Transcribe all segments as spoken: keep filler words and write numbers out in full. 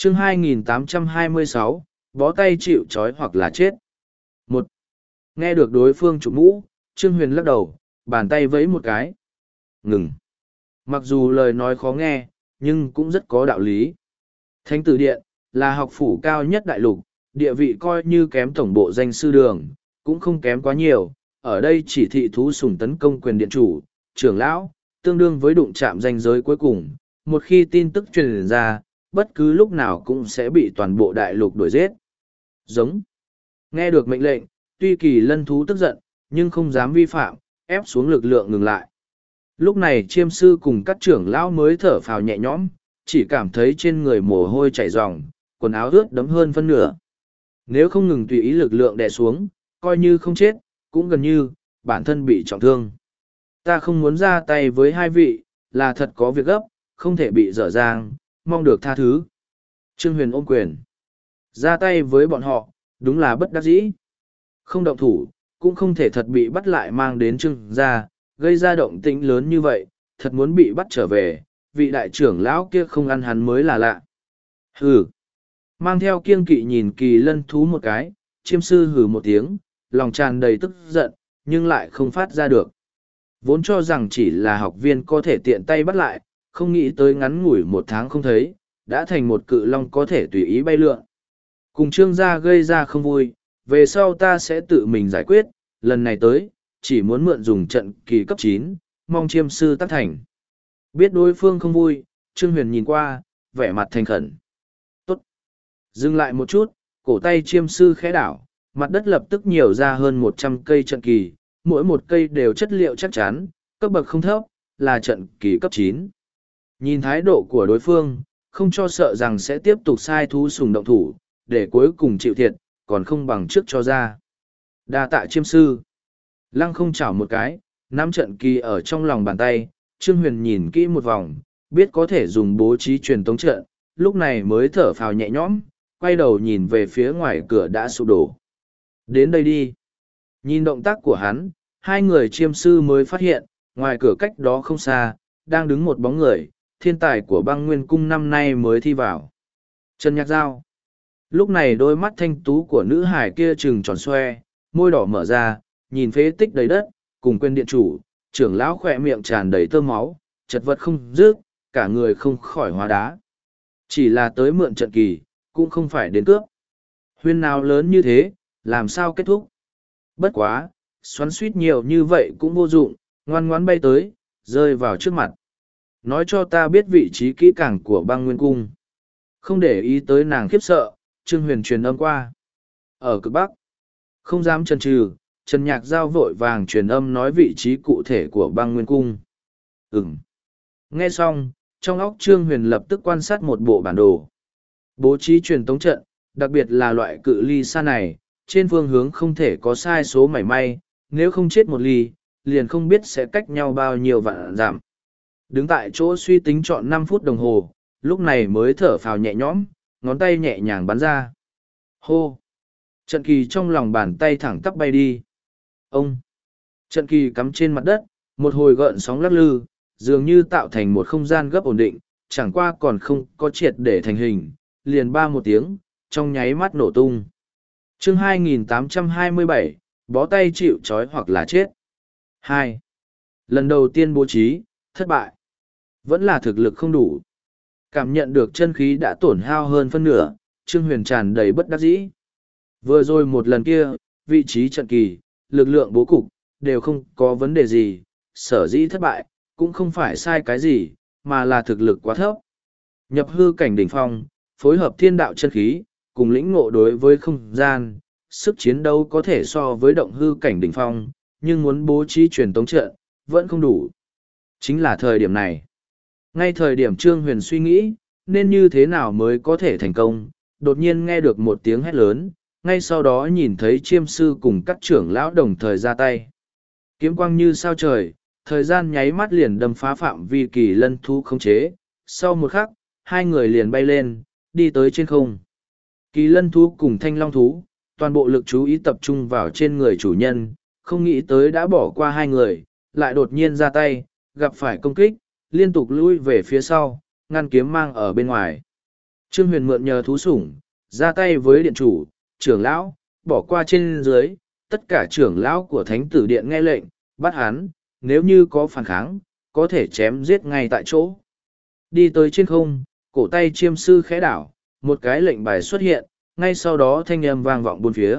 chương hai nghìn tám trăm hai mươi sáu, bó tay chịu trói hoặc là chết. Một. Nghe được đối phương chụp mũ, Trương Huyền lắc đầu, bàn tay vẫy một cái. Ngừng. Mặc dù lời nói khó nghe, nhưng cũng rất có đạo lý. Thánh tử điện, là học phủ cao nhất đại lục, địa vị coi như kém tổng bộ danh sư đường, cũng không kém quá nhiều. Ở đây chỉ thị thú sủng tấn công quyền điện chủ, trưởng lão, tương đương với đụng chạm danh giới cuối cùng. Một khi tin tức truyền ra, bất cứ lúc nào cũng sẽ bị toàn bộ đại lục đuổi giết. Giống. Nghe được mệnh lệnh, tuy kỳ lân thú tức giận, nhưng không dám vi phạm, ép xuống lực lượng ngừng lại. Lúc này chiêm sư cùng các trưởng lão mới thở phào nhẹ nhõm, chỉ cảm thấy trên người mồ hôi chảy ròng, quần áo ướt đẫm hơn phân nửa. Nếu không ngừng tùy ý lực lượng đè xuống, coi như không chết, cũng gần như, bản thân bị trọng thương. Ta không muốn ra tay với hai vị, là thật có việc gấp, không thể bị dở dang, mong được tha thứ. Trương Huyền ôm quyền. Ra tay với bọn họ, đúng là bất đắc dĩ. Không động thủ, cũng không thể thật bị bắt lại mang đến Trương gia, gây ra động tĩnh lớn như vậy, thật muốn bị bắt trở về, vị đại trưởng lão kia không ăn hắn mới là lạ. Hừ. Mang theo kiêng kỵ nhìn kỳ lân thú một cái, chiêm sư hừ một tiếng, lòng tràn đầy tức giận, nhưng lại không phát ra được. Vốn cho rằng chỉ là học viên có thể tiện tay bắt lại, không nghĩ tới ngắn ngủi một tháng không thấy, đã thành một cự long có thể tùy ý bay lượn. Cùng Trương gia gây ra không vui, về sau ta sẽ tự mình giải quyết, lần này tới, chỉ muốn mượn dùng trận kỳ cấp chín, mong chiêm sư tác thành. Biết đối phương không vui, Trương Huyền nhìn qua, vẻ mặt thành khẩn. Tốt. Dừng lại một chút, cổ tay chiêm sư khẽ đảo, mặt đất lập tức nhiều ra hơn một trăm cây trận kỳ, mỗi một cây đều chất liệu chắc chắn, cấp bậc không thấp, là trận kỳ cấp chín. Nhìn thái độ của đối phương, không cho sợ rằng sẽ tiếp tục sai thú sùng động thủ, để cuối cùng chịu thiệt, còn không bằng trước cho ra. Đa tạ chiêm sư. Lăng không chảo một cái, nắm trận kỳ ở trong lòng bàn tay, Trương Huyền nhìn kỹ một vòng, biết có thể dùng bố trí truyền tống trận, lúc này mới thở phào nhẹ nhõm, quay đầu nhìn về phía ngoài cửa đã sụp đổ. Đến đây đi. Nhìn động tác của hắn, hai người chiêm sư mới phát hiện, ngoài cửa cách đó không xa, đang đứng một bóng người, thiên tài của băng nguyên cung năm nay mới thi vào. Trần Nhạc Giao. Lúc này đôi mắt thanh tú của nữ hải kia trừng tròn xoe, môi đỏ mở ra, nhìn phế tích đầy đất, cùng quên điện chủ, trưởng lão khỏe miệng tràn đầy tơ máu, chật vật không dứt, cả người không khỏi hóa đá. Chỉ là tới mượn trận kỳ, cũng không phải đến cướp. Huyên nào lớn như thế, làm sao kết thúc? Bất quá, xoắn suýt nhiều như vậy cũng vô dụng, ngoan ngoãn bay tới, rơi vào trước mặt. Nói cho ta biết vị trí kỹ càng của băng nguyên cung. Không để ý tới nàng khiếp sợ, Trương Huyền truyền âm qua. Ở cực Bắc, không dám chần chừ, Trần Nhạc Giao vội vàng truyền âm nói vị trí cụ thể của băng nguyên cung. Ừm. Nghe xong, trong óc Trương Huyền lập tức quan sát một bộ bản đồ. Bố trí truyền tống trận, đặc biệt là loại cự ly xa này, trên phương hướng không thể có sai số mảy may, nếu không chết một ly, liền không biết sẽ cách nhau bao nhiêu vạn dặm. Đứng tại chỗ suy tính chọn năm phút đồng hồ, lúc này mới thở phào nhẹ nhõm, ngón tay nhẹ nhàng bắn ra. Hô! Trận kỳ trong lòng bàn tay thẳng tắp bay đi. Ông! Trận kỳ cắm trên mặt đất, một hồi gợn sóng lắc lư, dường như tạo thành một không gian gấp ổn định, chẳng qua còn không có triệt để thành hình, liền ba một tiếng, trong nháy mắt nổ tung. chương hai nghìn tám trăm hai mươi bảy, bó tay chịu trói hoặc là chết. hai. Lần đầu tiên bố trí, thất bại. Vẫn là thực lực không đủ. Cảm nhận được chân khí đã tổn hao hơn phân nửa, Trương Huyền tràn đầy bất đắc dĩ. Vừa rồi một lần kia, vị trí trận kỳ, lực lượng bố cục, đều không có vấn đề gì, sở dĩ thất bại, cũng không phải sai cái gì, mà là thực lực quá thấp. Nhập hư cảnh đỉnh phong, phối hợp thiên đạo chân khí, cùng lĩnh ngộ đối với không gian, sức chiến đấu có thể so với động hư cảnh đỉnh phong, nhưng muốn bố trí truyền tống trận, vẫn không đủ. Chính là thời điểm này. Ngay thời điểm Trương Huyền suy nghĩ, nên như thế nào mới có thể thành công, đột nhiên nghe được một tiếng hét lớn, ngay sau đó nhìn thấy chiêm sư cùng các trưởng lão đồng thời ra tay. Kiếm quang như sao trời, thời gian nháy mắt liền đâm phá phạm vi kỳ lân thú không chế, sau một khắc, hai người liền bay lên, đi tới trên không. Kỳ lân thú cùng thanh long thú, toàn bộ lực chú ý tập trung vào trên người chủ nhân, không nghĩ tới đã bỏ qua hai người, lại đột nhiên ra tay, gặp phải công kích, liên tục lui về phía sau, ngăn kiếm mang ở bên ngoài. Trương Huyền mượn nhờ thú sủng, ra tay với điện chủ, trưởng lão, bỏ qua trên dưới, tất cả trưởng lão của thánh tử điện nghe lệnh, bắt hắn, nếu như có phản kháng, có thể chém giết ngay tại chỗ. Đi tới trên không, cổ tay chiêm sư khẽ đảo, một cái lệnh bài xuất hiện, ngay sau đó thanh âm vang vọng bốn phía.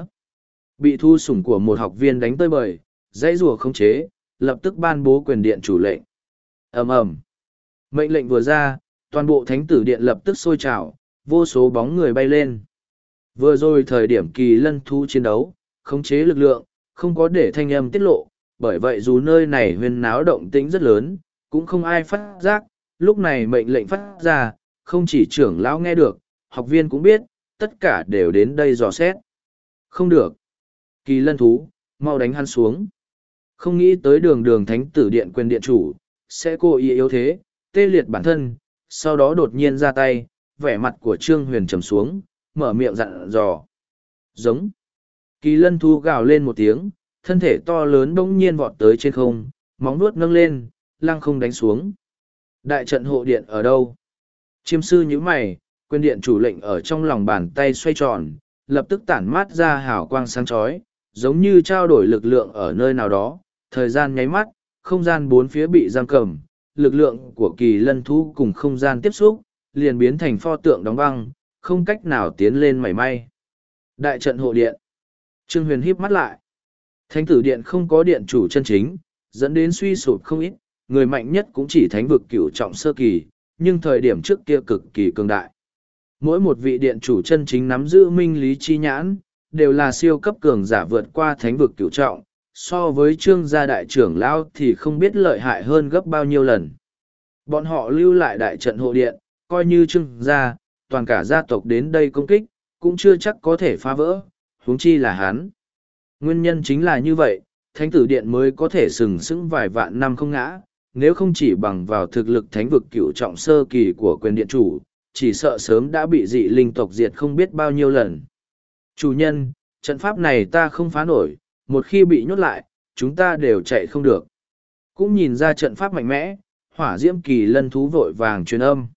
Bị thu sủng của một học viên đánh tơi bời, dãy rùa không chế, lập tức ban bố quyền điện chủ lệnh. ầm ầm, mệnh lệnh vừa ra, toàn bộ thánh tử điện lập tức sôi trào, vô số bóng người bay lên. Vừa rồi thời điểm kỳ lân thú chiến đấu, khống chế lực lượng, không có để thanh âm tiết lộ, bởi vậy dù nơi này huyên náo động tĩnh rất lớn, cũng không ai phát giác. Lúc này mệnh lệnh phát ra, không chỉ trưởng lão nghe được, học viên cũng biết, tất cả đều đến đây dò xét. Không được. Kỳ lân thú, mau đánh hắn xuống. Không nghĩ tới đường đường thánh tử điện quyền điện chủ, sẽ cố ý yếu thế, tê liệt bản thân, sau đó đột nhiên ra tay, vẻ mặt của Trương Huyền trầm xuống, mở miệng dặn dò. Giống. Kỳ lân thú gào lên một tiếng, thân thể to lớn bỗng nhiên vọt tới trên không, móng nuốt nâng lên, lăng không đánh xuống. Đại trận hộ điện ở đâu? Chiêm sư nhíu mày, quyền điện chủ lệnh ở trong lòng bàn tay xoay tròn, lập tức tản mát ra hào quang sáng chói, giống như trao đổi lực lượng ở nơi nào đó. Thời gian nháy mắt, không gian bốn phía bị giam cầm, lực lượng của kỳ lân thú cùng không gian tiếp xúc, liền biến thành pho tượng đóng băng, không cách nào tiến lên mảy may. Đại trận hộ điện. Trương Huyền híp mắt lại. Thánh tử điện không có điện chủ chân chính, dẫn đến suy sụp không ít, người mạnh nhất cũng chỉ thánh vực cửu trọng sơ kỳ, nhưng thời điểm trước kia cực kỳ cường đại. Mỗi một vị điện chủ chân chính nắm giữ minh lý chi nhãn, đều là siêu cấp cường giả vượt qua thánh vực cửu trọng, so với Trương gia đại trưởng lão thì không biết lợi hại hơn gấp bao nhiêu lần. Bọn họ lưu lại đại trận hộ điện, coi như Trương gia, toàn cả gia tộc đến đây công kích, cũng chưa chắc có thể phá vỡ, huống chi là hắn. Nguyên nhân chính là như vậy, thánh tử điện mới có thể sừng sững vài vạn năm không ngã, nếu không chỉ bằng vào thực lực thánh vực cửu trọng sơ kỳ của quyền điện chủ, chỉ sợ sớm đã bị dị linh tộc diệt không biết bao nhiêu lần. Chủ nhân, trận pháp này ta không phá nổi, một khi bị nhốt lại, chúng ta đều chạy không được. Cũng nhìn ra trận pháp mạnh mẽ, hỏa diễm kỳ lân thú vội vàng truyền âm.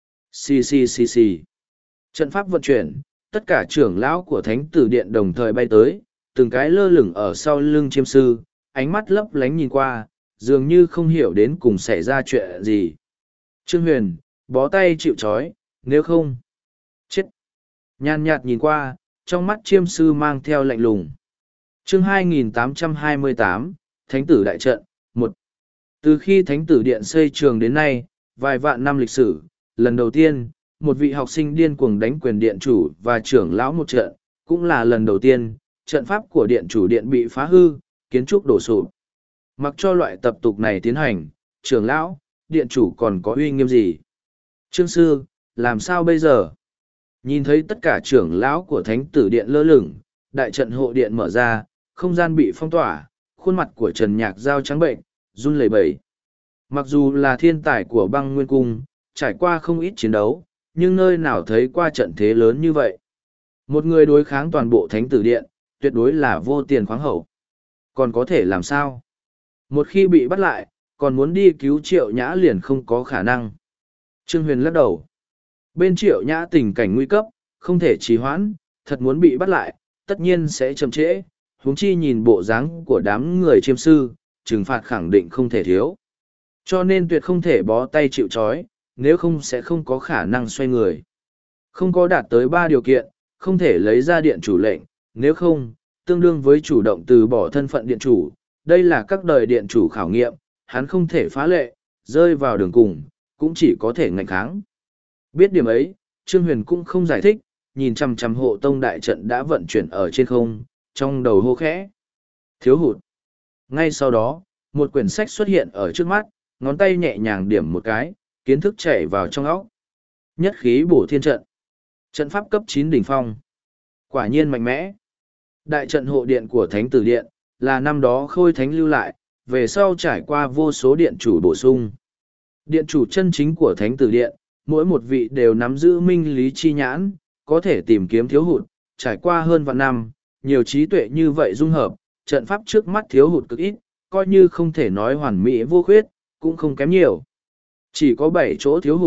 Xì xì xì xì. Trận pháp vận chuyển, tất cả trưởng lão của thánh tử điện đồng thời bay tới, từng cái lơ lửng ở sau lưng chiêm sư, ánh mắt lấp lánh nhìn qua, dường như không hiểu đến cùng xảy ra chuyện gì. Trương Huyền, bó tay chịu trói, nếu không, chết. Nhàn nhạt nhìn qua, trong mắt chiêm sư mang theo lạnh lùng. Chương hai nghìn tám trăm hai mươi tám, Thánh tử đại trận, một. Từ khi Thánh tử điện xây trường đến nay, vài vạn năm lịch sử, lần đầu tiên, một vị học sinh điên cuồng đánh quyền điện chủ và trưởng lão một trận, cũng là lần đầu tiên, trận pháp của điện chủ điện bị phá hư, kiến trúc đổ sụp. Mặc cho loại tập tục này tiến hành, trưởng lão, điện chủ còn có uy nghiêm gì? Trương sư, làm sao bây giờ? Nhìn thấy tất cả trưởng lão của thánh tử điện lơ lửng, đại trận hộ điện mở ra, không gian bị phong tỏa, khuôn mặt của Trần Nhạc Giao trắng bệnh, run lẩy bẩy. Mặc dù là thiên tài của băng nguyên cung, trải qua không ít chiến đấu, nhưng nơi nào thấy qua trận thế lớn như vậy. Một người đối kháng toàn bộ thánh tử điện, tuyệt đối là vô tiền khoáng hậu. Còn có thể làm sao? Một khi bị bắt lại, còn muốn đi cứu Triệu Nhã liền không có khả năng. Trương Huyền lắc đầu. Bên Triệu Nhã tình cảnh nguy cấp, không thể trì hoãn, thật muốn bị bắt lại, tất nhiên sẽ chậm trễ. Huống chi nhìn bộ dáng của đám người chiêm sư, trừng phạt khẳng định không thể thiếu. Cho nên tuyệt không thể bó tay chịu trói, nếu không sẽ không có khả năng xoay người. Không có đạt tới ba điều kiện, không thể lấy ra điện chủ lệnh, nếu không, tương đương với chủ động từ bỏ thân phận điện chủ. Đây là các đời điện chủ khảo nghiệm, hắn không thể phá lệ, rơi vào đường cùng, cũng chỉ có thể ngạnh kháng. Biết điểm ấy, Trương Huyền cũng không giải thích, nhìn chằm chằm hộ tông đại trận đã vận chuyển ở trên không, trong đầu hô khẽ. Thiếu hụt. Ngay sau đó, một quyển sách xuất hiện ở trước mắt, ngón tay nhẹ nhàng điểm một cái, kiến thức chảy vào trong óc. Nhất khí bổ thiên trận. Trận pháp cấp chín đỉnh phong. Quả nhiên mạnh mẽ. Đại trận hộ điện của Thánh tử điện, là năm đó Khôi Thánh lưu lại, về sau trải qua vô số điện chủ bổ sung. Điện chủ chân chính của Thánh tử điện, mỗi một vị đều nắm giữ minh lý chi nhãn, có thể tìm kiếm thiếu hụt, trải qua hơn vạn năm, nhiều trí tuệ như vậy dung hợp, trận pháp trước mắt thiếu hụt cực ít, coi như không thể nói hoàn mỹ vô khuyết, cũng không kém nhiều. Chỉ có bảy chỗ thiếu hụt,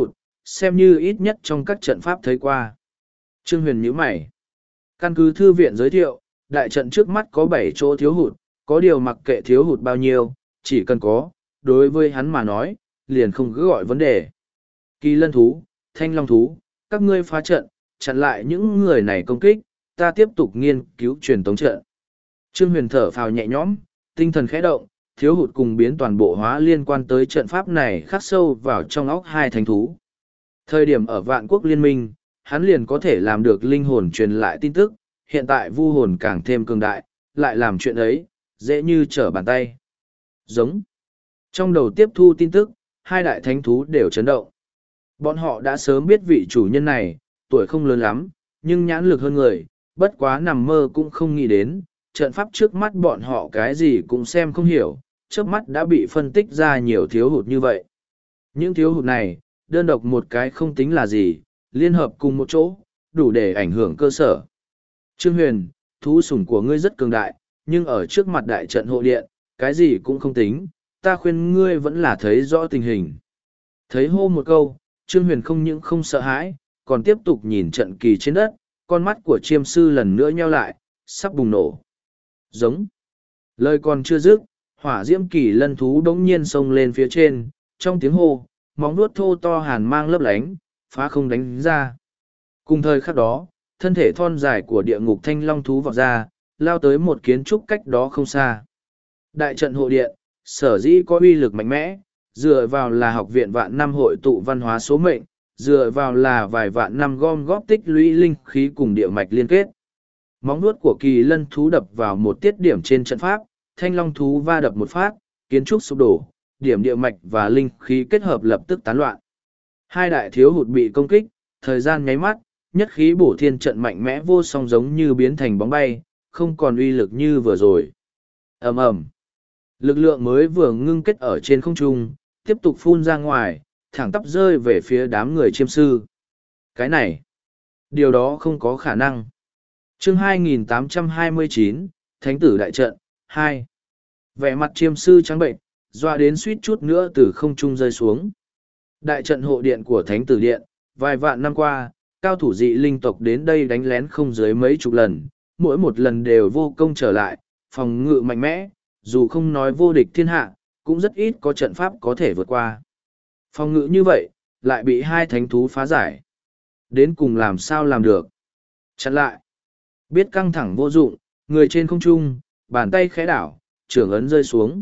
xem như ít nhất trong các trận pháp thấy qua. Trương Huyền nhíu mày. Căn cứ thư viện giới thiệu, đại trận trước mắt có bảy chỗ thiếu hụt, có điều mặc kệ thiếu hụt bao nhiêu, chỉ cần có, đối với hắn mà nói, liền không cứ gọi vấn đề. Kỳ lân thú, thanh long thú, các ngươi phá trận, chặn lại những người này công kích, ta tiếp tục nghiên cứu truyền tống trận. Trương Huyền thở phào nhẹ nhõm, tinh thần khẽ động, thiếu hụt cùng biến toàn bộ hóa liên quan tới trận pháp này khắc sâu vào trong óc hai thánh thú. Thời điểm ở vạn quốc liên minh, hắn liền có thể làm được linh hồn truyền lại tin tức, hiện tại vu hồn càng thêm cường đại, lại làm chuyện ấy, dễ như trở bàn tay. Giống. Trong đầu tiếp thu tin tức, hai đại thánh thú đều chấn động. Bọn họ đã sớm biết vị chủ nhân này, tuổi không lớn lắm, nhưng nhãn lực hơn người, bất quá nằm mơ cũng không nghĩ đến, trận pháp trước mắt bọn họ cái gì cũng xem không hiểu, trước mắt đã bị phân tích ra nhiều thiếu hụt như vậy. Những thiếu hụt này, đơn độc một cái không tính là gì, liên hợp cùng một chỗ, đủ để ảnh hưởng cơ sở. Trương Huyền, thú sủng của ngươi rất cường đại, nhưng ở trước mặt đại trận hộ điện, cái gì cũng không tính, ta khuyên ngươi vẫn là thấy rõ tình hình. Thấy hô một câu, Trương Huyền không những không sợ hãi, còn tiếp tục nhìn trận kỳ trên đất, con mắt của chiêm sư lần nữa nheo lại, sắp bùng nổ. Giống. Lời còn chưa dứt, hỏa diễm kỳ lân thú đống nhiên xông lên phía trên, trong tiếng hô, móng vuốt thô to hàn mang lấp lánh, phá không đánh ra. Cùng thời khắc đó, thân thể thon dài của địa ngục thanh long thú vọt ra, lao tới một kiến trúc cách đó không xa. Đại trận hộ điện, sở dĩ có uy lực mạnh mẽ, dựa vào là học viện vạn năm hội tụ văn hóa số mệnh, dựa vào là vài vạn năm gom góp tích lũy linh khí cùng địa mạch liên kết. Móng vuốt của kỳ lân thú đập vào một tiết điểm trên trận pháp, thanh long thú va đập một phát, kiến trúc sụp đổ, điểm địa mạch và linh khí kết hợp lập tức tán loạn. Hai đại thiếu hụt bị công kích, thời gian nháy mắt, nhất khí bổ thiên trận mạnh mẽ vô song giống như biến thành bóng bay, không còn uy lực như vừa rồi. Ầm ầm. Lực lượng mới vừa ngưng kết ở trên không trung, tiếp tục phun ra ngoài, thẳng tắp rơi về phía đám người chiêm sư. Cái này, điều đó không có khả năng. Chương hai nghìn tám trăm hai mươi chín, Thánh tử đại trận, hai. Vẻ mặt chiêm sư trắng bệnh, doa đến suýt chút nữa từ không trung rơi xuống. Đại trận hộ điện của Thánh tử điện, vài vạn năm qua, cao thủ dị linh tộc đến đây đánh lén không dưới mấy chục lần, mỗi một lần đều vô công trở lại, phòng ngự mạnh mẽ, dù không nói vô địch thiên hạ, cũng rất ít có trận pháp có thể vượt qua. Phòng ngự như vậy, lại bị hai thánh thú phá giải. Đến cùng làm sao làm được? Chặn lại. Biết căng thẳng vô dụng, người trên không trung, bàn tay khẽ đảo, trưởng ấn rơi xuống.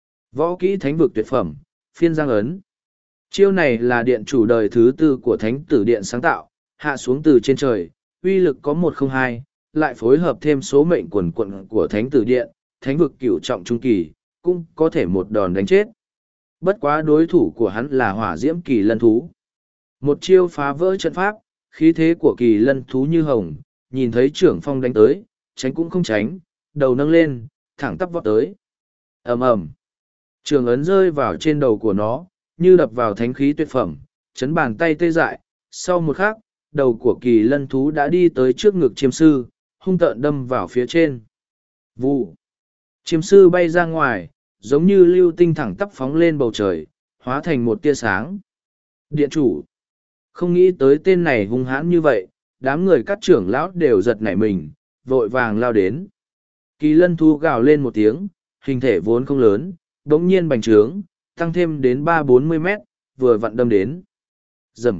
Võ kỹ thánh vực tuyệt phẩm, phiên giang ấn. Chiêu này là điện chủ đời thứ tư của thánh tử điện sáng tạo, hạ xuống từ trên trời, uy lực có một không hai, lại phối hợp thêm số mệnh quần quận của thánh tử điện, thánh vực cửu trọng trung kỳ, cũng có thể một đòn đánh chết. Bất quá đối thủ của hắn là hỏa diễm kỳ lân thú. Một chiêu phá vỡ trận pháp, khí thế của kỳ lân thú như hồng, nhìn thấy trưởng phong đánh tới, tránh cũng không tránh, đầu nâng lên, thẳng tắp vọt tới. ầm ầm, trường ấn rơi vào trên đầu của nó, như đập vào thánh khí tuyệt phẩm, chấn bàn tay tê dại. Sau một khắc, đầu của kỳ lân thú đã đi tới trước ngực chiêm sư, hung tợn đâm vào phía trên. Vụ. Chiêm sư bay ra ngoài, giống như lưu tinh thẳng tắp phóng lên bầu trời, hóa thành một tia sáng. Điện chủ. Không nghĩ tới tên này hung hãn như vậy, đám người các trưởng lão đều giật nảy mình, vội vàng lao đến. Kỳ lân thú gào lên một tiếng, hình thể vốn không lớn, đống nhiên bành trướng, tăng thêm đến ba bốn mươi mét, vừa vặn đâm đến. Rầm.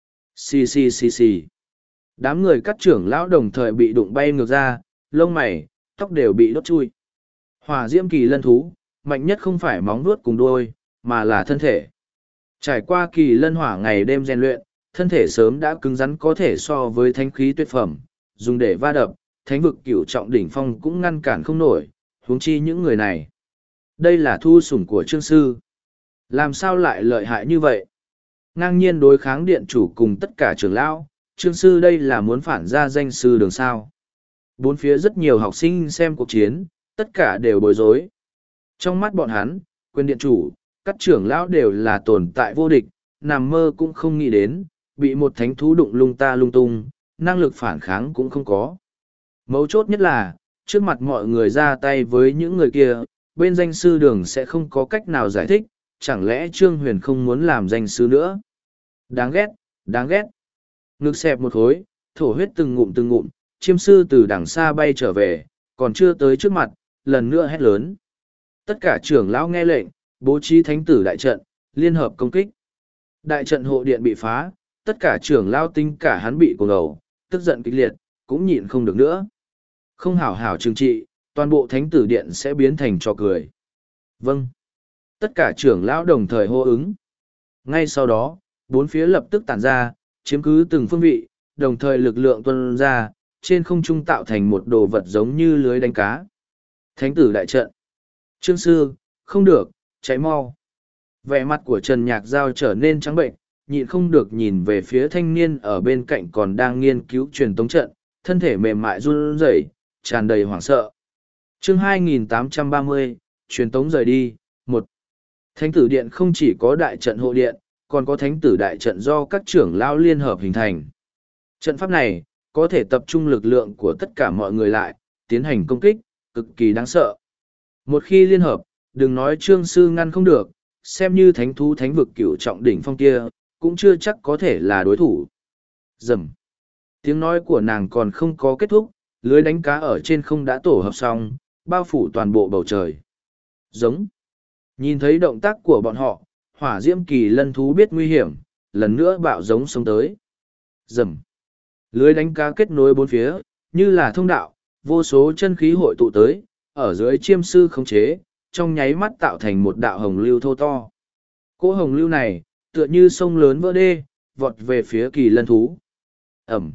Xì xì xì xì. Đám người các trưởng lão đồng thời bị đụng bay ngược ra, lông mày, tóc đều bị đốt chui. Hỏa diễm kỳ lân thú, mạnh nhất không phải móng vuốt cùng đuôi, mà là thân thể. Trải qua kỳ lân hỏa ngày đêm rèn luyện, thân thể sớm đã cứng rắn có thể so với thánh khí tuyệt phẩm, dùng để va đập, thánh vực cửu trọng đỉnh phong cũng ngăn cản không nổi, huống chi những người này. Đây là thu sủng của Trương Sư. Làm sao lại lợi hại như vậy? Ngang nhiên đối kháng điện chủ cùng tất cả trưởng lão, Trương Sư đây là muốn phản ra danh sư đường sao. Bốn phía rất nhiều học sinh xem cuộc chiến, tất cả đều bối rối. Trong mắt bọn hắn, quyền điện chủ, các trưởng lão đều là tồn tại vô địch, nằm mơ cũng không nghĩ đến, bị một thánh thú đụng lung ta lung tung, năng lực phản kháng cũng không có. Mấu chốt nhất là, trước mặt mọi người ra tay với những người kia, bên danh sư đường sẽ không có cách nào giải thích, chẳng lẽ Trương Huyền không muốn làm danh sư nữa? Đáng ghét, đáng ghét. Ngực xẹp một khối, thổ huyết từng ngụm từng ngụm, chiêm sư từ đằng xa bay trở về, còn chưa tới trước mặt, lần nữa hét lớn. Tất cả trưởng lão nghe lệnh, bố trí thánh tử đại trận, liên hợp công kích. Đại trận hộ điện bị phá, tất cả trưởng lão tính cả hắn bị cuồng ẩu, tức giận kịch liệt, cũng nhịn không được nữa. Không hảo hảo trừng trị, toàn bộ thánh tử điện sẽ biến thành trò cười. Vâng. Tất cả trưởng lão đồng thời hô ứng. Ngay sau đó, bốn phía lập tức tản ra, chiếm cứ từng phương vị, đồng thời lực lượng tuôn ra, trên không trung tạo thành một đồ vật giống như lưới đánh cá. Thánh tử đại trận. Trương sư, không được, cháy mau. Vẻ mặt của Trần Nhạc Giao trở nên trắng bệnh, nhịn không được nhìn về phía thanh niên ở bên cạnh còn đang nghiên cứu truyền tống trận, thân thể mềm mại run rẩy, tràn đầy hoảng sợ. Chương hai nghìn tám trăm ba mươi, truyền tống rời đi. Một. Thánh tử điện không chỉ có đại trận hộ điện, còn có thánh tử đại trận do các trưởng lão liên hợp hình thành. Trận pháp này, có thể tập trung lực lượng của tất cả mọi người lại, tiến hành công kích, cực kỳ đáng sợ. Một khi liên hợp, đừng nói Trương sư ngăn không được, xem như thánh thú thánh vực cửu trọng đỉnh phong kia, cũng chưa chắc có thể là đối thủ. Rầm. Tiếng nói của nàng còn không có kết thúc, lưới đánh cá ở trên không đã tổ hợp xong, bao phủ toàn bộ bầu trời. Giống. Nhìn thấy động tác của bọn họ, hỏa diễm kỳ lân thú biết nguy hiểm, lần nữa bạo giống sống tới. Rầm. Lưới đánh cá kết nối bốn phía, như là thông đạo, vô số chân khí hội tụ tới, ở dưới chiêm sư khống chế, trong nháy mắt tạo thành một đạo hồng lưu thô to. Cỗ hồng lưu này, tựa như sông lớn vỡ đê, vọt về phía kỳ lân thú. Ẩm.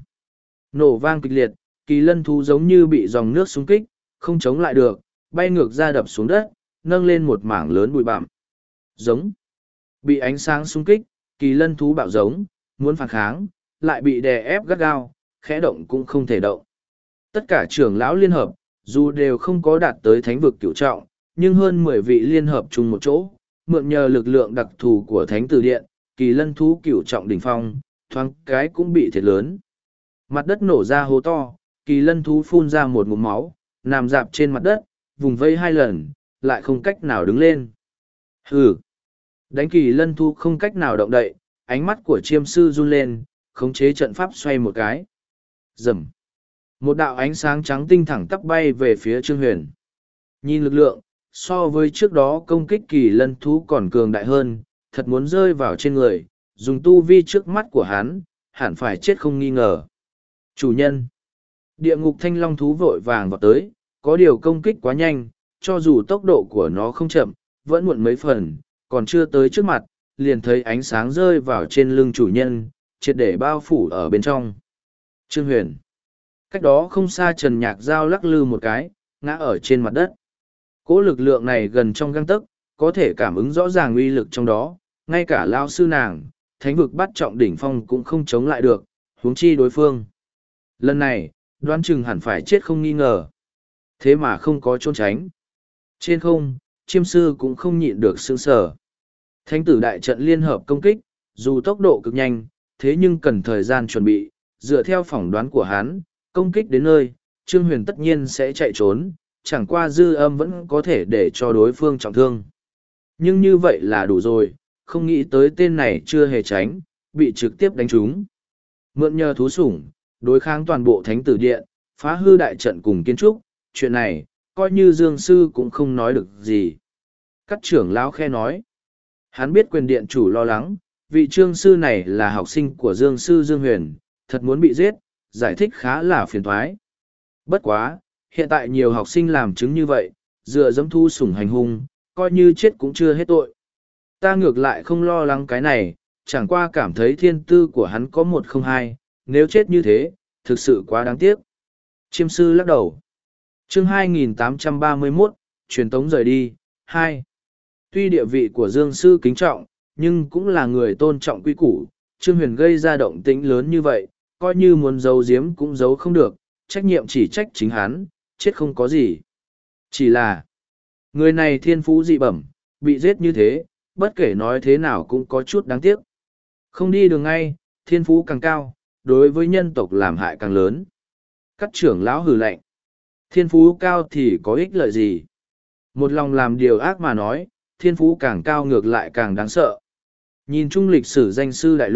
Nổ vang kịch liệt, kỳ lân thú giống như bị dòng nước xung kích, không chống lại được, bay ngược ra đập xuống đất, nâng lên một mảng lớn bụi bặm. Giống. Bị ánh sáng xung kích, kỳ lân thú bạo giống, muốn phản kháng, lại bị đè ép gắt gao, khẽ động cũng không thể động. Tất cả trưởng lão liên hợp, dù đều không có đạt tới thánh vực cửu trọng, nhưng hơn mười vị liên hợp chung một chỗ, mượn nhờ lực lượng đặc thù của thánh tử điện, kỳ lân thú cửu trọng đỉnh phong, thoáng cái cũng bị thiệt lớn. Mặt đất nổ ra hố to, kỳ lân thú phun ra một ngụm máu, nằm dạp trên mặt đất, vùng vây hai lần, lại không cách nào đứng lên. Hừ! Đánh kỳ lân thú không cách nào động đậy, ánh mắt của chiêm sư run lên, khống chế trận pháp xoay một cái. Rầm! Một đạo ánh sáng trắng tinh thẳng tắp bay về phía Trương Huyền. Nhìn lực lượng, so với trước đó công kích kỳ lân thú còn cường đại hơn, thật muốn rơi vào trên người, dùng tu vi trước mắt của hắn, hẳn phải chết không nghi ngờ. Chủ nhân! Địa ngục thanh long thú vội vàng vào tới, có điều công kích quá nhanh, cho dù tốc độ của nó không chậm, vẫn muộn mấy phần, còn chưa tới trước mặt, liền thấy ánh sáng rơi vào trên lưng chủ nhân, triệt để bao phủ ở bên trong. Trương Huyền. Cách đó không xa Trần Nhạc Giao lắc lư một cái, ngã ở trên mặt đất. Cỗ lực lượng này gần trong găng tấc, có thể cảm ứng rõ ràng uy lực trong đó, ngay cả lao sư nàng, thánh vực bắt trọng đỉnh phong cũng không chống lại được, huống chi đối phương. Lần này, đoán chừng hẳn phải chết không nghi ngờ. Thế mà không có trốn tránh. Trên không, chiêm sư cũng không nhịn được sững sờ. Thánh tử đại trận liên hợp công kích, dù tốc độ cực nhanh, thế nhưng cần thời gian chuẩn bị, dựa theo phỏng đoán của hắn, công kích đến nơi, Trương Huyền tất nhiên sẽ chạy trốn, chẳng qua dư âm vẫn có thể để cho đối phương trọng thương. Nhưng như vậy là đủ rồi, không nghĩ tới tên này chưa hề tránh, bị trực tiếp đánh trúng. Mượn nhờ thú sủng, đối kháng toàn bộ thánh tử điện, phá hư đại trận cùng kiến trúc, chuyện này, coi như Dương Sư cũng không nói được gì. Các trưởng lão khe nói, hắn biết quyền điện chủ lo lắng, vị Trương Sư này là học sinh của Dương Sư Dương Huyền, thật muốn bị giết, giải thích khá là phiền thoái. Bất quá, hiện tại nhiều học sinh làm chứng như vậy, dựa dẫm thu sủng hành hung, coi như chết cũng chưa hết tội. Ta ngược lại không lo lắng cái này, chẳng qua cảm thấy thiên tư của hắn có một không hai, nếu chết như thế, thực sự quá đáng tiếc. Chiêm sư lắc đầu. Chương hai nghìn tám trăm ba mươi mốt, truyền tống rời đi, hai. Tuy địa vị của Dương Sư kính trọng, nhưng cũng là người tôn trọng quy củ, Trương Huyền gây ra động tĩnh lớn như vậy, coi như muốn giấu giếm cũng giấu không được, trách nhiệm chỉ trách chính hắn, chết không có gì. Chỉ là, người này thiên phú dị bẩm, bị giết như thế, bất kể nói thế nào cũng có chút đáng tiếc. Không đi đường ngay, thiên phú càng cao, đối với nhân tộc làm hại càng lớn. Các trưởng lão hừ lạnh. Thiên phú cao thì có ích lợi gì? Một lòng làm điều ác mà nói, thiên phú càng cao ngược lại càng đáng sợ. Nhìn chung lịch sử danh sư đại lục,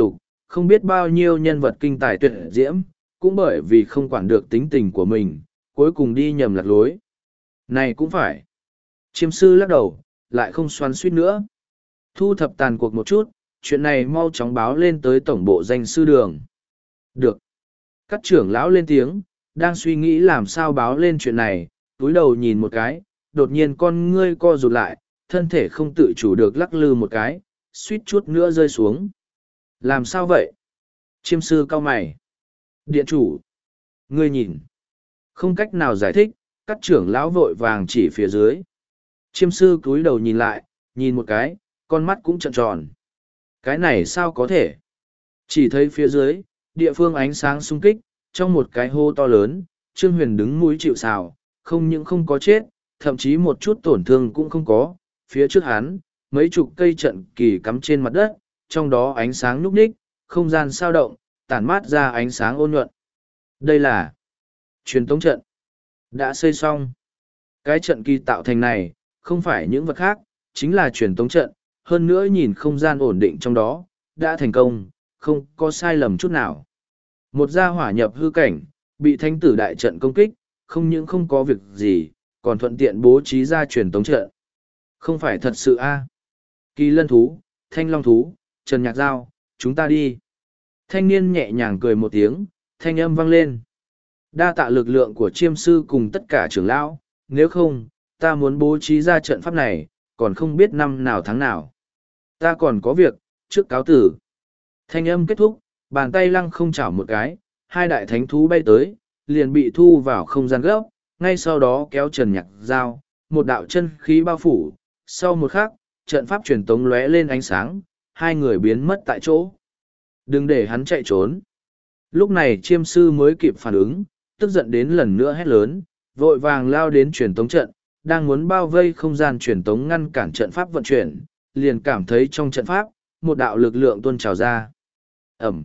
không biết bao nhiêu nhân vật kinh tài tuyệt diễm, cũng bởi vì không quản được tính tình của mình, cuối cùng đi nhầm lạc lối. Này cũng phải. Chiêm sư lắc đầu, lại không xoắn suýt nữa. Thu thập tàn cuộc một chút, chuyện này mau chóng báo lên tới tổng bộ danh sư đường. Được. Các trưởng lão lên tiếng, đang suy nghĩ làm sao báo lên chuyện này, túi đầu nhìn một cái, đột nhiên con ngươi co rụt lại, thân thể không tự chủ được lắc lư một cái, suýt chút nữa rơi xuống. Làm sao vậy? Chiêm sư cau mày. Điện chủ. Ngươi nhìn. Không cách nào giải thích, các trưởng lão vội vàng chỉ phía dưới. Chiêm sư cúi đầu nhìn lại, nhìn một cái, con mắt cũng trợn tròn. Cái này sao có thể? Chỉ thấy phía dưới, địa phương ánh sáng sung kích, trong một cái hô to lớn, Trương Huyền đứng mũi chịu sào, không những không có chết, thậm chí một chút tổn thương cũng không có. Phía trước hắn, mấy chục cây trận kỳ cắm trên mặt đất, trong đó ánh sáng núp ních, không gian sao động, tản mát ra ánh sáng ôn nhuận. Đây là truyền tống trận. Đã xây xong. Cái trận kỳ tạo thành này, không phải những vật khác, chính là truyền tống trận, hơn nữa nhìn không gian ổn định trong đó, đã thành công, không có sai lầm chút nào. Một gia hỏa nhập hư cảnh, bị thanh tử đại trận công kích, không những không có việc gì, còn thuận tiện bố trí ra truyền tống trận. Không phải thật sự a Kỳ lân thú, thanh long thú, Trần Nhạc Giao, chúng ta đi. Thanh niên nhẹ nhàng cười một tiếng, thanh âm vang lên. Đa tạ lực lượng của chiêm sư cùng tất cả trưởng lão, nếu không, ta muốn bố trí ra trận pháp này, còn không biết năm nào tháng nào. Ta còn có việc, trước cáo tử. Thanh âm kết thúc, bàn tay lăng không chảo một cái, hai đại thánh thú bay tới, liền bị thu vào không gian gấp, ngay sau đó kéo Trần Nhạc Giao, một đạo chân khí bao phủ, sau một khắc, trận pháp truyền tống lóe lên ánh sáng, hai người biến mất tại chỗ. Đừng để hắn chạy trốn. Lúc này chiêm sư mới kịp phản ứng, tức giận đến lần nữa hét lớn, vội vàng lao đến truyền tống trận, đang muốn bao vây không gian truyền tống ngăn cản trận pháp vận chuyển, liền cảm thấy trong trận pháp, một đạo lực lượng tuôn trào ra. Ẩm.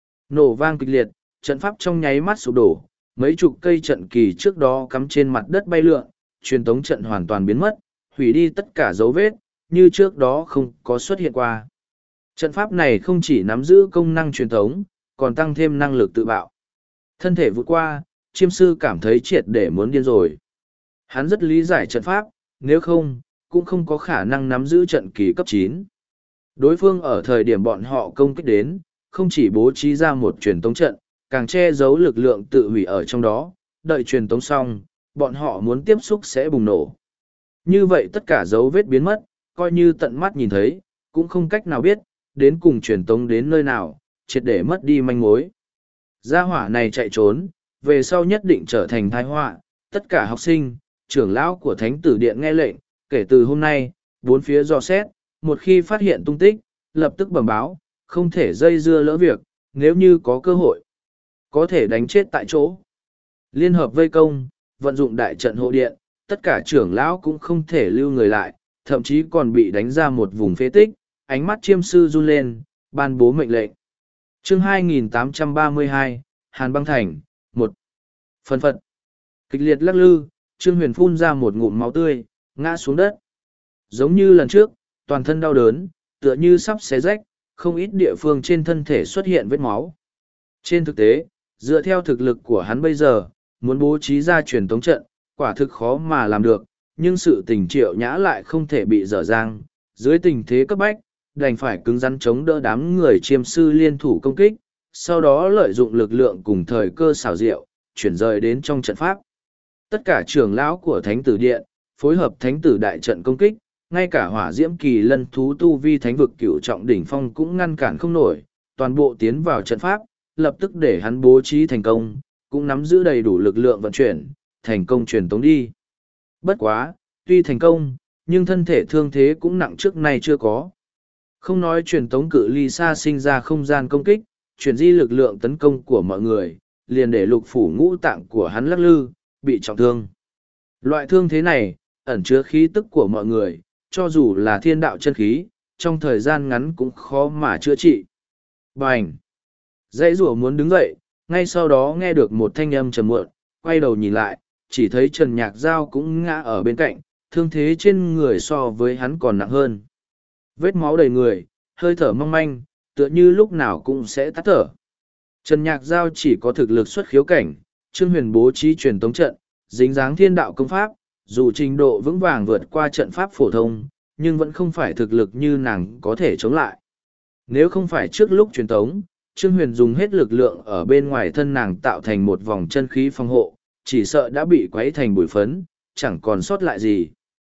Nổ vang kịch liệt, trận pháp trong nháy mắt sụp đổ, mấy chục cây trận kỳ trước đó cắm trên mặt đất bay lượn, truyền tống trận hoàn toàn biến mất, hủy đi tất cả dấu vết, như trước đó không có xuất hiện qua. Trận pháp này không chỉ nắm giữ công năng truyền tống, còn tăng thêm năng lực tự bạo. Thân thể vụt qua, chiêm sư cảm thấy triệt để muốn điên rồi. Hắn rất lý giải trận pháp, nếu không, cũng không có khả năng nắm giữ trận kỳ cấp chín. Đối phương ở thời điểm bọn họ công kích đến, không chỉ bố trí ra một truyền tống trận, càng che giấu lực lượng tự hủy ở trong đó, đợi truyền tống xong, bọn họ muốn tiếp xúc sẽ bùng nổ. Như vậy tất cả dấu vết biến mất, coi như tận mắt nhìn thấy, cũng không cách nào biết, đến cùng truyền tống đến nơi nào, triệt để mất đi manh mối. Gia hỏa này chạy trốn, về sau nhất định trở thành tai họa, tất cả học sinh, trưởng lão của Thánh Tử Điện nghe lệnh, kể từ hôm nay, bốn phía dò xét, một khi phát hiện tung tích, lập tức bẩm báo, không thể dây dưa lỡ việc, nếu như có cơ hội, có thể đánh chết tại chỗ. Liên hợp vây công, vận dụng đại trận hộ điện, tất cả trưởng lão cũng không thể lưu người lại, thậm chí còn bị đánh ra một vùng phế tích, ánh mắt chiêm sư run lên, ban bố mệnh lệnh. Chương hai nghìn tám trăm ba mươi hai, Hàn Băng Thành, một. Phân phật. Kịch liệt lắc lư, Trương Huyền phun ra một ngụm máu tươi, ngã xuống đất. Giống như lần trước, toàn thân đau đớn, tựa như sắp xé rách, không ít địa phương trên thân thể xuất hiện vết máu. Trên thực tế, dựa theo thực lực của hắn bây giờ, muốn bố trí ra truyền tống trận, quả thực khó mà làm được, nhưng sự tình Triệu Nhã lại không thể bị dở dang. Dưới tình thế cấp bách, đành phải cứng rắn chống đỡ đám người chiêm sư liên thủ công kích, sau đó lợi dụng lực lượng cùng thời cơ xảo diệu, chuyển rời đến trong trận pháp. Tất cả trưởng lão của Thánh Tử Điện, phối hợp Thánh Tử Đại trận công kích, ngay cả hỏa diễm kỳ lân thú tu vi thánh vực cửu trọng đỉnh phong cũng ngăn cản không nổi, toàn bộ tiến vào trận pháp, lập tức để hắn bố trí thành công, cũng nắm giữ đầy đủ lực lượng vận chuyển, thành công truyền tống đi. Bất quá, tuy thành công, nhưng thân thể thương thế cũng nặng trước nay chưa có. Không nói truyền tống cự ly xa sinh ra không gian công kích, chuyển di lực lượng tấn công của mọi người, liền để lục phủ ngũ tạng của hắn lắc lư, bị trọng thương. Loại thương thế này, ẩn chứa khí tức của mọi người, cho dù là thiên đạo chân khí, trong thời gian ngắn cũng khó mà chữa trị. Bành! Dãy rủa muốn đứng dậy, ngay sau đó nghe được một thanh âm trầm muộn, quay đầu nhìn lại, chỉ thấy Trần Nhạc Giao cũng ngã ở bên cạnh, thương thế trên người so với hắn còn nặng hơn. Vết máu đầy người, hơi thở mong manh, tựa như lúc nào cũng sẽ tắt thở. Trần Nhạc Giao chỉ có thực lực xuất khiếu cảnh, Trương Huyền bố trí truyền tống trận, dính dáng thiên đạo công pháp, dù trình độ vững vàng vượt qua trận pháp phổ thông, nhưng vẫn không phải thực lực như nàng có thể chống lại. Nếu không phải trước lúc truyền tống, Trương Huyền dùng hết lực lượng ở bên ngoài thân nàng tạo thành một vòng chân khí phòng hộ, chỉ sợ đã bị quấy thành bụi phấn, chẳng còn sót lại gì.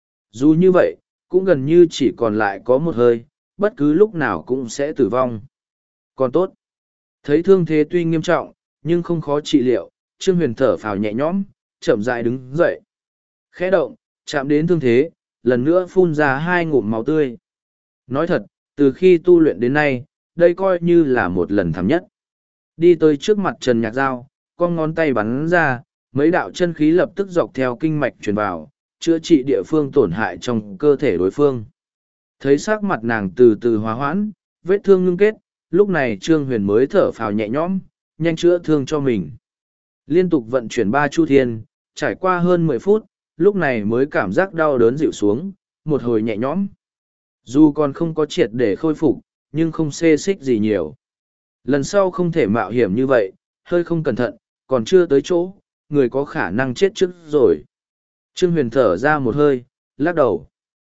Dù như vậy, cũng gần như chỉ còn lại có một hơi, bất cứ lúc nào cũng sẽ tử vong. Còn tốt. Thấy thương thế tuy nghiêm trọng, nhưng không khó trị liệu, Trương Huyền thở phào nhẹ nhõm, chậm rãi đứng dậy. Khẽ động, chạm đến thương thế, lần nữa phun ra hai ngụm máu tươi. Nói thật, từ khi tu luyện đến nay, đây coi như là một lần thảm nhất. Đi tới trước mặt Trần Nhạc Giao, con ngón tay bắn ra, mấy đạo chân khí lập tức dọc theo kinh mạch truyền vào, chữa trị địa phương tổn hại trong cơ thể đối phương. Thấy sắc mặt nàng từ từ hòa hoãn, vết thương ngưng kết, lúc này Trương Huyền mới thở phào nhẹ nhõm, nhanh chữa thương cho mình. Liên tục vận chuyển ba chu thiên, trải qua hơn mười phút, lúc này mới cảm giác đau đớn dịu xuống, một hồi nhẹ nhõm. Dù còn không có triệt để khôi phục, nhưng không xê xích gì nhiều. Lần sau không thể mạo hiểm như vậy, hơi không cẩn thận, còn chưa tới chỗ, người có khả năng chết trước rồi. Trương Huyền thở ra một hơi, lắc đầu.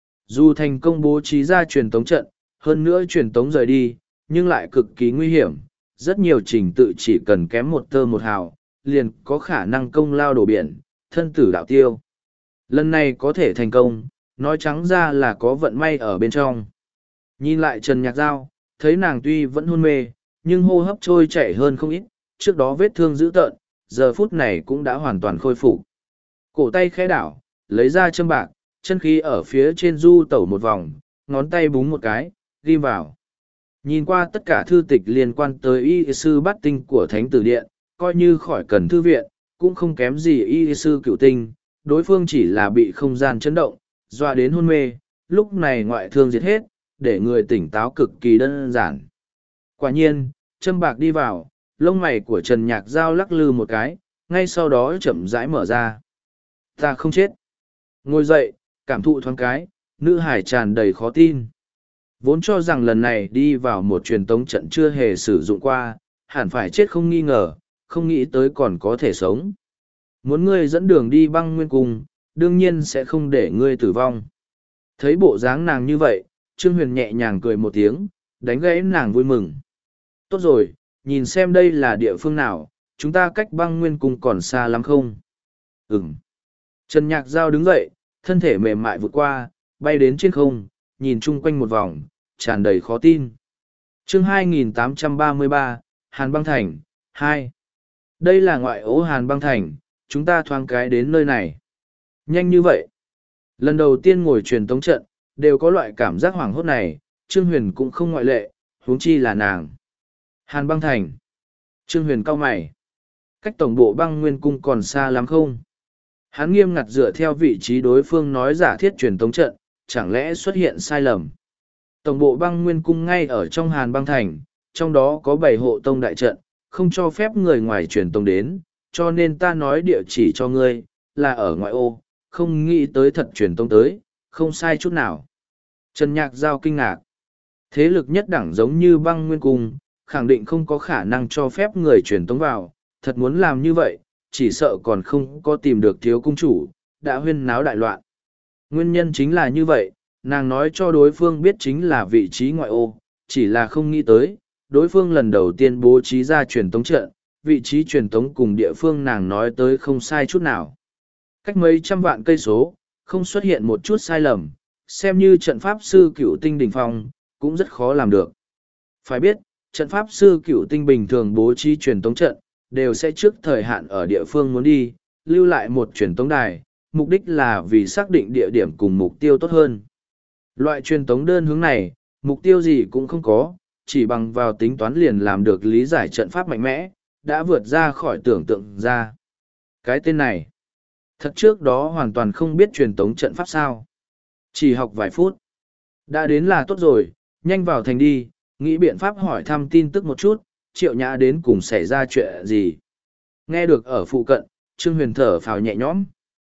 Dù thành công bố trí ra truyền tống trận, hơn nữa truyền tống rời đi, nhưng lại cực kỳ nguy hiểm. Rất nhiều trình tự chỉ cần kém một tơ một hào, liền có khả năng công lao đổ biển, thân tử đạo tiêu. Lần này có thể thành công, nói trắng ra là có vận may ở bên trong. Nhìn lại Trần Nhạc Giao, thấy nàng tuy vẫn hôn mê, nhưng hô hấp trôi chảy hơn không ít, trước đó vết thương dữ tợn, giờ phút này cũng đã hoàn toàn khôi phục. Cổ tay khẽ đảo, lấy ra châm bạc, chân khí ở phía trên du tẩu một vòng, ngón tay búng một cái, ghi vào. Nhìn qua tất cả thư tịch liên quan tới y sư bát tinh của Thánh Tử Điện, coi như khỏi cần thư viện, cũng không kém gì y sư cựu tinh, đối phương chỉ là bị không gian chấn động, dọa đến hôn mê, lúc này ngoại thương diệt hết, để người tỉnh táo cực kỳ đơn giản. Quả nhiên, châm bạc đi vào, lông mày của Trần Nhạc Giao lắc lư một cái, ngay sau đó chậm rãi mở ra. Ta không chết. Ngồi dậy, cảm thụ thoáng cái, nữ hải tràn đầy khó tin. Vốn cho rằng lần này đi vào một truyền tống trận chưa hề sử dụng qua, hẳn phải chết không nghi ngờ, không nghĩ tới còn có thể sống. Muốn ngươi dẫn đường đi băng nguyên cung, đương nhiên sẽ không để ngươi tử vong. Thấy bộ dáng nàng như vậy, Trương Huyền nhẹ nhàng cười một tiếng, đánh gãy nàng vui mừng. Tốt rồi, nhìn xem đây là địa phương nào, chúng ta cách băng nguyên cung còn xa lắm không? Ừm. Trần Nhạc Giao đứng dậy, thân thể mềm mại vụt qua, bay đến trên không, nhìn chung quanh một vòng, tràn đầy khó tin. Chương hai nghìn tám trăm ba mươi ba, Hàn Băng Thành, hai. Đây là ngoại ô Hàn Băng Thành, chúng ta thoáng cái đến nơi này. Nhanh như vậy. Lần đầu tiên ngồi truyền tống trận, đều có loại cảm giác hoảng hốt này, Trương Huyền cũng không ngoại lệ, huống chi là nàng. Hàn Băng Thành. Trương Huyền cau mày. Cách tổng bộ băng nguyên cung còn xa lắm không? Hắn nghiêm ngặt dựa theo vị trí đối phương nói giả thiết truyền tống trận, chẳng lẽ xuất hiện sai lầm. Tổng bộ băng nguyên cung ngay ở trong Hàn Băng Thành, trong đó có bảy hộ tông đại trận, không cho phép người ngoài truyền tống đến, cho nên ta nói địa chỉ cho ngươi, là ở ngoại ô, không nghĩ tới thật truyền tống tới, không sai chút nào. Trần Nhạc Giao kinh ngạc. Thế lực nhất đẳng giống như băng nguyên cung, khẳng định không có khả năng cho phép người truyền tống vào, thật muốn làm như vậy, chỉ sợ còn không có tìm được thiếu cung chủ, đã huyên náo đại loạn. Nguyên nhân chính là như vậy, nàng nói cho đối phương biết chính là vị trí ngoại ô, chỉ là không nghĩ tới, đối phương lần đầu tiên bố trí ra truyền tống trận, vị trí truyền tống cùng địa phương nàng nói tới không sai chút nào. Cách mấy trăm vạn cây số, không xuất hiện một chút sai lầm, xem như trận pháp sư cựu tinh đỉnh phong, cũng rất khó làm được. Phải biết, trận pháp sư cựu tinh bình thường bố trí truyền tống trận, đều sẽ trước thời hạn ở địa phương muốn đi, lưu lại một truyền tống đài, mục đích là vì xác định địa điểm cùng mục tiêu tốt hơn. Loại truyền tống đơn hướng này, mục tiêu gì cũng không có, chỉ bằng vào tính toán liền làm được lý giải trận pháp mạnh mẽ, đã vượt ra khỏi tưởng tượng ra. Cái tên này, thật trước đó hoàn toàn không biết truyền tống trận pháp sao. Chỉ học vài phút, đã đến là tốt rồi, nhanh vào thành đi, nghĩ biện pháp hỏi thăm tin tức một chút, Triệu Nhã đến cùng xảy ra chuyện gì. Nghe được ở phụ cận, Trương Huyền thở phào nhẹ nhõm.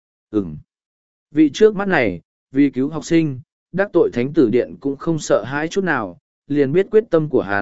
Ừm. Vị trước mắt này, vì cứu học sinh, đắc tội Thánh Tử Điện cũng không sợ hãi chút nào, liền biết quyết tâm của hắn,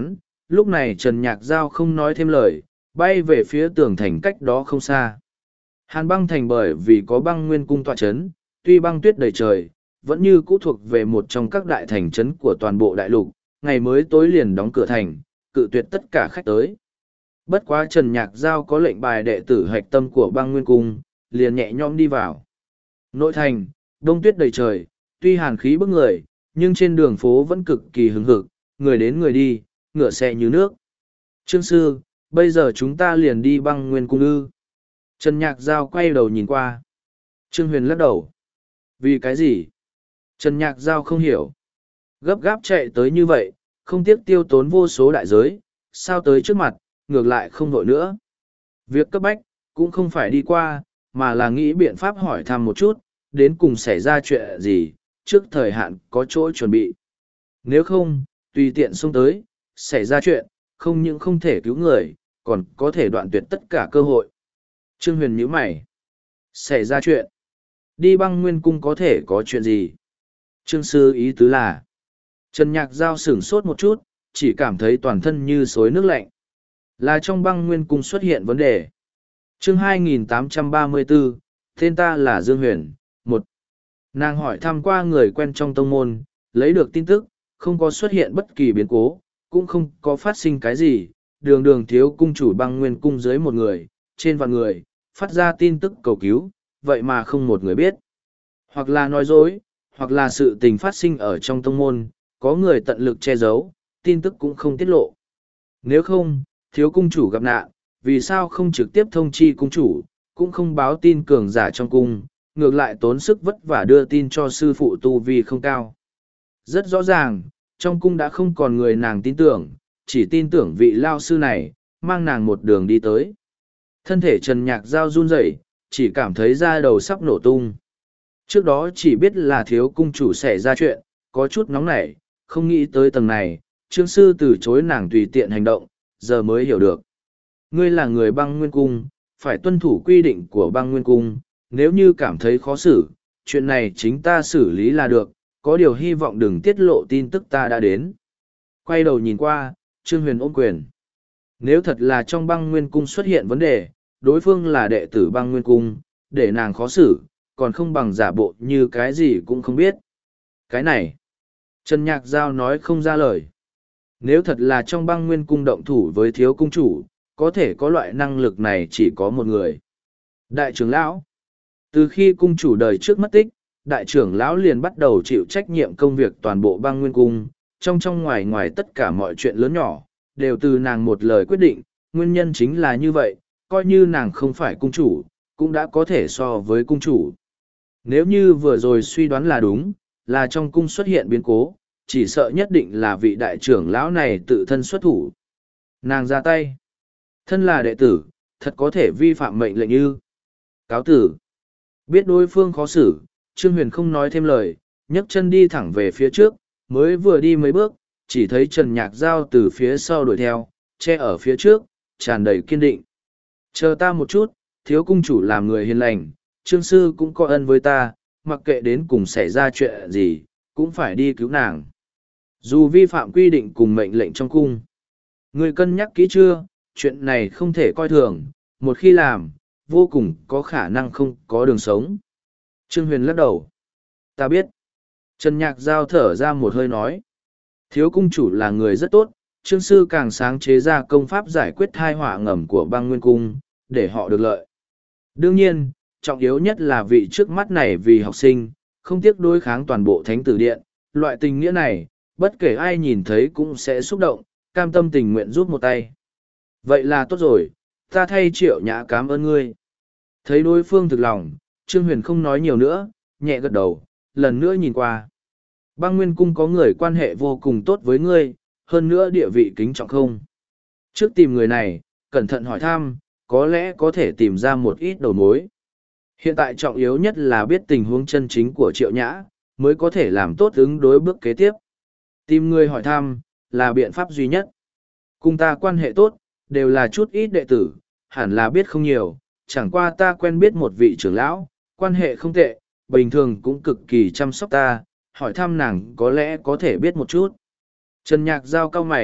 lúc này Trần Nhạc Giao không nói thêm lời, bay về phía tường thành cách đó không xa. Hàn băng thành bởi vì có băng nguyên cung tọa chấn, tuy băng tuyết đầy trời, vẫn như cũ thuộc về một trong các đại thành trấn của toàn bộ đại lục, ngày mới tối liền đóng cửa thành, cự tuyệt tất cả khách tới. Bất quá Trần Nhạc Giao có lệnh bài đệ tử hạch tâm của băng nguyên cung, liền nhẹ nhõm đi vào. Nội thành, đông tuyết đầy trời, tuy hàn khí bức người, nhưng trên đường phố vẫn cực kỳ hứng hực, người đến người đi, ngựa xe như nước. Trương sư, bây giờ chúng ta liền đi băng nguyên cung ư. Trần Nhạc Giao quay đầu nhìn qua. Trương Huyền lắc đầu. Vì cái gì? Trần Nhạc Giao không hiểu. Gấp gáp chạy tới như vậy, không tiếc tiêu tốn vô số đại giới, sao tới trước mặt, ngược lại không vội nữa. Việc cấp bách, cũng không phải đi qua, mà là nghĩ biện pháp hỏi thăm một chút, đến cùng xảy ra chuyện gì, trước thời hạn có chỗ chuẩn bị. Nếu không, tùy tiện xông tới, xảy ra chuyện, không những không thể cứu người, còn có thể đoạn tuyệt tất cả cơ hội. Trương Huyền nhíu mày. Xảy ra chuyện. Đi băng nguyên cung có thể có chuyện gì? Trương sư ý tứ là. Trần Nhạc Giao sửng sốt một chút, chỉ cảm thấy toàn thân như xối nước lạnh. Là trong băng nguyên cung xuất hiện vấn đề. Chương hai nghìn tám trăm ba mươi bốn, tên ta là Dương Huyền. Một. Nàng hỏi thăm qua người quen trong tông môn, lấy được tin tức, không có xuất hiện bất kỳ biến cố, cũng không có phát sinh cái gì. Đường đường thiếu cung chủ băng nguyên cung dưới một người, trên vạn người, phát ra tin tức cầu cứu, vậy mà không một người biết. Hoặc là nói dối, hoặc là sự tình phát sinh ở trong tông môn, có người tận lực che giấu, tin tức cũng không tiết lộ. Nếu không, thiếu cung chủ gặp nạn, vì sao không trực tiếp thông chi cung chủ, cũng không báo tin cường giả trong cung, ngược lại tốn sức vất vả đưa tin cho sư phụ tu vi không cao. Rất rõ ràng, trong cung đã không còn người nàng tin tưởng, chỉ tin tưởng vị lao sư này, mang nàng một đường đi tới. Thân thể Trần Nhạc Giao run rẩy, chỉ cảm thấy da đầu sắp nổ tung. Trước đó chỉ biết là thiếu cung chủ xảy ra chuyện, có chút nóng nảy, không nghĩ tới tầng này, Trương sư từ chối nàng tùy tiện hành động, giờ mới hiểu được. Ngươi là người băng nguyên cung, phải tuân thủ quy định của băng nguyên cung, nếu như cảm thấy khó xử, chuyện này chính ta xử lý là được, có điều hy vọng đừng tiết lộ tin tức ta đã đến. Quay đầu nhìn qua, Trương Huyền ôm quyền. Nếu thật là trong băng nguyên cung xuất hiện vấn đề, đối phương là đệ tử băng nguyên cung, để nàng khó xử, còn không bằng giả bộ như cái gì cũng không biết. Cái này, Trần Nhạc Giao nói không ra lời. Nếu thật là trong băng nguyên cung động thủ với thiếu cung chủ, có thể có loại năng lực này chỉ có một người. Đại trưởng lão. Từ khi cung chủ đời trước mất tích, đại trưởng lão liền bắt đầu chịu trách nhiệm công việc toàn bộ băng nguyên cung, trong trong ngoài ngoài tất cả mọi chuyện lớn nhỏ, đều từ nàng một lời quyết định, nguyên nhân chính là như vậy, coi như nàng không phải cung chủ, cũng đã có thể so với cung chủ. Nếu như vừa rồi suy đoán là đúng, là trong cung xuất hiện biến cố, chỉ sợ nhất định là vị đại trưởng lão này tự thân xuất thủ. Nàng ra tay. Thân là đệ tử, thật có thể vi phạm mệnh lệnh như. Cáo tử. Biết đối phương khó xử, Trương Huyền không nói thêm lời, nhấc chân đi thẳng về phía trước, mới vừa đi mấy bước, chỉ thấy Trần Nhạc Giao từ phía sau đuổi theo, che ở phía trước, tràn đầy kiên định. Chờ ta một chút, thiếu cung chủ làm người hiền lành, Trương sư cũng có ân với ta, mặc kệ đến cùng xảy ra chuyện gì, cũng phải đi cứu nàng. Dù vi phạm quy định cùng mệnh lệnh trong cung. Người cân nhắc kỹ chưa, chuyện này không thể coi thường, một khi làm, vô cùng có khả năng không có đường sống. Trương Huyền lắc đầu. Ta biết. Trần Nhạc Giao thở ra một hơi nói. Thiếu cung chủ là người rất tốt, Trương sư càng sáng chế ra công pháp giải quyết thai họa ngầm của băng nguyên cung, để họ được lợi. Đương nhiên, trọng yếu nhất là vị trước mắt này vì học sinh, không tiếc đối kháng toàn bộ thánh tử điện, loại tình nghĩa này, bất kể ai nhìn thấy cũng sẽ xúc động, cam tâm tình nguyện giúp một tay. Vậy là tốt rồi, ta thay Triệu Nhã cảm ơn ngươi. Thấy đối phương thực lòng, Trương Huyền không nói nhiều nữa, nhẹ gật đầu, lần nữa nhìn qua. Băng Nguyên Cung có người quan hệ vô cùng tốt với ngươi, hơn nữa địa vị kính trọng không. Trước tìm người này, cẩn thận hỏi thăm, có lẽ có thể tìm ra một ít đầu mối. Hiện tại trọng yếu nhất là biết tình huống chân chính của Triệu Nhã, mới có thể làm tốt ứng đối bước kế tiếp. Tìm người hỏi thăm, là biện pháp duy nhất. Cùng ta quan hệ tốt, đều là chút ít đệ tử, hẳn là biết không nhiều, chẳng qua ta quen biết một vị trưởng lão, quan hệ không tệ, bình thường cũng cực kỳ chăm sóc ta, hỏi thăm nàng có lẽ có thể biết một chút. Trần Nhạc Giao cao mày,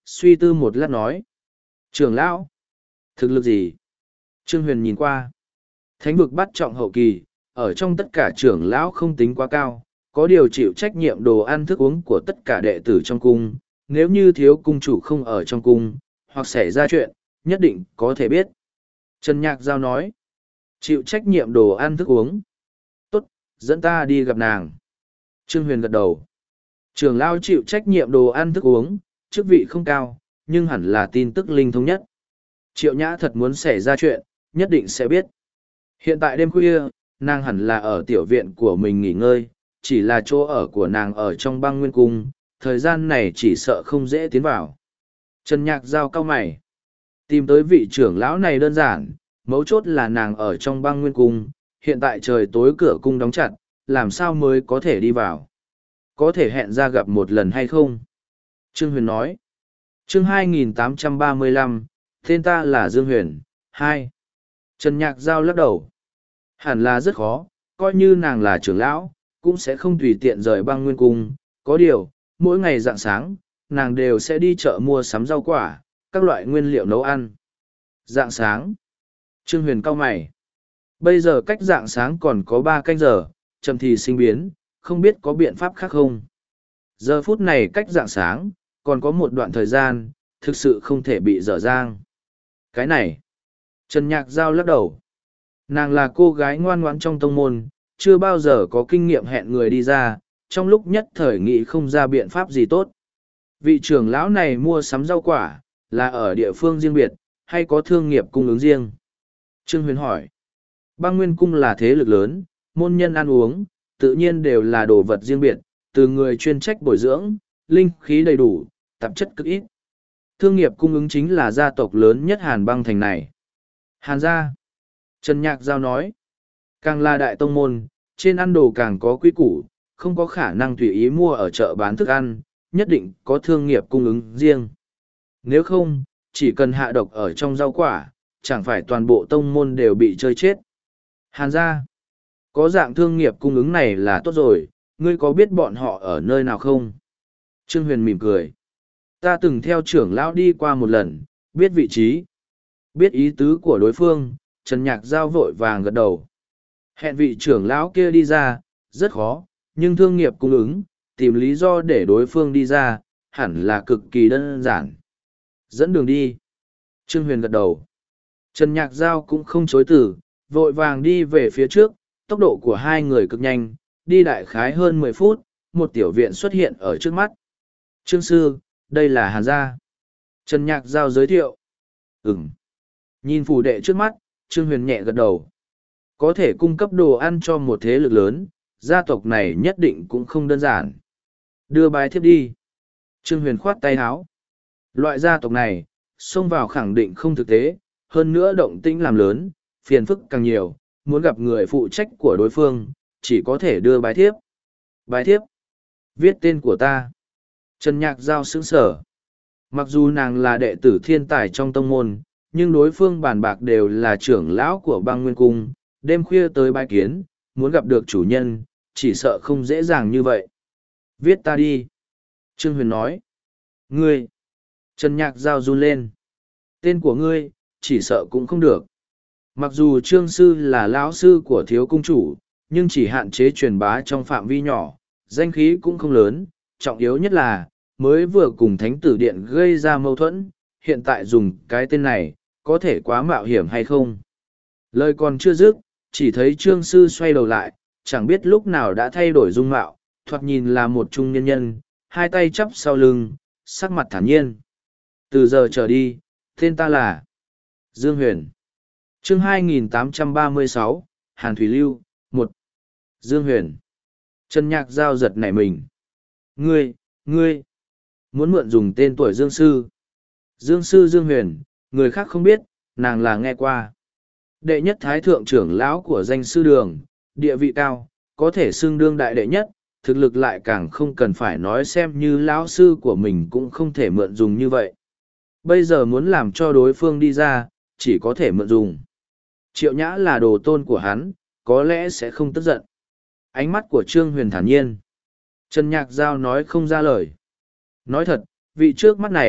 suy tư một lát nói. Trưởng lão, thực lực gì? Trương Huyền nhìn qua. Thánh vực bắt trọng hậu kỳ, ở trong tất cả trưởng lão không tính quá cao, có điều chịu trách nhiệm đồ ăn thức uống của tất cả đệ tử trong cung. Nếu như thiếu cung chủ không ở trong cung, hoặc xảy ra chuyện, nhất định có thể biết. Trần Nhạc Giao nói. Chịu trách nhiệm đồ ăn thức uống. Tốt, dẫn ta đi gặp nàng. Trương Huyền gật đầu. Trưởng lão chịu trách nhiệm đồ ăn thức uống, chức vị không cao, nhưng hẳn là tin tức linh thông nhất. Triệu Nhã thật muốn xảy ra chuyện, nhất định sẽ biết. Hiện tại đêm khuya, nàng hẳn là ở tiểu viện của mình nghỉ ngơi, chỉ là chỗ ở của nàng ở trong băng nguyên cung, thời gian này chỉ sợ không dễ tiến vào. Trần Nhạc Giao cau mày. Tìm tới vị trưởng lão này đơn giản, mấu chốt là nàng ở trong băng nguyên cung, hiện tại trời tối cửa cung đóng chặt, làm sao mới có thể đi vào. Có thể hẹn ra gặp một lần hay không? Trương Huyền nói. Chương hai nghìn tám trăm ba mươi lăm, tên ta là Dương Huyền, hai. Trần Nhạc Giao lắc đầu. Hẳn là rất khó, coi như nàng là trưởng lão, cũng sẽ không tùy tiện rời băng nguyên cung. Có điều, mỗi ngày rạng sáng, nàng đều sẽ đi chợ mua sắm rau quả, các loại nguyên liệu nấu ăn. Rạng sáng. Trương Huyền cau mày. Bây giờ cách rạng sáng còn có ba canh giờ, chậm thì sinh biến, không biết có biện pháp khác không. Giờ phút này cách rạng sáng, còn có một đoạn thời gian, thực sự không thể bị dở dang. Cái này. Trần Nhạc Giao lắc đầu. Nàng là cô gái ngoan ngoãn trong tông môn, chưa bao giờ có kinh nghiệm hẹn người đi ra, trong lúc nhất thời nghĩ không ra biện pháp gì tốt. Vị trưởng lão này mua sắm rau quả, là ở địa phương riêng biệt, hay có thương nghiệp cung ứng riêng? Trương Huyền hỏi. Băng Nguyên Cung là thế lực lớn, môn nhân ăn uống, tự nhiên đều là đồ vật riêng biệt, từ người chuyên trách bồi dưỡng, linh khí đầy đủ, tạp chất cực ít. Thương nghiệp cung ứng chính là gia tộc lớn nhất Hàn băng thành này. Hàn gia. Trần Nhạc Giao nói. Càng là đại tông môn, trên ăn đồ càng có quy củ, không có khả năng tùy ý mua ở chợ bán thức ăn, nhất định có thương nghiệp cung ứng riêng. Nếu không, chỉ cần hạ độc ở trong rau quả, chẳng phải toàn bộ tông môn đều bị chơi chết. Hàn gia. Có dạng thương nghiệp cung ứng này là tốt rồi, ngươi có biết bọn họ ở nơi nào không? Trương Huyền mỉm cười. Ta từng theo trưởng lão đi qua một lần, biết vị trí. Biết ý tứ của đối phương, Trần Nhạc Giao vội vàng gật đầu. Hẹn vị trưởng lão kia đi ra, rất khó, nhưng thương nghiệp cung ứng, tìm lý do để đối phương đi ra, hẳn là cực kỳ đơn giản. Dẫn đường đi. Trương Huyền gật đầu. Trần Nhạc Giao cũng không chối từ, vội vàng đi về phía trước, tốc độ của hai người cực nhanh, đi đại khái hơn mười phút, một tiểu viện xuất hiện ở trước mắt. Trương Sư, đây là Hàn gia. Trần Nhạc Giao giới thiệu. Ừm. Nhìn phủ đệ trước mắt, Trương Huyền nhẹ gật đầu. Có thể cung cấp đồ ăn cho một thế lực lớn, gia tộc này nhất định cũng không đơn giản. Đưa bài thiếp đi. Trương Huyền khoát tay áo. Loại gia tộc này, xông vào khẳng định không thực tế, hơn nữa động tĩnh làm lớn, phiền phức càng nhiều, muốn gặp người phụ trách của đối phương, chỉ có thể đưa bài thiếp. Bài thiếp. Viết tên của ta. Trần Nhạc Giao sững sở. Mặc dù nàng là đệ tử thiên tài trong tông môn, nhưng đối phương bàn bạc đều là trưởng lão của băng nguyên cung, đêm khuya tới bái kiến, muốn gặp được chủ nhân, chỉ sợ không dễ dàng như vậy. Viết ta đi. Trương Huyền nói. Ngươi. Trần Nhạc Giao run lên. Tên của ngươi, chỉ sợ cũng không được. Mặc dù Trương Sư là lão sư của thiếu cung chủ, nhưng chỉ hạn chế truyền bá trong phạm vi nhỏ, danh khí cũng không lớn, trọng yếu nhất là, mới vừa cùng Thánh Tử Điện gây ra mâu thuẫn, hiện tại dùng cái tên này, có thể quá mạo hiểm hay không. Lời còn chưa dứt, chỉ thấy Trương Sư xoay đầu lại, chẳng biết lúc nào đã thay đổi dung mạo, thoạt nhìn là một trung nhân nhân, hai tay chắp sau lưng, sắc mặt thản nhiên. Từ giờ trở đi, tên ta là Dương Huyền. Chương hai nghìn tám trăm ba mươi sáu, Hàn Thủy Lưu, một. Dương Huyền. Trần Nhạc Giao giật nảy mình. Ngươi, ngươi, muốn mượn dùng tên tuổi Dương Sư. Dương Sư Dương Huyền, người khác không biết, nàng là nghe qua. Đệ nhất thái thượng trưởng lão của danh sư đường, địa vị cao, có thể xưng đương đại đệ nhất, thực lực lại càng không cần phải nói xem như lão sư của mình cũng không thể mượn dùng như vậy. Bây giờ muốn làm cho đối phương đi ra, chỉ có thể mượn dùng. Triệu Nhã là đồ tôn của hắn, có lẽ sẽ không tức giận. Ánh mắt của Trương Huyền thản nhiên. Trần Nhạc Giao nói không ra lời. Nói thật, vị trước mắt này,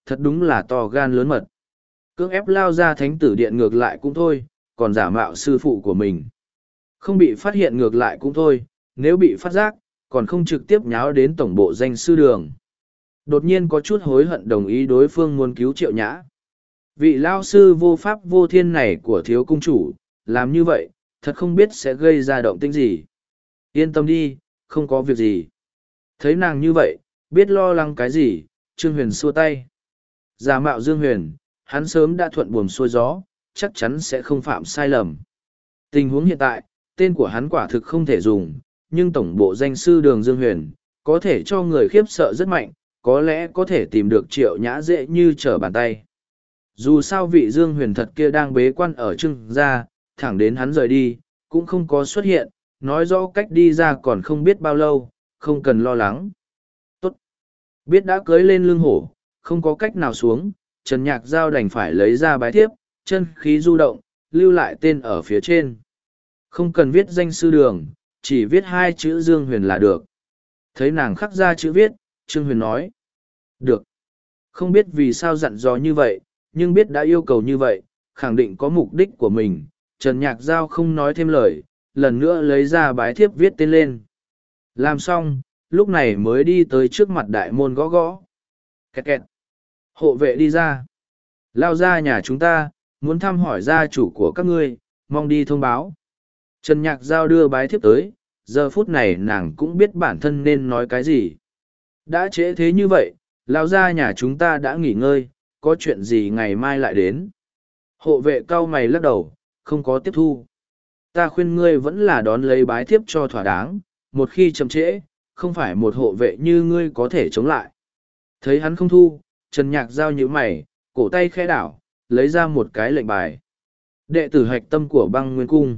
thật đúng là to gan lớn mật. Cưỡng ép lao ra thánh tử điện ngược lại cũng thôi, còn giả mạo sư phụ của mình. Không bị phát hiện ngược lại cũng thôi, nếu bị phát giác, còn không trực tiếp nháo đến tổng bộ danh sư đường. Đột nhiên có chút hối hận đồng ý đối phương muốn cứu Triệu Nhã. Vị lao sư vô pháp vô thiên này của thiếu cung chủ, làm như vậy, thật không biết sẽ gây ra động tĩnh gì. Yên tâm đi, không có việc gì. Thấy nàng như vậy, biết lo lắng cái gì, Trương Huyền xua tay. Giả mạo Dương Huyền, hắn sớm đã thuận buồm xuôi gió, chắc chắn sẽ không phạm sai lầm. Tình huống hiện tại, tên của hắn quả thực không thể dùng, nhưng tổng bộ danh sư đường Dương Huyền, có thể cho người khiếp sợ rất mạnh, có lẽ có thể tìm được Triệu Nhã dễ như trở bàn tay. Dù sao vị Dương Huyền thật kia đang bế quan ở Trương gia, thẳng đến hắn rời đi, cũng không có xuất hiện, nói rõ cách đi ra còn không biết bao lâu, không cần lo lắng. Tốt. Biết đã cưới lên lưng hổ, không có cách nào xuống, Trần Nhạc Giao đành phải lấy ra bái thiếp, chân khí du động, lưu lại tên ở phía trên. Không cần viết danh sư đường, chỉ viết hai chữ Dương Huyền là được. Thấy nàng khắc ra chữ viết, Trương Huyền nói. Được. Không biết vì sao dặn dò như vậy, nhưng biết đã yêu cầu như vậy, khẳng định có mục đích của mình. Trần Nhạc Giao không nói thêm lời, lần nữa lấy ra bái thiếp viết tên lên. Làm xong, lúc này mới đi tới trước mặt đại môn gõ gõ. Kẹt kẹt. Hộ vệ đi ra. Lao ra nhà chúng ta, muốn thăm hỏi gia chủ của các ngươi, mong đi thông báo. Trần Nhạc Giao đưa bái thiếp tới, giờ phút này nàng cũng biết bản thân nên nói cái gì. Đã trễ thế như vậy, Lao ra nhà chúng ta đã nghỉ ngơi, có chuyện gì ngày mai lại đến. Hộ vệ cau mày lắc đầu, không có tiếp thu. Ta khuyên ngươi vẫn là đón lấy bái thiếp cho thỏa đáng, một khi chậm trễ, không phải một hộ vệ như ngươi có thể chống lại. Thấy hắn không thu, Trần Nhạc Giao nhíu mày, cổ tay khẽ đảo, lấy ra một cái lệnh bài. Đệ tử hạch tâm của băng nguyên cung.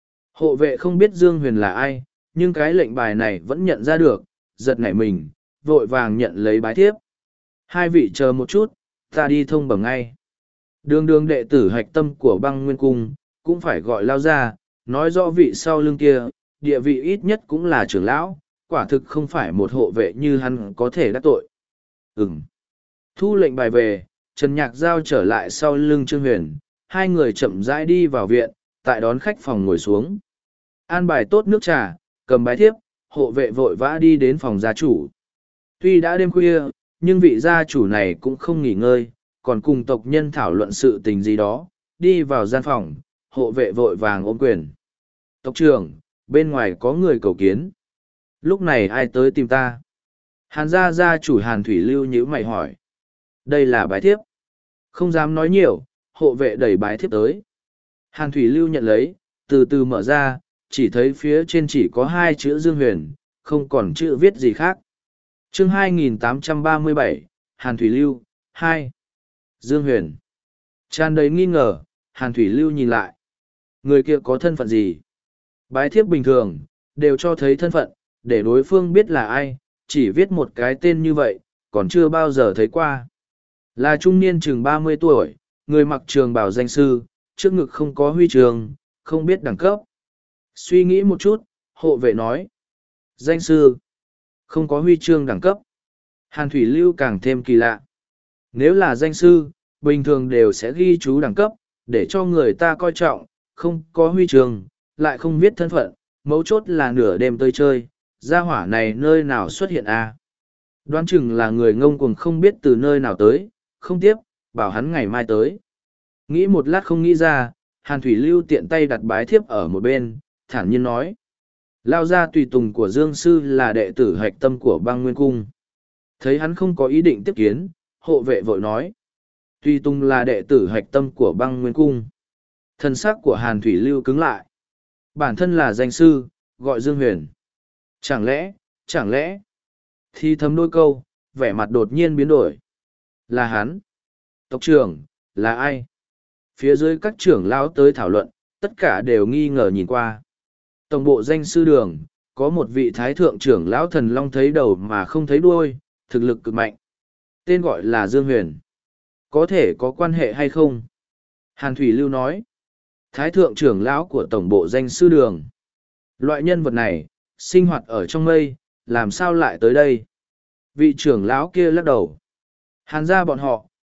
Hộ vệ không biết Dương Huyền là ai, nhưng cái lệnh bài này vẫn nhận ra được, giật nảy mình, vội vàng nhận lấy bái thiếp. Hai vị chờ một chút, ta đi thông bẩm ngay. Đường đường đệ tử hạch tâm của băng nguyên cung, cũng phải gọi lao ra, nói rõ vị sau lưng kia, địa vị ít nhất cũng là trưởng lão, quả thực không phải một hộ vệ như hắn có thể đắc tội. Ừm. Thu lệnh bài về, Trần Nhạc Giao trở lại sau lưng Trương Huyền, hai người chậm rãi đi vào viện, tại đón khách phòng ngồi xuống. An bài tốt nước trà, cầm bái thiếp, hộ vệ vội vã đi đến phòng gia chủ. Tuy đã đêm khuya, nhưng vị gia chủ này cũng không nghỉ ngơi, còn cùng tộc nhân thảo luận sự tình gì đó, đi vào gian phòng, hộ vệ vội vàng ôm quyền. Tộc trưởng, bên ngoài có người cầu kiến. Lúc này ai tới tìm ta? Hàn gia gia chủ Hàn Thủy Lưu nhíu mày hỏi. Đây là bái thiếp. Không dám nói nhiều, hộ vệ đẩy bái thiếp tới. Hàn Thủy Lưu nhận lấy, từ từ mở ra, chỉ thấy phía trên chỉ có hai chữ Dương Huyền, không còn chữ viết gì khác. Chương hai nghìn tám trăm ba mươi bảy, Hàn Thủy Lưu, hai. Dương Huyền. Tràn đầy nghi ngờ, Hàn Thủy Lưu nhìn lại. Người kia có thân phận gì? Bái thiếp bình thường, đều cho thấy thân phận, để đối phương biết là ai, chỉ viết một cái tên như vậy, còn chưa bao giờ thấy qua. Là trung niên chừng ba mươi tuổi, người mặc trường bào danh sư, trước ngực không có huy trường, không biết đẳng cấp. Suy nghĩ một chút, hộ vệ nói. Danh sư, không có huy chương đẳng cấp. Hàn Thủy Lưu càng thêm kỳ lạ. Nếu là danh sư, bình thường đều sẽ ghi chú đẳng cấp, để cho người ta coi trọng, không có huy chương, lại không viết thân phận, mấu chốt là nửa đêm tới chơi, gia hỏa này nơi nào xuất hiện à? Đoán chừng là người ngông cuồng không biết từ nơi nào tới, không tiếp, bảo hắn ngày mai tới. Nghĩ một lát không nghĩ ra, Hàn Thủy Lưu tiện tay đặt bái thiếp ở một bên, thản nhiên nói. Lao ra tùy tùng của Dương Sư là đệ tử hạch tâm của băng nguyên cung. Thấy hắn không có ý định tiếp kiến, hộ vệ vội nói. Tùy tùng là đệ tử hạch tâm của băng nguyên cung. Thân xác của Hàn Thủy Lưu cứng lại. Bản thân là danh sư, gọi Dương Huyền. Chẳng lẽ, chẳng lẽ, thì thấm đôi câu, vẻ mặt đột nhiên biến đổi. Là hắn. Tộc trưởng, là ai? Phía dưới các trưởng lão tới thảo luận, tất cả đều nghi ngờ nhìn qua. Tổng bộ danh sư đường, có một vị thái thượng trưởng lão thần long thấy đầu mà không thấy đuôi, thực lực cực mạnh. Tên gọi là Dương Huyền. Có thể có quan hệ hay không? Hàn Thủy Lưu nói. Thái thượng trưởng lão của tổng bộ danh sư đường. Loại nhân vật này, sinh hoạt ở trong mây, làm sao lại tới đây? Vị trưởng lão kia lắc đầu. Hàn gia bọn họ,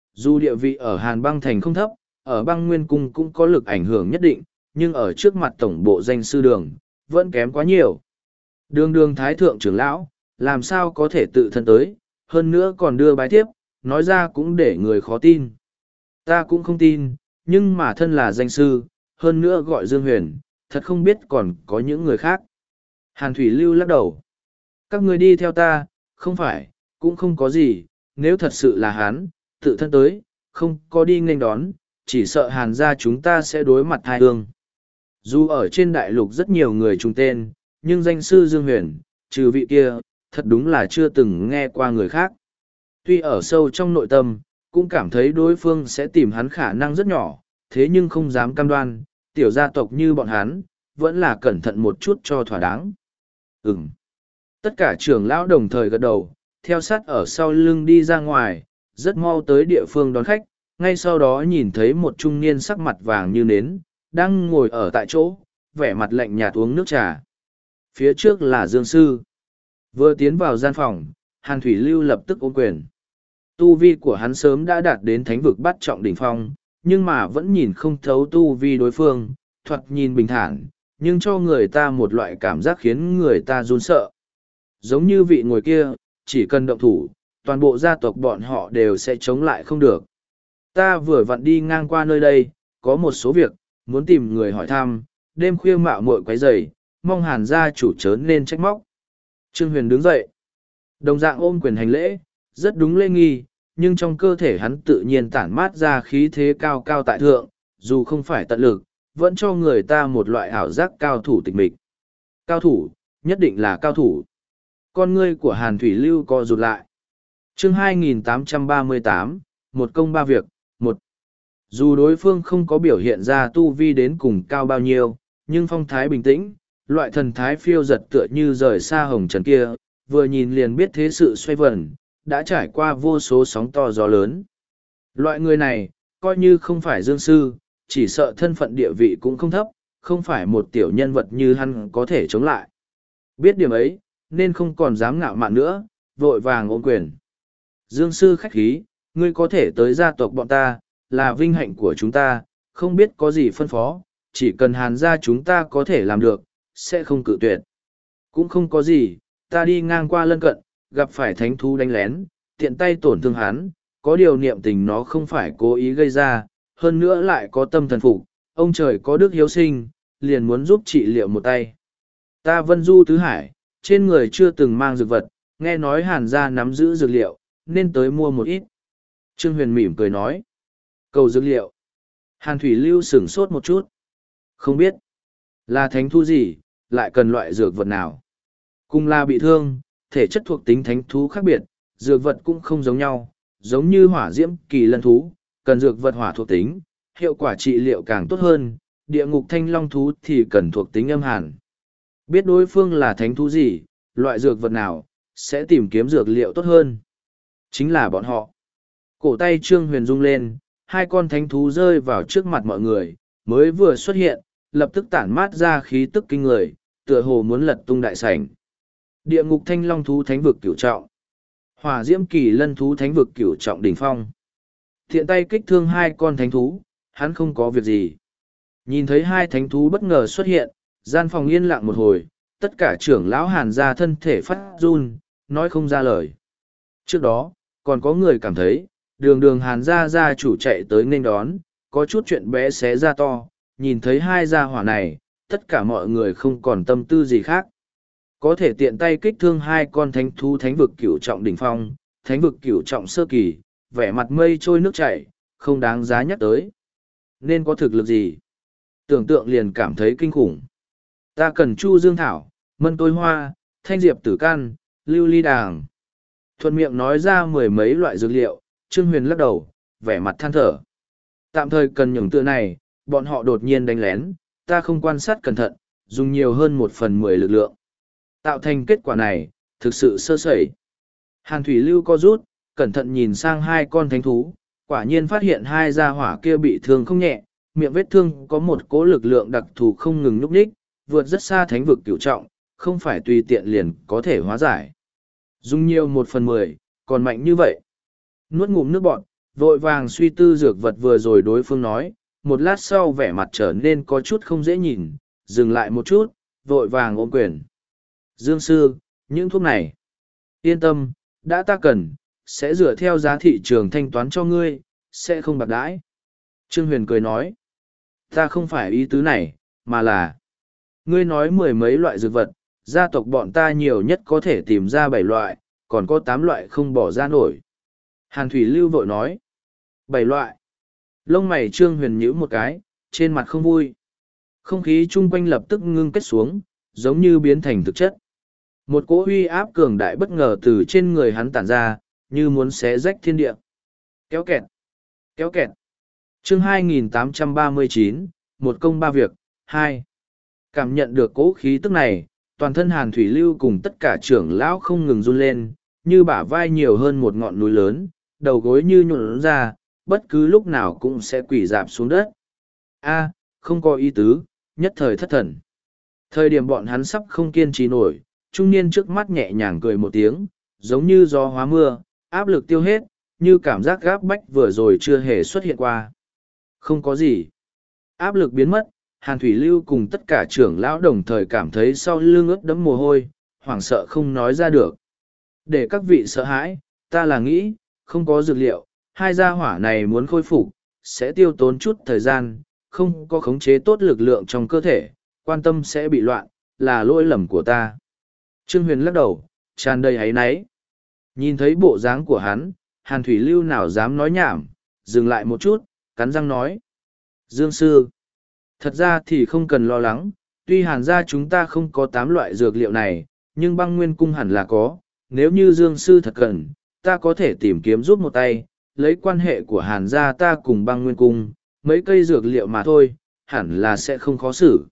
Dù địa vị ở Hàn băng thành không thấp, ở băng nguyên cung cũng có lực ảnh hưởng nhất định, nhưng ở trước mặt tổng bộ danh sư đường, vẫn kém quá nhiều. Đường đường thái thượng trưởng lão, làm sao có thể tự thân tới, hơn nữa còn đưa bái tiếp, nói ra cũng để người khó tin. Ta cũng không tin, nhưng mà thân là danh sư, hơn nữa gọi Dương Huyền, thật không biết còn có những người khác. Hàn Thủy Lưu lắc đầu. Các người đi theo ta, không phải, cũng không có gì, nếu thật sự là hắn, tự thân tới, không có đi nghênh đón, chỉ sợ Hàn gia chúng ta sẽ đối mặt hai ương. Dù ở trên đại lục rất nhiều người trùng tên, nhưng danh sư Dương Huyền, trừ vị kia, thật đúng là chưa từng nghe qua người khác. Tuy ở sâu trong nội tâm, cũng cảm thấy đối phương sẽ tìm hắn khả năng rất nhỏ, thế nhưng không dám cam đoan, tiểu gia tộc như bọn hắn, vẫn là cẩn thận một chút cho thỏa đáng. Ừm. Tất cả trưởng lão đồng thời gật đầu, theo sát ở sau lưng đi ra ngoài, rất mau tới địa phương đón khách, ngay sau đó nhìn thấy một trung niên sắc mặt vàng như nến, đang ngồi ở tại chỗ, vẻ mặt lạnh nhạt uống nước trà. Phía trước là Dương Sư. Vừa tiến vào gian phòng, Hàn Thủy Lưu lập tức ôm quyền. Tu vi của hắn sớm đã đạt đến thánh vực bắt trọng đỉnh phong, nhưng mà vẫn nhìn không thấu tu vi đối phương, thoạt nhìn bình thản, nhưng cho người ta một loại cảm giác khiến người ta run sợ. Giống như vị ngồi kia, chỉ cần động thủ, toàn bộ gia tộc bọn họ đều sẽ chống lại không được. Ta vừa vặn đi ngang qua nơi đây, có một số việc, muốn tìm người hỏi thăm, đêm khuya mạo muội quấy rầy, mong Hàn gia chủ chớ nên trách móc. Trương Huyền đứng dậy, đồng dạng ôm quyền hành lễ, rất đúng lễ nghi, nhưng trong cơ thể hắn tự nhiên tản mát ra khí thế cao cao tại thượng, dù không phải tận lực, vẫn cho người ta một loại ảo giác cao thủ tịch mịch. Cao thủ, nhất định là cao thủ. Con ngươi của Hàn Thủy Lưu co rụt lại. Chương hai nghìn tám trăm ba mươi tám, một công ba việc, một. Dù đối phương không có biểu hiện ra tu vi đến cùng cao bao nhiêu, nhưng phong thái bình tĩnh, loại thần thái phiêu giật tựa như rời xa hồng trần kia, vừa nhìn liền biết thế sự xoay vần, đã trải qua vô số sóng to gió lớn. Loại người này, coi như không phải Dương Sư, chỉ sợ thân phận địa vị cũng không thấp, không phải một tiểu nhân vật như hắn có thể chống lại. Biết điểm ấy, nên không còn dám ngạo mạn nữa, vội vàng ôm quyền. Dương Sư khách khí, ngươi có thể tới gia tộc bọn ta, là vinh hạnh của chúng ta, không biết có gì phân phó, chỉ cần Hàn gia chúng ta có thể làm được, sẽ không cự tuyệt. Cũng không có gì, ta đi ngang qua lân cận, gặp phải thánh thú đánh lén, tiện tay tổn thương hắn, có điều niệm tình nó không phải cố ý gây ra, hơn nữa lại có tâm thần phục, ông trời có đức hiếu sinh, liền muốn giúp trị liệu một tay. Ta vân du tứ hải, trên người chưa từng mang dược vật, nghe nói Hàn gia nắm giữ dược liệu, nên tới mua một ít. Trương Huyền mỉm cười nói. Cầu dược liệu. Hàn Thủy Lưu sửng sốt một chút. Không biết. Là thánh thú gì, lại cần loại dược vật nào. Cùng là bị thương, thể chất thuộc tính thánh thú khác biệt, dược vật cũng không giống nhau. Giống như hỏa diễm kỳ lân thú, cần dược vật hỏa thuộc tính, hiệu quả trị liệu càng tốt hơn. Địa ngục thanh long thú thì cần thuộc tính âm hàn. Biết đối phương là thánh thú gì, loại dược vật nào, sẽ tìm kiếm dược liệu tốt hơn. Chính là bọn họ. Cổ tay Trương Huyền rung lên, hai con thánh thú rơi vào trước mặt mọi người, mới vừa xuất hiện, lập tức tản mát ra khí tức kinh người, tựa hồ muốn lật tung đại sảnh. Địa ngục thanh long thú thánh vực cửu trọng. Hỏa diễm kỳ lân thú thánh vực cửu trọng đỉnh phong. Thiện tay kích thương hai con thánh thú, hắn không có việc gì. Nhìn thấy hai thánh thú bất ngờ xuất hiện, gian phòng yên lặng một hồi, tất cả trưởng lão Hàn gia thân thể phát run, nói không ra lời. Trước đó, còn có người cảm thấy, đường đường Hàn gia gia chủ chạy tới nên đón, có chút chuyện bé xé ra to, nhìn thấy hai gia hỏa này, tất cả mọi người không còn tâm tư gì khác. Có thể tiện tay kích thương hai con thánh thú thánh vực cửu trọng đỉnh phong, thánh vực cửu trọng sơ kỳ, vẻ mặt mây trôi nước chảy, không đáng giá nhắc tới. Nên có thực lực gì? Tưởng tượng liền cảm thấy kinh khủng. Ta cần chu dương thảo, mân tôi hoa, thanh diệp tử can, lưu ly đàng. Thuận miệng nói ra mười mấy loại dược liệu, Trương Huyền lắc đầu, vẻ mặt than thở. Tạm thời cần những tựa này, bọn họ đột nhiên đánh lén, ta không quan sát cẩn thận, dùng nhiều hơn một phần mười lực lượng. Tạo thành kết quả này, thực sự sơ sẩy. Hàn Thủy Lưu co rút, cẩn thận nhìn sang hai con thánh thú, quả nhiên phát hiện hai gia hỏa kia bị thương không nhẹ, miệng vết thương có một cỗ lực lượng đặc thù không ngừng nhúc nhích, vượt rất xa thánh vực cửu trọng, không phải tùy tiện liền có thể hóa giải. Dùng nhiều một phần mười, còn mạnh như vậy. Nuốt ngụm nước bọt, Vội vàng suy tư dược vật vừa rồi đối phương nói, một lát sau vẻ mặt trở nên có chút không dễ nhìn, dừng lại một chút, vội vàng ôm quyền. Dương sư, những thuốc này. Yên tâm, đã ta cần, sẽ dựa theo giá thị trường thanh toán cho ngươi, sẽ không bạc đãi. Trương Huyền cười nói, ta không phải ý tứ này, mà là, ngươi nói mười mấy loại dược vật, gia tộc bọn ta nhiều nhất có thể tìm ra bảy loại, còn có tám loại không bỏ ra nổi. Hàn Thủy Lưu vội nói, bảy loại. Lông mày Trương Huyền nhíu một cái, trên mặt không vui. Không khí chung quanh lập tức ngưng kết xuống, giống như biến thành thực chất. Một cỗ uy áp cường đại bất ngờ từ trên người hắn tản ra, như muốn xé rách thiên địa. Kéo kẹt, kéo kẹt. Chương hai nghìn tám trăm ba mươi chín, một công ba việc, hai. Cảm nhận được cỗ khí tức này, toàn thân Hàn Thủy Lưu cùng tất cả trưởng lão không ngừng run lên, như bả vai nhiều hơn một ngọn núi lớn, đầu gối như nhuộn ra, bất cứ lúc nào cũng sẽ quỳ dạp xuống đất. A, không có ý tứ, nhất thời thất thần. Thời điểm bọn hắn sắp không kiên trì nổi, trung niên trước mắt nhẹ nhàng cười một tiếng, giống như gió hóa mưa, áp lực tiêu hết, như cảm giác gáp bách vừa rồi chưa hề xuất hiện qua. Không có gì. Áp lực biến mất, Hàn Thủy Lưu cùng tất cả trưởng lão đồng thời cảm thấy sau lưng ướt đẫm mồ hôi, hoảng sợ không nói ra được. Để các vị sợ hãi, ta là nghĩ, không có dược liệu, hai gia hỏa này muốn khôi phục, sẽ tiêu tốn chút thời gian, không có khống chế tốt lực lượng trong cơ thể, quan tâm sẽ bị loạn, là lỗi lầm của ta. Trương Huyền lắc đầu, tràn đầy áy náy. Nhìn thấy bộ dáng của hắn, Hàn Thủy Lưu nào dám nói nhảm, dừng lại một chút, cắn răng nói. Dương sư, thật ra thì không cần lo lắng, tuy Hàn gia chúng ta không có tám loại dược liệu này, nhưng băng nguyên cung hẳn là có, nếu như Dương sư thật cần, ta có thể tìm kiếm giúp một tay, lấy quan hệ của Hàn gia ta cùng băng nguyên cung, mấy cây dược liệu mà thôi, hẳn là sẽ không khó xử.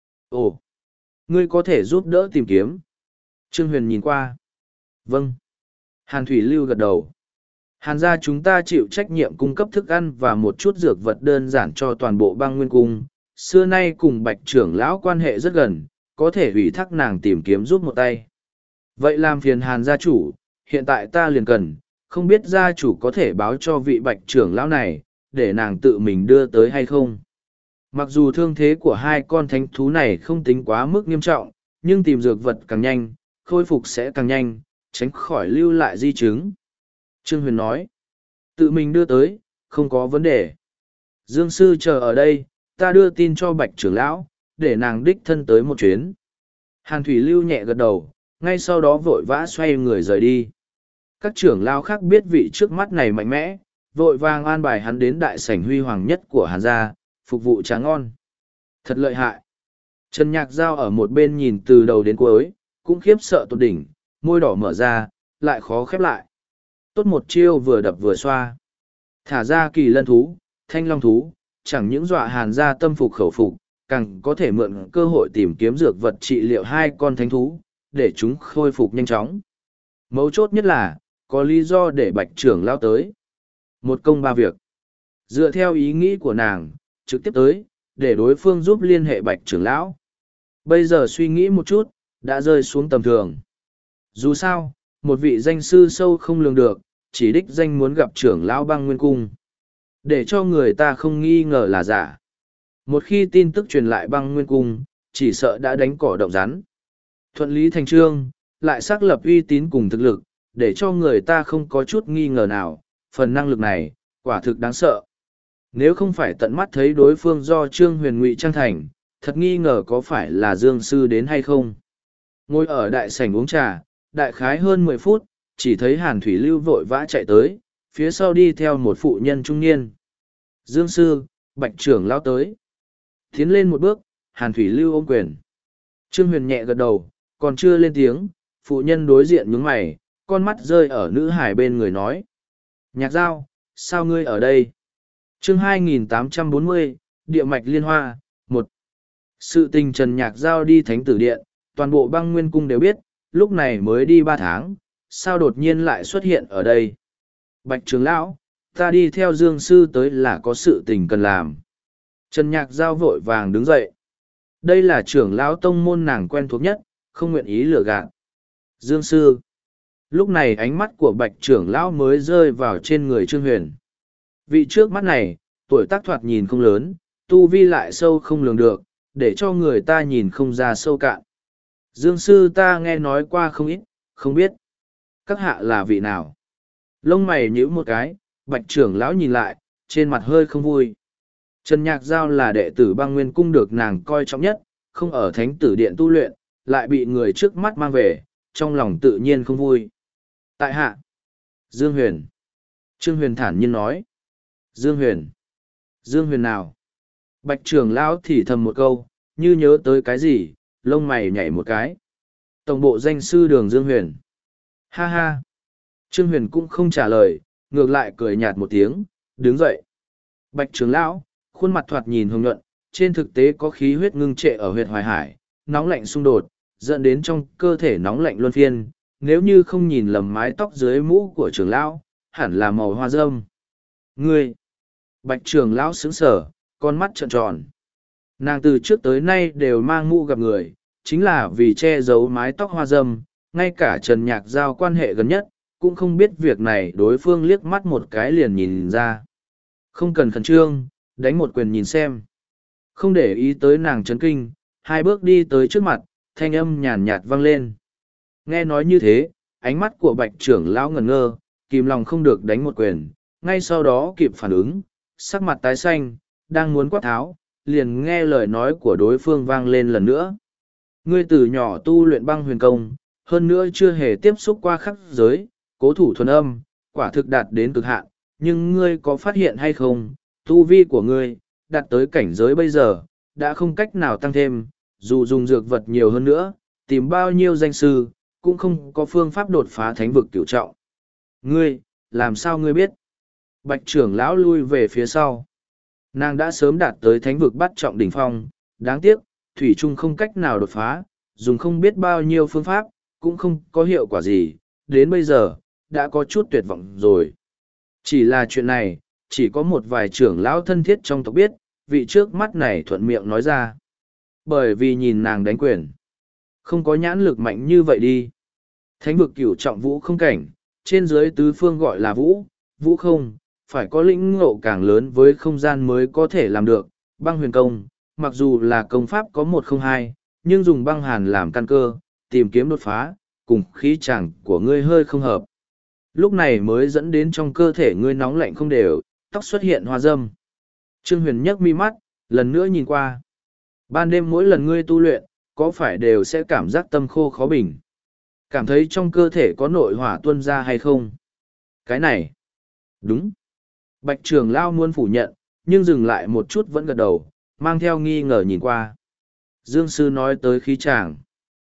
Ồ, ngươi có thể giúp đỡ tìm kiếm. Trương Huyền nhìn qua. Vâng. Hàn Thủy Lưu gật đầu. Hàn gia chúng ta chịu trách nhiệm cung cấp thức ăn và một chút dược vật đơn giản cho toàn bộ băng nguyên cung. Xưa nay cùng Bạch trưởng lão quan hệ rất gần, có thể ủy thác nàng tìm kiếm giúp một tay. Vậy làm phiền Hàn gia chủ, hiện tại ta liền cần, không biết gia chủ có thể báo cho vị Bạch trưởng lão này, để nàng tự mình đưa tới hay không. Mặc dù thương thế của hai con thánh thú này không tính quá mức nghiêm trọng, nhưng tìm dược vật càng nhanh, khôi phục sẽ càng nhanh, tránh khỏi lưu lại di chứng. Trương Huyền nói, tự mình đưa tới, không có vấn đề. Dương sư chờ ở đây, ta đưa tin cho Bạch trưởng lão, để nàng đích thân tới một chuyến. Hàn Thủy Lưu nhẹ gật đầu, ngay sau đó vội vã xoay người rời đi. Các trưởng lão khác biết vị trước mắt này mạnh mẽ, vội vàng an bài hắn đến đại sảnh huy hoàng nhất của Hàn gia, phục vụ tráng ngon. Thật lợi hại. Trần Nhạc Giao ở một bên nhìn từ đầu đến cuối, cũng khiếp sợ tột đỉnh, môi đỏ mở ra, lại khó khép lại. Tốt một chiêu vừa đập vừa xoa. Thả ra kỳ lân thú, thanh long thú, chẳng những dọa Hàn gia tâm phục khẩu phục, càng có thể mượn cơ hội tìm kiếm dược vật trị liệu hai con thánh thú, để chúng khôi phục nhanh chóng. Mấu chốt nhất là, có lý do để Bạch trưởng lao tới. Một công ba việc. Dựa theo ý nghĩ của nàng, trực tiếp tới, để đối phương giúp liên hệ Bạch trưởng lão. Bây giờ suy nghĩ một chút, đã rơi xuống tầm thường. Dù sao, một vị danh sư sâu không lường được, chỉ đích danh muốn gặp trưởng lão băng nguyên cung. Để cho người ta không nghi ngờ là giả. Một khi tin tức truyền lại băng nguyên cung, chỉ sợ đã đánh cỏ động rắn. Thuận lý thành trương, lại xác lập uy tín cùng thực lực, để cho người ta không có chút nghi ngờ nào, phần năng lực này, quả thực đáng sợ. Nếu không phải tận mắt thấy đối phương do Trương Huyền ngụy trang thành, thật nghi ngờ có phải là Dương sư đến hay không. Ngồi ở đại sảnh uống trà, đại khái hơn mười phút, chỉ thấy Hàn Thủy Lưu vội vã chạy tới, phía sau đi theo một phụ nhân trung niên. Dương sư, Bạch trưởng lao tới. Tiến lên một bước, Hàn Thủy Lưu ôm quyền. Trương Huyền nhẹ gật đầu, còn chưa lên tiếng, phụ nhân đối diện nhướng mày, con mắt rơi ở nữ hải bên người nói. Nhạc Giao, sao ngươi ở đây? Chương hai nghìn tám trăm bốn mươi, Địa mạch liên hoa, một. Sự tình Trần Nhạc Giao đi Thánh Tử Điện, toàn bộ băng nguyên cung đều biết, lúc này mới đi ba tháng, sao đột nhiên lại xuất hiện ở đây? Bạch trưởng lão, ta đi theo Dương sư tới là có sự tình cần làm. Trần Nhạc Giao vội vàng đứng dậy. Đây là trưởng lão tông môn nàng quen thuộc nhất, không nguyện ý lừa gạt. Dương sư. Lúc này ánh mắt của Bạch trưởng lão mới rơi vào trên người Trương Huyền. Vị trước mắt này, tuổi tác thoạt nhìn không lớn, tu vi lại sâu không lường được, để cho người ta nhìn không ra sâu cạn. Dương sư ta nghe nói qua không ít, không biết. Các hạ là vị nào? Lông mày nhíu một cái, bạch trưởng lão nhìn lại, trên mặt hơi không vui. Trần Nhạc Giao là đệ tử băng nguyên cung được nàng coi trọng nhất, không ở thánh tử điện tu luyện, lại bị người trước mắt mang về, trong lòng tự nhiên không vui. Tại hạ, Dương Huyền. Trương Huyền thản nhiên nói. Dương Huyền. Dương Huyền nào? Bạch trưởng lão thì thầm một câu, như nhớ tới cái gì, lông mày nhảy một cái. Tổng bộ danh sư đường Dương Huyền. Ha ha. Trương Huyền cũng không trả lời, ngược lại cười nhạt một tiếng, đứng dậy. Bạch trưởng lão, khuôn mặt thoạt nhìn hồng nhuận, trên thực tế có khí huyết ngưng trệ ở huyệt hoài hải, nóng lạnh xung đột, dẫn đến trong cơ thể nóng lạnh luân phiên. Nếu như không nhìn lầm mái tóc dưới mũ của trưởng lão, hẳn là màu hoa râm. Ngươi! Bạch trưởng lão sững sờ, con mắt trợn tròn. Nàng từ trước tới nay đều mang mũ gặp người, chính là vì che giấu mái tóc hoa râm, ngay cả Trần Nhạc Giao quan hệ gần nhất, cũng không biết việc này đối phương liếc mắt một cái liền nhìn ra. Không cần khẩn trương, đánh một quyền nhìn xem. Không để ý tới nàng chấn kinh, hai bước đi tới trước mặt, thanh âm nhàn nhạt vang lên. Nghe nói như thế, ánh mắt của bạch trưởng lão ngẩn ngơ, kìm lòng không được đánh một quyền, ngay sau đó kịp phản ứng, sắc mặt tái xanh, đang muốn quát tháo, liền nghe lời nói của đối phương vang lên lần nữa. Ngươi từ nhỏ tu luyện băng huyền công, hơn nữa chưa hề tiếp xúc qua khắc giới, cố thủ thuần âm, quả thực đạt đến cực hạn, nhưng ngươi có phát hiện hay không, tu vi của ngươi, đạt tới cảnh giới bây giờ, đã không cách nào tăng thêm, dù dùng dược vật nhiều hơn nữa, tìm bao nhiêu danh sư, cũng không có phương pháp đột phá thánh vực cửu trọng. Ngươi, làm sao ngươi biết? Bạch trưởng lão lui về phía sau. Nàng đã sớm đạt tới thánh vực bắt trọng đỉnh phong, đáng tiếc, thủy trung không cách nào đột phá, dùng không biết bao nhiêu phương pháp, cũng không có hiệu quả gì, đến bây giờ, đã có chút tuyệt vọng rồi. Chỉ là chuyện này, chỉ có một vài trưởng lão thân thiết trong tộc biết, vị trước mắt này thuận miệng nói ra. Bởi vì nhìn nàng đánh quyền, không có nhãn lực mạnh như vậy đi. Thánh vực cửu trọng vũ không cảnh, trên dưới tứ phương gọi là vũ, vũ không, phải có lĩnh ngộ càng lớn với không gian mới có thể làm được. Băng huyền công, mặc dù là công pháp có một không hai, nhưng dùng băng hàn làm căn cơ, tìm kiếm đột phá, cùng khí chẳng của ngươi hơi không hợp. Lúc này mới dẫn đến trong cơ thể ngươi nóng lạnh không đều, tóc xuất hiện hoa dâm. Trương Huyền nhấc mi mắt, lần nữa nhìn qua. Ban đêm mỗi lần ngươi tu luyện, có phải đều sẽ cảm giác tâm khô khó bình? Cảm thấy trong cơ thể có nội hỏa tuôn ra hay không? Cái này, đúng. Bạch Trường Lao muốn phủ nhận, nhưng dừng lại một chút vẫn gật đầu, mang theo nghi ngờ nhìn qua. Dương Sư nói tới khí tràng.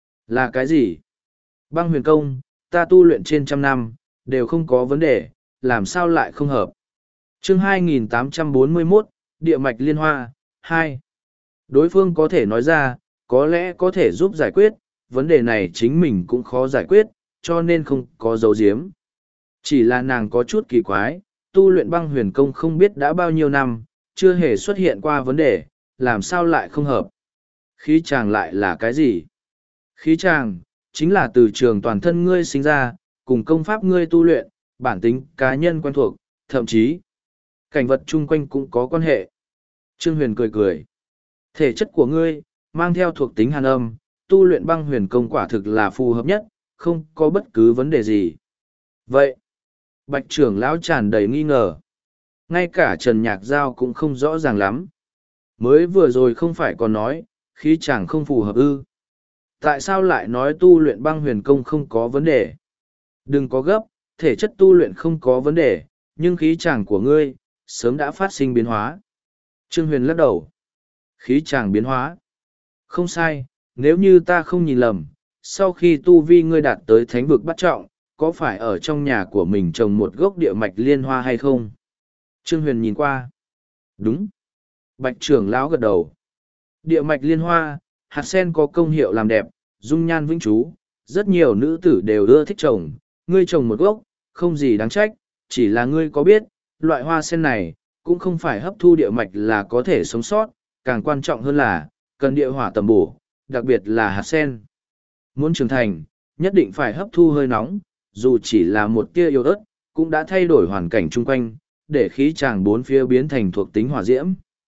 Là cái gì? Băng huyền công, ta tu luyện trên trăm năm, đều không có vấn đề, làm sao lại không hợp? Chương hai nghìn tám trăm bốn mươi mốt, Địa mạch liên hoa, hai. Đối phương có thể nói ra, có lẽ có thể giúp giải quyết, vấn đề này chính mình cũng khó giải quyết, cho nên không có dấu diếm. Chỉ là nàng có chút kỳ quái, tu luyện băng huyền công không biết đã bao nhiêu năm, chưa hề xuất hiện qua vấn đề, làm sao lại không hợp. Khí tràng lại là cái gì? Khí tràng, chính là từ trường toàn thân ngươi sinh ra, cùng công pháp ngươi tu luyện, bản tính cá nhân quen thuộc, thậm chí, cảnh vật chung quanh cũng có quan hệ. Trương Huyền cười cười. Thể chất của ngươi, mang theo thuộc tính hàn âm, tu luyện băng huyền công quả thực là phù hợp nhất, không có bất cứ vấn đề gì. Vậy, Bạch trưởng lão tràn đầy nghi ngờ. Ngay cả Trần Nhạc Giao cũng không rõ ràng lắm. Mới vừa rồi không phải còn nói, khí chàng không phù hợp ư. Tại sao lại nói tu luyện băng huyền công không có vấn đề? Đừng có gấp, thể chất tu luyện không có vấn đề, nhưng khí chàng của ngươi, sớm đã phát sinh biến hóa. Trương Huyền lắc đầu. Khí chàng biến hóa. Không sai, nếu như ta không nhìn lầm, sau khi tu vi ngươi đạt tới thánh vực bắt trọng, có phải ở trong nhà của mình trồng một gốc địa mạch liên hoa hay không? Trương Huyền nhìn qua. Đúng. Bạch trưởng lão gật đầu. Địa mạch liên hoa, hạt sen có công hiệu làm đẹp, dung nhan vĩnh trú, rất nhiều nữ tử đều ưa thích trồng, ngươi trồng một gốc, không gì đáng trách, chỉ là ngươi có biết, loại hoa sen này, cũng không phải hấp thu địa mạch là có thể sống sót, càng quan trọng hơn là, cần địa hỏa tầm bổ, đặc biệt là hạt sen. Muốn trưởng thành, nhất định phải hấp thu hơi nóng, dù chỉ là một tia yếu ớt, cũng đã thay đổi hoàn cảnh chung quanh, để khí tràng bốn phía biến thành thuộc tính hỏa diễm.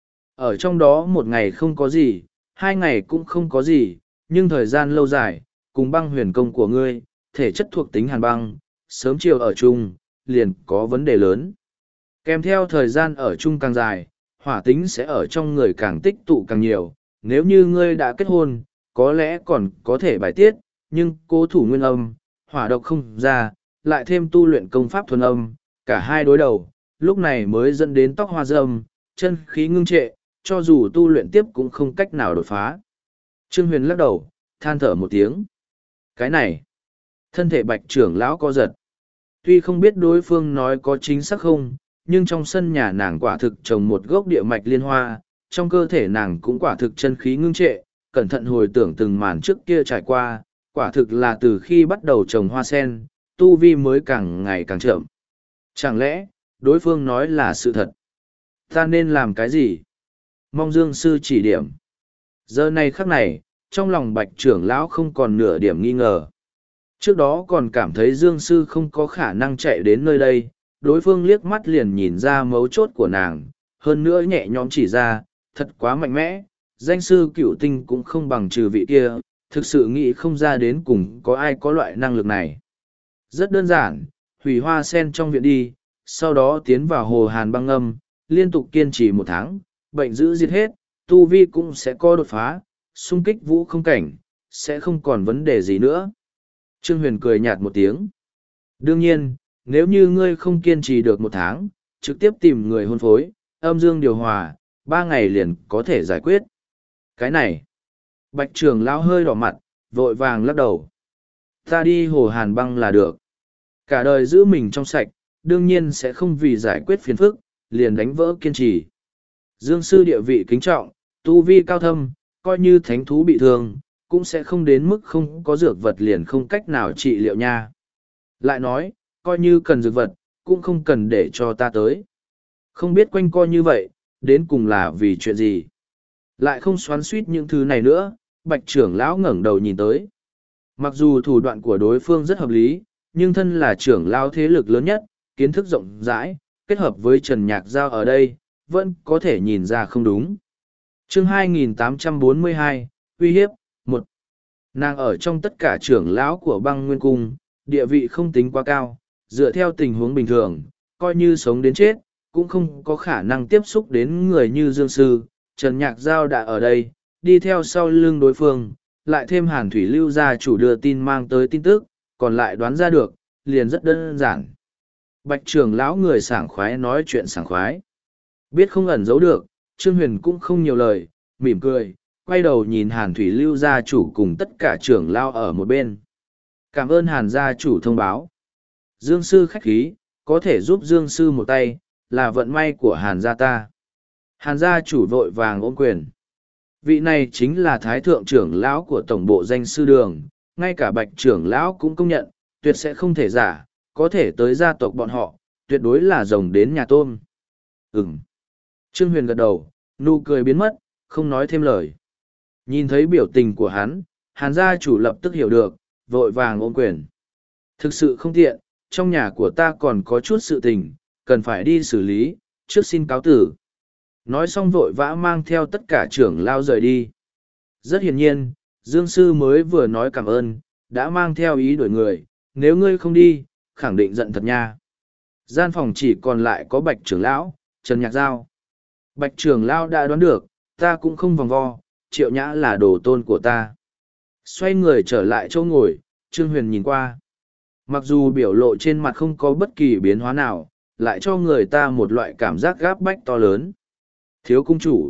Ở trong đó một ngày không có gì, hai ngày cũng không có gì, nhưng thời gian lâu dài, cùng băng huyền công của ngươi, thể chất thuộc tính hàn băng, sớm chiều ở chung, liền có vấn đề lớn. Kèm theo thời gian ở chung càng dài, hỏa tính sẽ ở trong người càng tích tụ càng nhiều. Nếu như ngươi đã kết hôn, có lẽ còn có thể bài tiết, nhưng cố thủ nguyên âm, hỏa độc không ra, lại thêm tu luyện công pháp thuần âm, cả hai đối đầu, lúc này mới dẫn đến tóc hoa râm, chân khí ngưng trệ, cho dù tu luyện tiếp cũng không cách nào đột phá. Trương Huyền lắc đầu, than thở một tiếng. Cái này, thân thể bạch trưởng lão co giật. Tuy không biết đối phương nói có chính xác không, nhưng trong sân nhà nàng quả thực trồng một gốc địa mạch liên hoa, trong cơ thể nàng cũng quả thực chân khí ngưng trệ, cẩn thận hồi tưởng từng màn trước kia trải qua, quả thực là từ khi bắt đầu trồng hoa sen, tu vi mới càng ngày càng chậm. Chẳng lẽ, đối phương nói là sự thật? Ta nên làm cái gì? Mong Dương Sư chỉ điểm. Giờ này khắc này, trong lòng bạch trưởng lão không còn nửa điểm nghi ngờ. Trước đó còn cảm thấy Dương Sư không có khả năng chạy đến nơi đây, đối phương liếc mắt liền nhìn ra mấu chốt của nàng, hơn nữa nhẹ nhõm chỉ ra, thật quá mạnh mẽ, danh sư cựu tinh cũng không bằng trừ vị kia, thực sự nghĩ không ra đến cùng có ai có loại năng lực này. Rất đơn giản, hủy hoa sen trong viện đi, sau đó tiến vào hồ hàn băng âm, liên tục kiên trì một tháng, bệnh dữ diệt hết, tu vi cũng sẽ có đột phá, xung kích vũ không cảnh, sẽ không còn vấn đề gì nữa. Trương Huyền cười nhạt một tiếng. Đương nhiên, nếu như ngươi không kiên trì được một tháng, trực tiếp tìm người hôn phối, âm dương điều hòa, ba ngày liền có thể giải quyết. Cái này, bạch trưởng lão hơi đỏ mặt, vội vàng lắc đầu. Ta đi hồ hàn băng là được. Cả đời giữ mình trong sạch, đương nhiên sẽ không vì giải quyết phiền phức, liền đánh vỡ kiên trì. Dương sư địa vị kính trọng, tu vi cao thâm, coi như thánh thú bị thương, cũng sẽ không đến mức không có dược vật liền không cách nào trị liệu nha. Lại nói, coi như cần dược vật, cũng không cần để cho ta tới. Không biết quanh coi như vậy, đến cùng là vì chuyện gì. Lại không xoắn suýt những thứ này nữa, bạch trưởng lão ngẩng đầu nhìn tới. Mặc dù thủ đoạn của đối phương rất hợp lý, nhưng thân là trưởng lão thế lực lớn nhất, kiến thức rộng rãi, kết hợp với Trần Nhạc Giao ở đây, vẫn có thể nhìn ra không đúng. Chương hai nghìn tám trăm bốn mươi hai, uy hiếp, một. Nàng ở trong tất cả trưởng lão của băng nguyên cung, địa vị không tính quá cao, dựa theo tình huống bình thường, coi như sống đến chết, cũng không có khả năng tiếp xúc đến người như Dương Sư. Trần Nhạc Giao đã ở đây, đi theo sau lưng đối phương, lại thêm Hàn Thủy Lưu gia chủ đưa tin mang tới tin tức, còn lại đoán ra được, liền rất đơn giản. Bạch trưởng lão người sảng khoái nói chuyện sảng khoái. Biết không ẩn giấu được, Trương Huyền cũng không nhiều lời, mỉm cười, quay đầu nhìn Hàn Thủy Lưu gia chủ cùng tất cả trưởng lão ở một bên. Cảm ơn Hàn gia chủ thông báo. Dương sư khách khí, có thể giúp Dương sư một tay, là vận may của Hàn gia ta. Hàn gia chủ vội vàng ôm quyền. Vị này chính là thái thượng trưởng lão của tổng bộ danh sư đường, ngay cả bạch trưởng lão cũng công nhận, tuyệt sẽ không thể giả, có thể tới gia tộc bọn họ, tuyệt đối là rồng đến nhà tôm. Ừm. Trương Huyền gật đầu, nụ cười biến mất, không nói thêm lời. Nhìn thấy biểu tình của hắn, Hàn gia chủ lập tức hiểu được, vội vàng ôm quyền. Thực sự không tiện, trong nhà của ta còn có chút sự tình, cần phải đi xử lý, trước xin cáo tử. Nói xong vội vã mang theo tất cả trưởng lao rời đi. Rất hiển nhiên, Dương Sư mới vừa nói cảm ơn, đã mang theo ý đuổi người, nếu ngươi không đi, khẳng định giận thật nha. Gian phòng chỉ còn lại có Bạch trưởng lão, Trần Nhạc Giao. Bạch trưởng lão đã đoán được, ta cũng không vòng vo, Triệu Nhã là đồ tôn của ta. Xoay người trở lại chỗ ngồi, Trương Huyền nhìn qua. Mặc dù biểu lộ trên mặt không có bất kỳ biến hóa nào, lại cho người ta một loại cảm giác gáp bách to lớn. Thiếu cung chủ,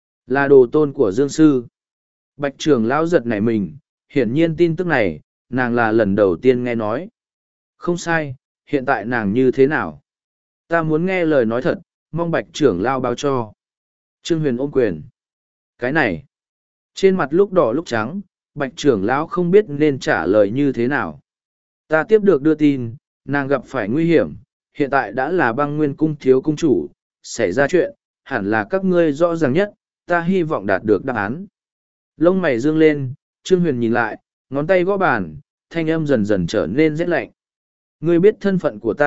là đồ tôn của Dương Sư. Bạch trưởng lão giật nảy mình, hiển nhiên tin tức này, nàng là lần đầu tiên nghe nói. Không sai, hiện tại nàng như thế nào? Ta muốn nghe lời nói thật, mong bạch trưởng lão báo cho. Trương Huyền ôm quyền. Cái này, trên mặt lúc đỏ lúc trắng, bạch trưởng lão không biết nên trả lời như thế nào. Ta tiếp được đưa tin, nàng gặp phải nguy hiểm, hiện tại đã là băng nguyên cung thiếu cung chủ, xảy ra chuyện, hẳn là các ngươi rõ ràng nhất, ta hy vọng đạt được đáp án. Lông mày dương lên, Trương Huyền nhìn lại, ngón tay gõ bàn, thanh âm dần dần trở nên rét lạnh. Ngươi biết thân phận của ta,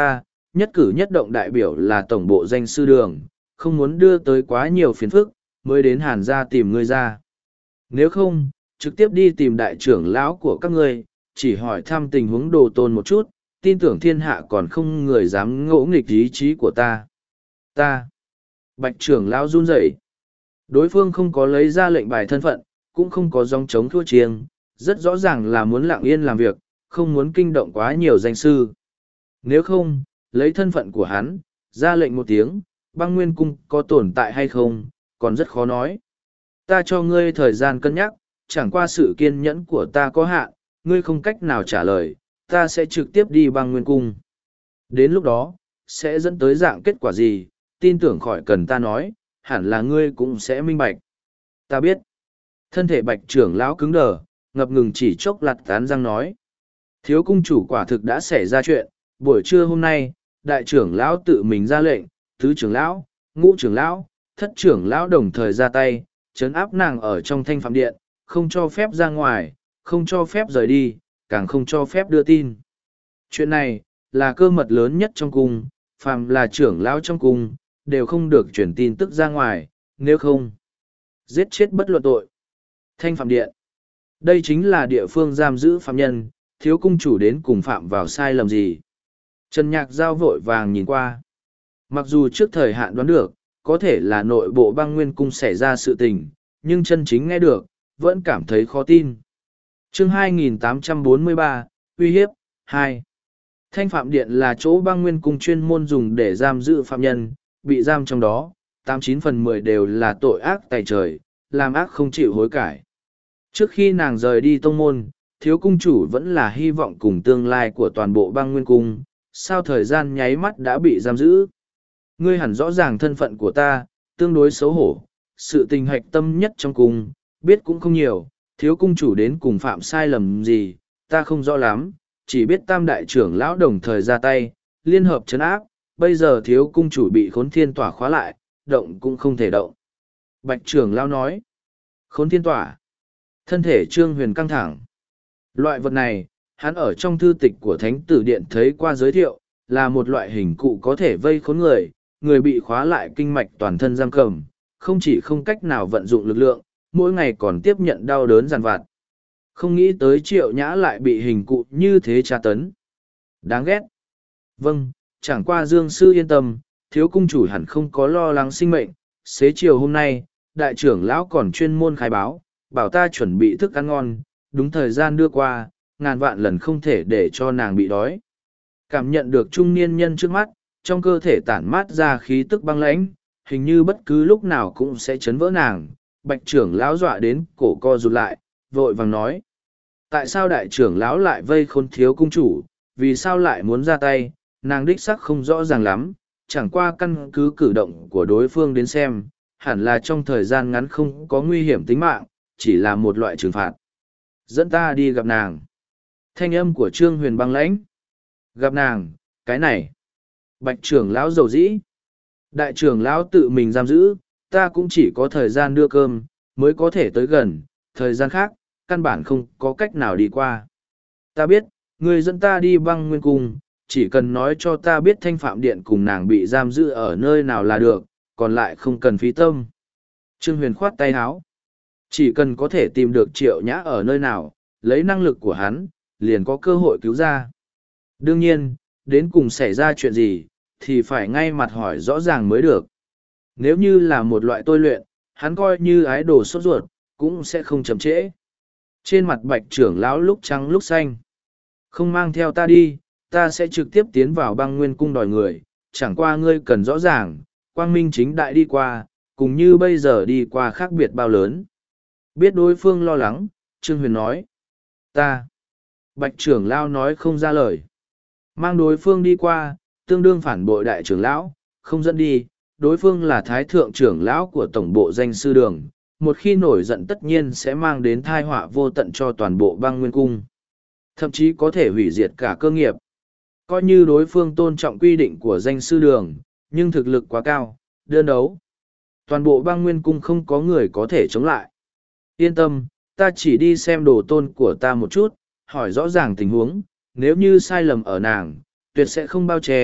nhất cử nhất động đại biểu là tổng bộ danh sư đường, không muốn đưa tới quá nhiều phiền phức, mới đến Hàn gia tìm ngươi ra. Nếu không, trực tiếp đi tìm đại trưởng lão của các ngươi, chỉ hỏi thăm tình huống đồ tôn một chút, tin tưởng thiên hạ còn không người dám ngỗ nghịch ý chí của ta. Ta. Bạch trưởng lão run rẩy. Đối phương không có lấy ra lệnh bài thân phận, cũng không có dòng chống thua chiêng, rất rõ ràng là muốn lặng yên làm việc, không muốn kinh động quá nhiều danh sư. Nếu không, lấy thân phận của hắn, ra lệnh một tiếng, băng nguyên cung có tồn tại hay không, còn rất khó nói. Ta cho ngươi thời gian cân nhắc, chẳng qua sự kiên nhẫn của ta có hạn, ngươi không cách nào trả lời, ta sẽ trực tiếp đi băng nguyên cung. Đến lúc đó, sẽ dẫn tới dạng kết quả gì, tin tưởng khỏi cần ta nói, hẳn là ngươi cũng sẽ minh bạch. Ta biết. Thân thể bạch trưởng lão cứng đờ, ngập ngừng chỉ chốc lặt tán răng nói. Thiếu cung chủ quả thực đã xảy ra chuyện, buổi trưa hôm nay, đại trưởng lão tự mình ra lệnh, tứ trưởng lão, ngũ trưởng lão, thất trưởng lão đồng thời ra tay, trấn áp nàng ở trong thanh phạm điện, không cho phép ra ngoài, không cho phép rời đi, càng không cho phép đưa tin. Chuyện này, là cơ mật lớn nhất trong cung, phàm là trưởng lão trong cung, đều không được chuyển tin tức ra ngoài, nếu không, giết chết bất luận tội. Thanh phạm điện. Đây chính là địa phương giam giữ phạm nhân, thiếu cung chủ đến cùng phạm vào sai lầm gì. Trần Nhạc Giao vội vàng nhìn qua. Mặc dù trước thời hạn đoán được, có thể là nội bộ băng nguyên cung xảy ra sự tình, nhưng chân chính nghe được, vẫn cảm thấy khó tin. chương hai nghìn tám trăm bốn mươi ba, uy hiếp, hai. Thanh phạm điện là chỗ băng nguyên cung chuyên môn dùng để giam giữ phạm nhân, bị giam trong đó, tám chín phần mười đều là tội ác tày trời, làm ác không chịu hối cải. Trước khi nàng rời đi tông môn, thiếu cung chủ vẫn là hy vọng cùng tương lai của toàn bộ băng nguyên cung, sao thời gian nháy mắt đã bị giam giữ. Ngươi hẳn rõ ràng thân phận của ta, tương đối xấu hổ, sự tình hạch tâm nhất trong cung, biết cũng không nhiều, thiếu cung chủ đến cùng phạm sai lầm gì, ta không rõ lắm, chỉ biết tam đại trưởng lão đồng thời ra tay, liên hợp chấn áp, bây giờ thiếu cung chủ bị khốn thiên tỏa khóa lại, động cũng không thể động. Bạch trưởng lão nói, khốn thiên tỏa, thân thể Trương Huyền căng thẳng. Loại vật này, hắn ở trong thư tịch của Thánh Tử Điện thấy qua giới thiệu, là một loại hình cụ có thể vây khốn người, người bị khóa lại kinh mạch toàn thân giam cầm, không chỉ không cách nào vận dụng lực lượng, mỗi ngày còn tiếp nhận đau đớn giàn vặt. Không nghĩ tới Triệu Nhã lại bị hình cụ như thế tra tấn. Đáng ghét. Vâng, chẳng qua Dương Sư yên tâm, thiếu cung chủ hẳn không có lo lắng sinh mệnh. Xế chiều hôm nay, đại trưởng lão còn chuyên môn khai báo, bảo ta chuẩn bị thức ăn ngon, đúng thời gian đưa qua, ngàn vạn lần không thể để cho nàng bị đói. Cảm nhận được trung niên nhân trước mắt, trong cơ thể tản mát ra khí tức băng lãnh, hình như bất cứ lúc nào cũng sẽ chấn vỡ nàng. Bạch trưởng lão dọa đến cổ co rụt lại, vội vàng nói. Tại sao đại trưởng lão lại vây khốn thiếu cung chủ, vì sao lại muốn ra tay, nàng đích sắc không rõ ràng lắm, chẳng qua căn cứ cử động của đối phương đến xem, hẳn là trong thời gian ngắn không có nguy hiểm tính mạng, chỉ là một loại trừng phạt. Dẫn ta đi gặp nàng. Thanh âm của Trương Huyền băng lãnh. Gặp nàng, cái này. Bạch trưởng lão dầu dĩ. Đại trưởng lão tự mình giam giữ, ta cũng chỉ có thời gian đưa cơm, mới có thể tới gần, thời gian khác, căn bản không có cách nào đi qua. Ta biết, người dẫn ta đi băng nguyên cung, chỉ cần nói cho ta biết thanh phạm điện cùng nàng bị giam giữ ở nơi nào là được, còn lại không cần phí tâm. Trương Huyền khoát tay háo. Chỉ cần có thể tìm được Triệu Nhã ở nơi nào, lấy năng lực của hắn, liền có cơ hội cứu ra. Đương nhiên, đến cùng xảy ra chuyện gì, thì phải ngay mặt hỏi rõ ràng mới được. Nếu như là một loại tôi luyện, hắn coi như ái đồ sốt ruột, cũng sẽ không chậm trễ. Trên mặt bạch trưởng lão lúc trắng lúc xanh. Không mang theo ta đi, ta sẽ trực tiếp tiến vào băng nguyên cung đòi người, chẳng qua ngươi cần rõ ràng, quang minh chính đại đi qua, cùng như bây giờ đi qua khác biệt bao lớn. Biết đối phương lo lắng, Trương Huyền nói. Ta. Bạch trưởng lão nói không ra lời. Mang đối phương đi qua, tương đương phản bội đại trưởng lão, không dẫn đi, đối phương là thái thượng trưởng lão của tổng bộ danh sư đường, một khi nổi giận tất nhiên sẽ mang đến thai họa vô tận cho toàn bộ băng nguyên cung. Thậm chí có thể hủy diệt cả cơ nghiệp. Coi như đối phương tôn trọng quy định của danh sư đường, nhưng thực lực quá cao, đơn đấu. Toàn bộ băng nguyên cung không có người có thể chống lại. Yên tâm, ta chỉ đi xem đồ tôn của ta một chút, hỏi rõ ràng tình huống, nếu như sai lầm ở nàng, tuyệt sẽ không bao che,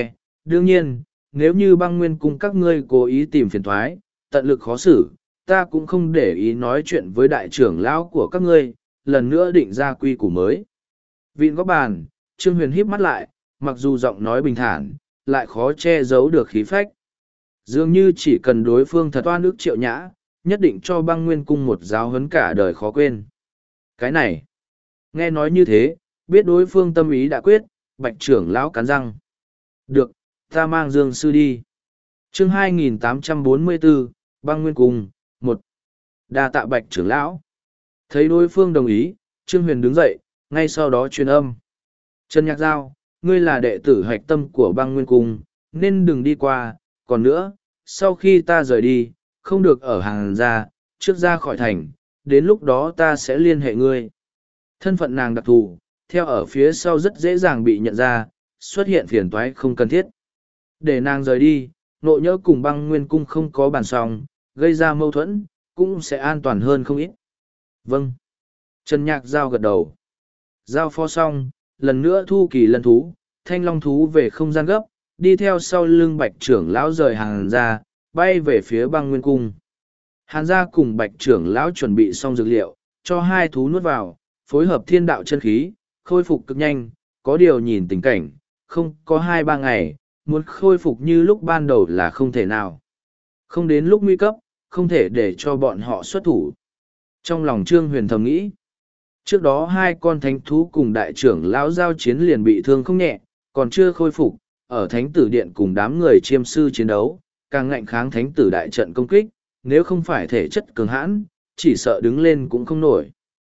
đương nhiên, nếu như băng nguyên cung các ngươi cố ý tìm phiền thoái, tận lực khó xử, ta cũng không để ý nói chuyện với đại trưởng lão của các ngươi, lần nữa định ra quy củ mới. Vịn góc bàn, Trương Huyền híp mắt lại, mặc dù giọng nói bình thản, lại khó che giấu được khí phách. Dường như chỉ cần đối phương thật oan ức Triệu Nhã, nhất định cho băng nguyên cung một giáo huấn cả đời khó quên. Cái này, nghe nói như thế, biết đối phương tâm ý đã quyết, bạch trưởng lão cắn răng. Được, ta mang Dương Sư đi. chương hai nghìn tám trăm bốn mươi bốn, băng nguyên cung, một. Đa tạ bạch trưởng lão. Thấy đối phương đồng ý, Trương Huyền đứng dậy, ngay sau đó truyền âm. Trần Nhạc Giao, ngươi là đệ tử hạch tâm của băng nguyên cung, nên đừng đi qua, còn nữa, sau khi ta rời đi, không được ở hàng ra, trước ra khỏi thành, đến lúc đó ta sẽ liên hệ ngươi. Thân phận nàng đặc thù, theo ở phía sau rất dễ dàng bị nhận ra, xuất hiện phiền toái không cần thiết. Để nàng rời đi, nộ nhỡ cùng băng nguyên cung không có bàn song, gây ra mâu thuẫn, cũng sẽ an toàn hơn không ít. Vâng. Trần Nhạc Giao gật đầu. Giao phó xong, lần nữa thu kỳ lân thú, thanh long thú về không gian gấp, đi theo sau lưng bạch trưởng lão rời hàng ra, bay về phía băng nguyên cung. Hàn gia cùng bạch trưởng lão chuẩn bị xong dược liệu, cho hai thú nuốt vào, phối hợp thiên đạo chân khí, khôi phục cực nhanh, có điều nhìn tình cảnh, không có hai ba ngày, muốn khôi phục như lúc ban đầu là không thể nào. Không đến lúc nguy cấp, không thể để cho bọn họ xuất thủ. Trong lòng Trương Huyền thầm nghĩ, trước đó hai con thánh thú cùng đại trưởng lão giao chiến liền bị thương không nhẹ, còn chưa khôi phục, ở thánh tử điện cùng đám người chiêm sư chiến đấu, càng ngạnh kháng thánh tử đại trận công kích, nếu không phải thể chất cường hãn, chỉ sợ đứng lên cũng không nổi.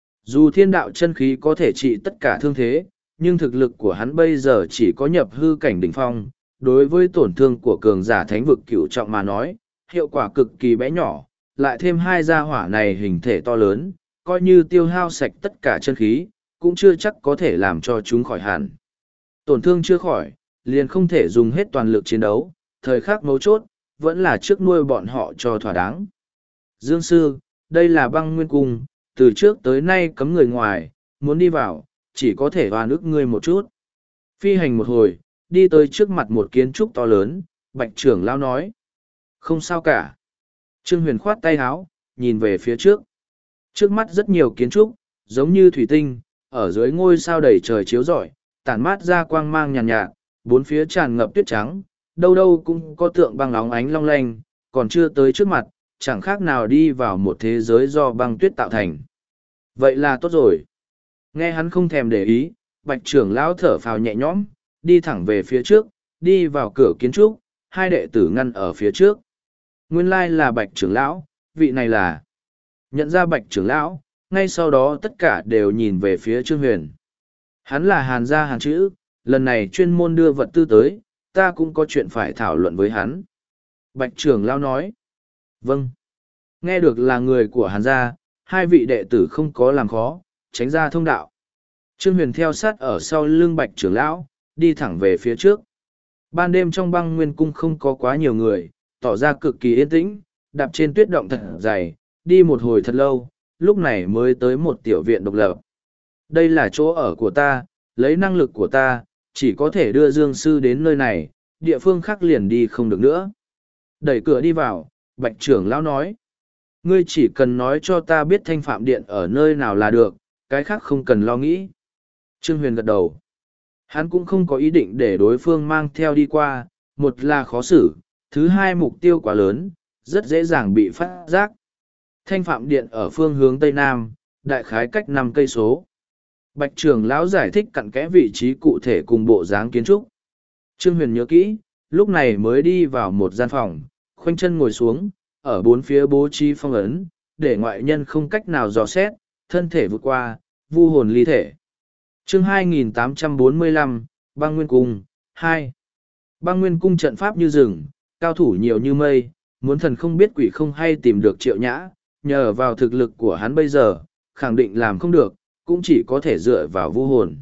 Dù thiên đạo chân khí có thể trị tất cả thương thế, nhưng thực lực của hắn bây giờ chỉ có nhập hư cảnh đỉnh phong, đối với tổn thương của cường giả thánh vực cửu trọng mà nói, hiệu quả cực kỳ bé nhỏ, lại thêm hai gia hỏa này hình thể to lớn, coi như tiêu hao sạch tất cả chân khí, cũng chưa chắc có thể làm cho chúng khỏi hẳn. Tổn thương chưa khỏi, liền không thể dùng hết toàn lực chiến đấu, thời khắc mấu chốt, vẫn là trước nuôi bọn họ cho thỏa đáng. Dương Sư, đây là băng nguyên cung, từ trước tới nay cấm người ngoài, muốn đi vào, chỉ có thể oan ức ngươi một chút. Phi hành một hồi, đi tới trước mặt một kiến trúc to lớn, bạch trưởng lão nói. Không sao cả. Trương Huyền khoát tay háo, nhìn về phía trước. Trước mắt rất nhiều kiến trúc, giống như thủy tinh, ở dưới ngôi sao đầy trời chiếu rọi, tản mát ra quang mang nhàn nhạt, nhạt, bốn phía tràn ngập tuyết trắng, đâu đâu cũng có tượng băng óng ánh long lanh, còn chưa tới trước mặt, chẳng khác nào đi vào một thế giới do băng tuyết tạo thành. Vậy là tốt rồi. Nghe hắn không thèm để ý, bạch trưởng lão thở phào nhẹ nhõm, đi thẳng về phía trước, đi vào cửa kiến trúc, hai đệ tử ngăn ở phía trước. Nguyên lai là bạch trưởng lão, vị này là... Nhận ra bạch trưởng lão, ngay sau đó tất cả đều nhìn về phía Trương Huyền. Hắn là Hàn gia Hàn chữ, lần này chuyên môn đưa vật tư tới, ta cũng có chuyện phải thảo luận với hắn. Bạch trưởng lão nói. Vâng. Nghe được là người của Hàn gia, hai vị đệ tử không có làm khó, tránh ra thông đạo. Trương Huyền theo sát ở sau lưng bạch trưởng lão, đi thẳng về phía trước. Ban đêm trong băng nguyên cung không có quá nhiều người, tỏ ra cực kỳ yên tĩnh, đạp trên tuyết động thật dày, đi một hồi thật lâu, lúc này mới tới một tiểu viện độc lập. Đây là chỗ ở của ta, lấy năng lực của ta, chỉ có thể đưa Dương Sư đến nơi này, địa phương khác liền đi không được nữa. Đẩy cửa đi vào, bạch trưởng lão nói. Ngươi chỉ cần nói cho ta biết thanh phạm điện ở nơi nào là được, cái khác không cần lo nghĩ. Trương Huyền gật đầu. Hắn cũng không có ý định để đối phương mang theo đi qua, một là khó xử, thứ hai mục tiêu quá lớn, rất dễ dàng bị phát giác. Thanh phạm điện ở phương hướng Tây Nam, đại khái cách năm cây số. Bạch trưởng lão giải thích cặn kẽ vị trí cụ thể cùng bộ dáng kiến trúc. Trương Huyền nhớ kỹ, lúc này mới đi vào một gian phòng, khoanh chân ngồi xuống, ở bốn phía bố trí phong ấn, để ngoại nhân không cách nào dò xét, thân thể vượt qua, vu hồn ly thể. chương hai nghìn tám trăm bốn mươi lăm, băng nguyên cung, hai. Băng nguyên cung trận pháp như rừng, cao thủ nhiều như mây, muốn thần không biết quỷ không hay tìm được Triệu Nhã, nhờ vào thực lực của hắn bây giờ, khẳng định làm không được, cũng chỉ có thể dựa vào vu hồn.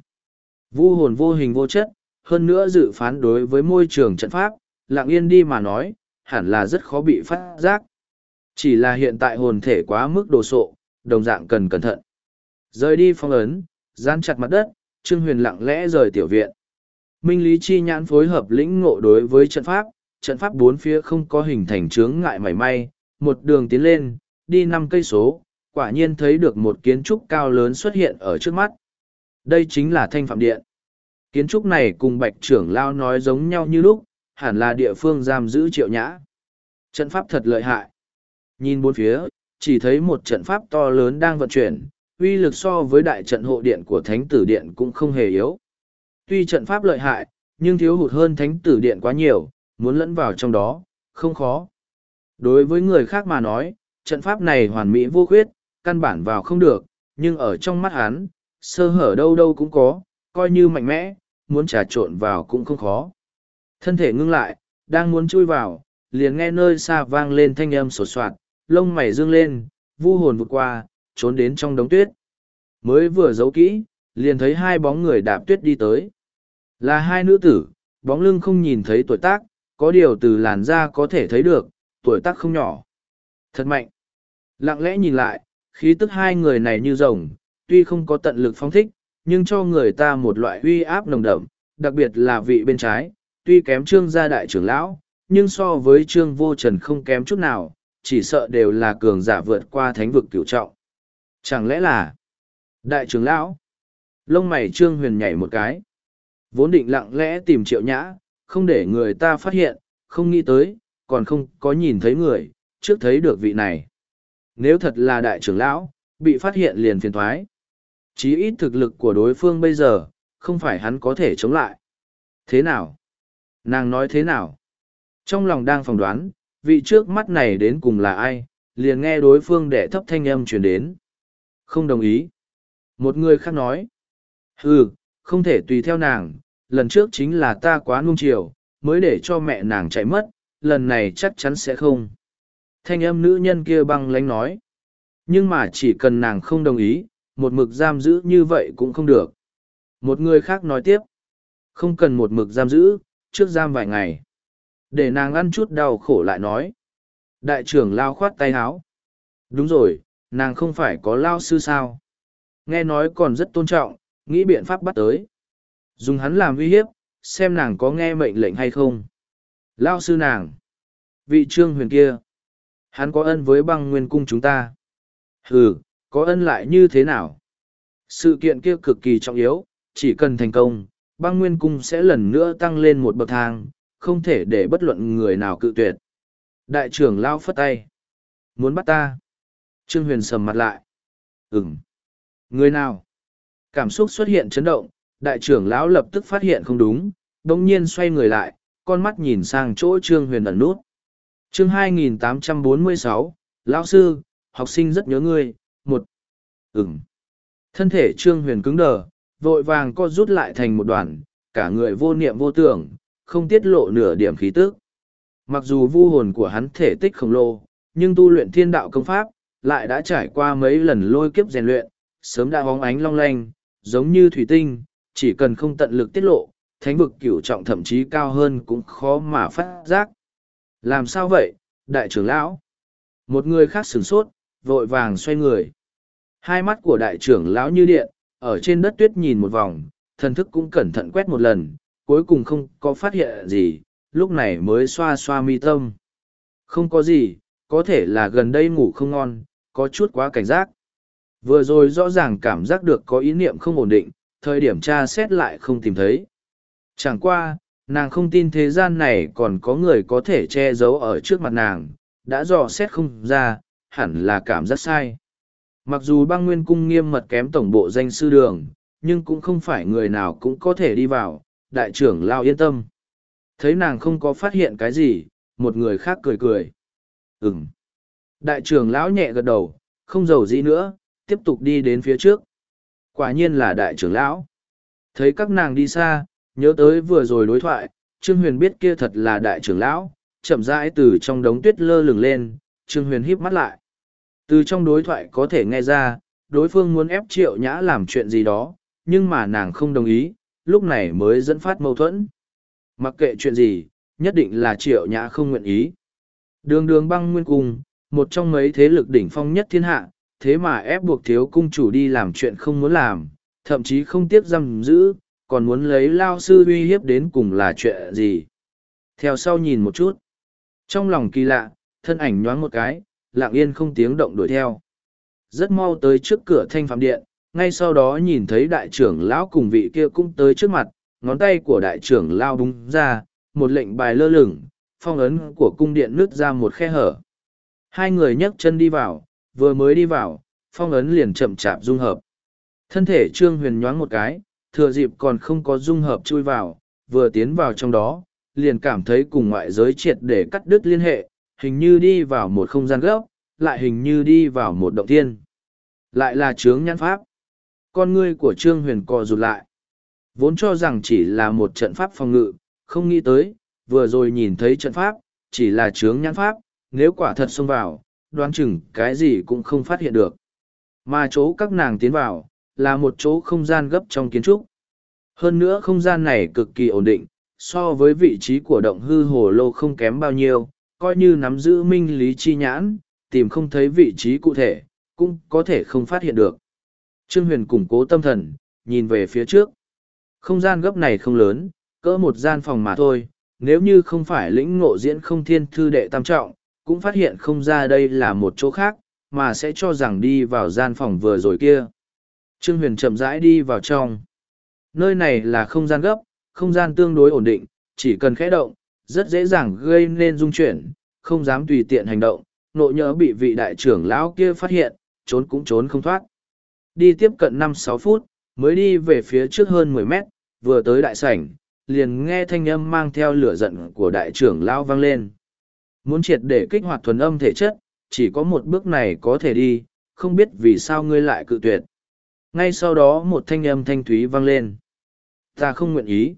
Vu hồn vô hình vô chất, hơn nữa dự phán đối với môi trường trận pháp, lặng yên đi mà nói, hẳn là rất khó bị phát giác. Chỉ là hiện tại hồn thể quá mức đồ sộ, đồng dạng cần cẩn thận. Rời đi phong ấn, dán chặt mặt đất, Trương Huyền lặng lẽ rời tiểu viện. Minh Lý Chi Nhãn phối hợp lĩnh ngộ đối với trận pháp, trận pháp bốn phía không có hình thành chướng ngại mảy may, một đường tiến lên, đi năm cây số, quả nhiên thấy được một kiến trúc cao lớn xuất hiện ở trước mắt. Đây chính là Thanh Phạm Điện. Kiến trúc này cùng Bạch trưởng lão nói giống nhau như lúc, hẳn là địa phương giam giữ Triệu Nhã. Trận pháp thật lợi hại. Nhìn bốn phía, chỉ thấy một trận pháp to lớn đang vận chuyển, uy lực so với đại trận hộ điện của Thánh Tử Điện cũng không hề yếu. Tuy trận pháp lợi hại, nhưng thiếu hụt hơn Thánh Tử Điện quá nhiều, muốn lẫn vào trong đó, không khó. Đối với người khác mà nói, trận pháp này hoàn mỹ vô khuyết, căn bản vào không được, nhưng ở trong mắt hắn, sơ hở đâu đâu cũng có, coi như mạnh mẽ, muốn trà trộn vào cũng không khó. Thân thể ngưng lại, đang muốn chui vào, liền nghe nơi xa vang lên thanh âm sột soạt, lông mày dương lên, vu hồn vụt qua, trốn đến trong đống tuyết. Mới vừa giấu kỹ, liền thấy hai bóng người đạp tuyết đi tới. Là hai nữ tử, bóng lưng không nhìn thấy tuổi tác, có điều từ làn da có thể thấy được, tuổi tác không nhỏ. Thật mạnh. Lặng lẽ nhìn lại, khí tức hai người này như rồng, tuy không có tận lực phóng thích, nhưng cho người ta một loại uy áp nồng đậm, đặc biệt là vị bên trái, tuy kém Trương gia đại trưởng lão, nhưng so với Trương Vô Trần không kém chút nào, chỉ sợ đều là cường giả vượt qua thánh vực cửu trọng. Chẳng lẽ là đại trưởng lão? Lông mày Trương Huyền nhảy một cái. Vốn định lặng lẽ tìm Triệu Nhã, không để người ta phát hiện, không nghĩ tới, còn không có nhìn thấy người, trước thấy được vị này. Nếu thật là đại trưởng lão, bị phát hiện liền phiền thoái. Chí ít thực lực của đối phương bây giờ, không phải hắn có thể chống lại. Thế nào? Nàng nói thế nào? Trong lòng đang phỏng đoán, vị trước mắt này đến cùng là ai, liền nghe đối phương đệ thấp thanh âm truyền đến. Không đồng ý. Một người khác nói. Ừ, không thể tùy theo nàng, lần trước chính là ta quá nuông chiều, mới để cho mẹ nàng chạy mất, lần này chắc chắn sẽ không. Thanh âm nữ nhân kia băng lánh nói. Nhưng mà chỉ cần nàng không đồng ý, một mực giam giữ như vậy cũng không được. Một người khác nói tiếp. Không cần một mực giam giữ, trước giam vài ngày. Để nàng ăn chút đau khổ lại nói. Đại trưởng lao khoát tay háo. Đúng rồi, nàng không phải có lao sư sao. Nghe nói còn rất tôn trọng, nghĩ biện pháp bắt tới. Dùng hắn làm uy hiếp, xem nàng có nghe mệnh lệnh hay không. Lao sư nàng. Vị Trương Huyền kia. Hắn có ân với băng nguyên cung chúng ta. Ừ, có ân lại như thế nào? Sự kiện kia cực kỳ trọng yếu, chỉ cần thành công, băng nguyên cung sẽ lần nữa tăng lên một bậc thang, không thể để bất luận người nào cự tuyệt. Đại trưởng lao phất tay. Muốn bắt ta? Trương Huyền sầm mặt lại. Ừm. Người nào? Cảm xúc xuất hiện chấn động, đại trưởng lão lập tức phát hiện không đúng, đồng nhiên xoay người lại, con mắt nhìn sang chỗ Trương Huyền ẩn nút. Chương hai nghìn tám trăm bốn mươi sáu, lão sư, học sinh rất nhớ ngươi, một. Ừm. Thân thể Trương Huyền cứng đờ, vội vàng co rút lại thành một đoàn, cả người vô niệm vô tưởng, không tiết lộ nửa điểm khí tức. Mặc dù vu hồn của hắn thể tích khổng lồ, nhưng tu luyện thiên đạo công pháp, lại đã trải qua mấy lần lôi kiếp rèn luyện, sớm đã hóng ánh long lanh, giống như thủy tinh, chỉ cần không tận lực tiết lộ, thánh vực cửu trọng thậm chí cao hơn cũng khó mà phát giác. Làm sao vậy, đại trưởng lão? Một người khác sửng sốt, vội vàng xoay người. Hai mắt của đại trưởng lão như điện, ở trên đất tuyết nhìn một vòng, thần thức cũng cẩn thận quét một lần, cuối cùng không có phát hiện gì, lúc này mới xoa xoa mi tâm. Không có gì, có thể là gần đây ngủ không ngon, có chút quá cảnh giác. Vừa rồi rõ ràng cảm giác được có ý niệm không ổn định, thời điểm tra xét lại không tìm thấy. Chẳng qua, nàng không tin thế gian này còn có người có thể che giấu ở trước mặt nàng, đã dò xét không ra, hẳn là cảm giác sai. Mặc dù băng nguyên cung nghiêm mật kém tổng bộ danh sư đường, nhưng cũng không phải người nào cũng có thể đi vào, đại trưởng lao yên tâm. Thấy nàng không có phát hiện cái gì, một người khác cười cười. Ừm. Đại trưởng lão nhẹ gật đầu, không giàu gì nữa, tiếp tục đi đến phía trước. Quả nhiên là đại trưởng lão. Thấy các nàng đi xa, nhớ tới vừa rồi đối thoại, Trương Huyền biết kia thật là đại trưởng lão, chậm rãi từ trong đống tuyết lơ lửng lên, Trương Huyền híp mắt lại. Từ trong đối thoại có thể nghe ra, đối phương muốn ép Triệu Nhã làm chuyện gì đó, nhưng mà nàng không đồng ý, lúc này mới dẫn phát mâu thuẫn. Mặc kệ chuyện gì, nhất định là Triệu Nhã không nguyện ý. Đường đường băng nguyên cung, một trong mấy thế lực đỉnh phong nhất thiên hạ, thế mà ép buộc thiếu cung chủ đi làm chuyện không muốn làm, thậm chí không tiếc giam giữ, còn muốn lấy lao sư uy hiếp đến cùng là chuyện gì. Theo sau nhìn một chút. Trong lòng kỳ lạ, thân ảnh nhoáng một cái, lặng yên không tiếng động đuổi theo. Rất mau tới trước cửa Thanh Phạm Điện, ngay sau đó nhìn thấy đại trưởng lão cùng vị kia cũng tới trước mặt, ngón tay của đại trưởng lão búng ra, một lệnh bài lơ lửng, phong ấn của cung điện nứt ra một khe hở. Hai người nhấc chân đi vào, vừa mới đi vào, phong ấn liền chậm chạp dung hợp. Thân thể Trương Huyền nhoáng một cái, thừa dịp còn không có dung hợp chui vào, vừa tiến vào trong đó, liền cảm thấy cùng ngoại giới triệt để cắt đứt liên hệ, hình như đi vào một không gian gốc, lại hình như đi vào một động thiên. Lại là chướng nhãn pháp. Con ngươi của Trương Huyền co rụt lại. Vốn cho rằng chỉ là một trận pháp phòng ngự, không nghĩ tới, vừa rồi nhìn thấy trận pháp, chỉ là chướng nhãn pháp, nếu quả thật xông vào, đoán chừng cái gì cũng không phát hiện được. Mà chỗ các nàng tiến vào, là một chỗ không gian gấp trong kiến trúc. Hơn nữa không gian này cực kỳ ổn định, so với vị trí của động hư hồ lô không kém bao nhiêu, coi như nắm giữ minh lý chi nhãn, tìm không thấy vị trí cụ thể, cũng có thể không phát hiện được. Trương Huyền củng cố tâm thần, nhìn về phía trước. Không gian gấp này không lớn, cỡ một gian phòng mà thôi, nếu như không phải lĩnh ngộ diễn không thiên thư đệ tam trọng, cũng phát hiện không ra đây là một chỗ khác, mà sẽ cho rằng đi vào gian phòng vừa rồi kia. Trương Huyền chậm rãi đi vào trong. Nơi này là không gian gấp, không gian tương đối ổn định, chỉ cần khẽ động, rất dễ dàng gây nên rung chuyển, không dám tùy tiện hành động, nộ nhỡ bị vị đại trưởng lão kia phát hiện, trốn cũng trốn không thoát. Đi tiếp cận năm sáu phút, mới đi về phía trước hơn mười mét, vừa tới đại sảnh, liền nghe thanh âm mang theo lửa giận của đại trưởng lão vang lên. Muốn triệt để kích hoạt thuần âm thể chất, chỉ có một bước này có thể đi, không biết vì sao ngươi lại cự tuyệt. Ngay sau đó một thanh âm thanh thúy vang lên. Ta không nguyện ý.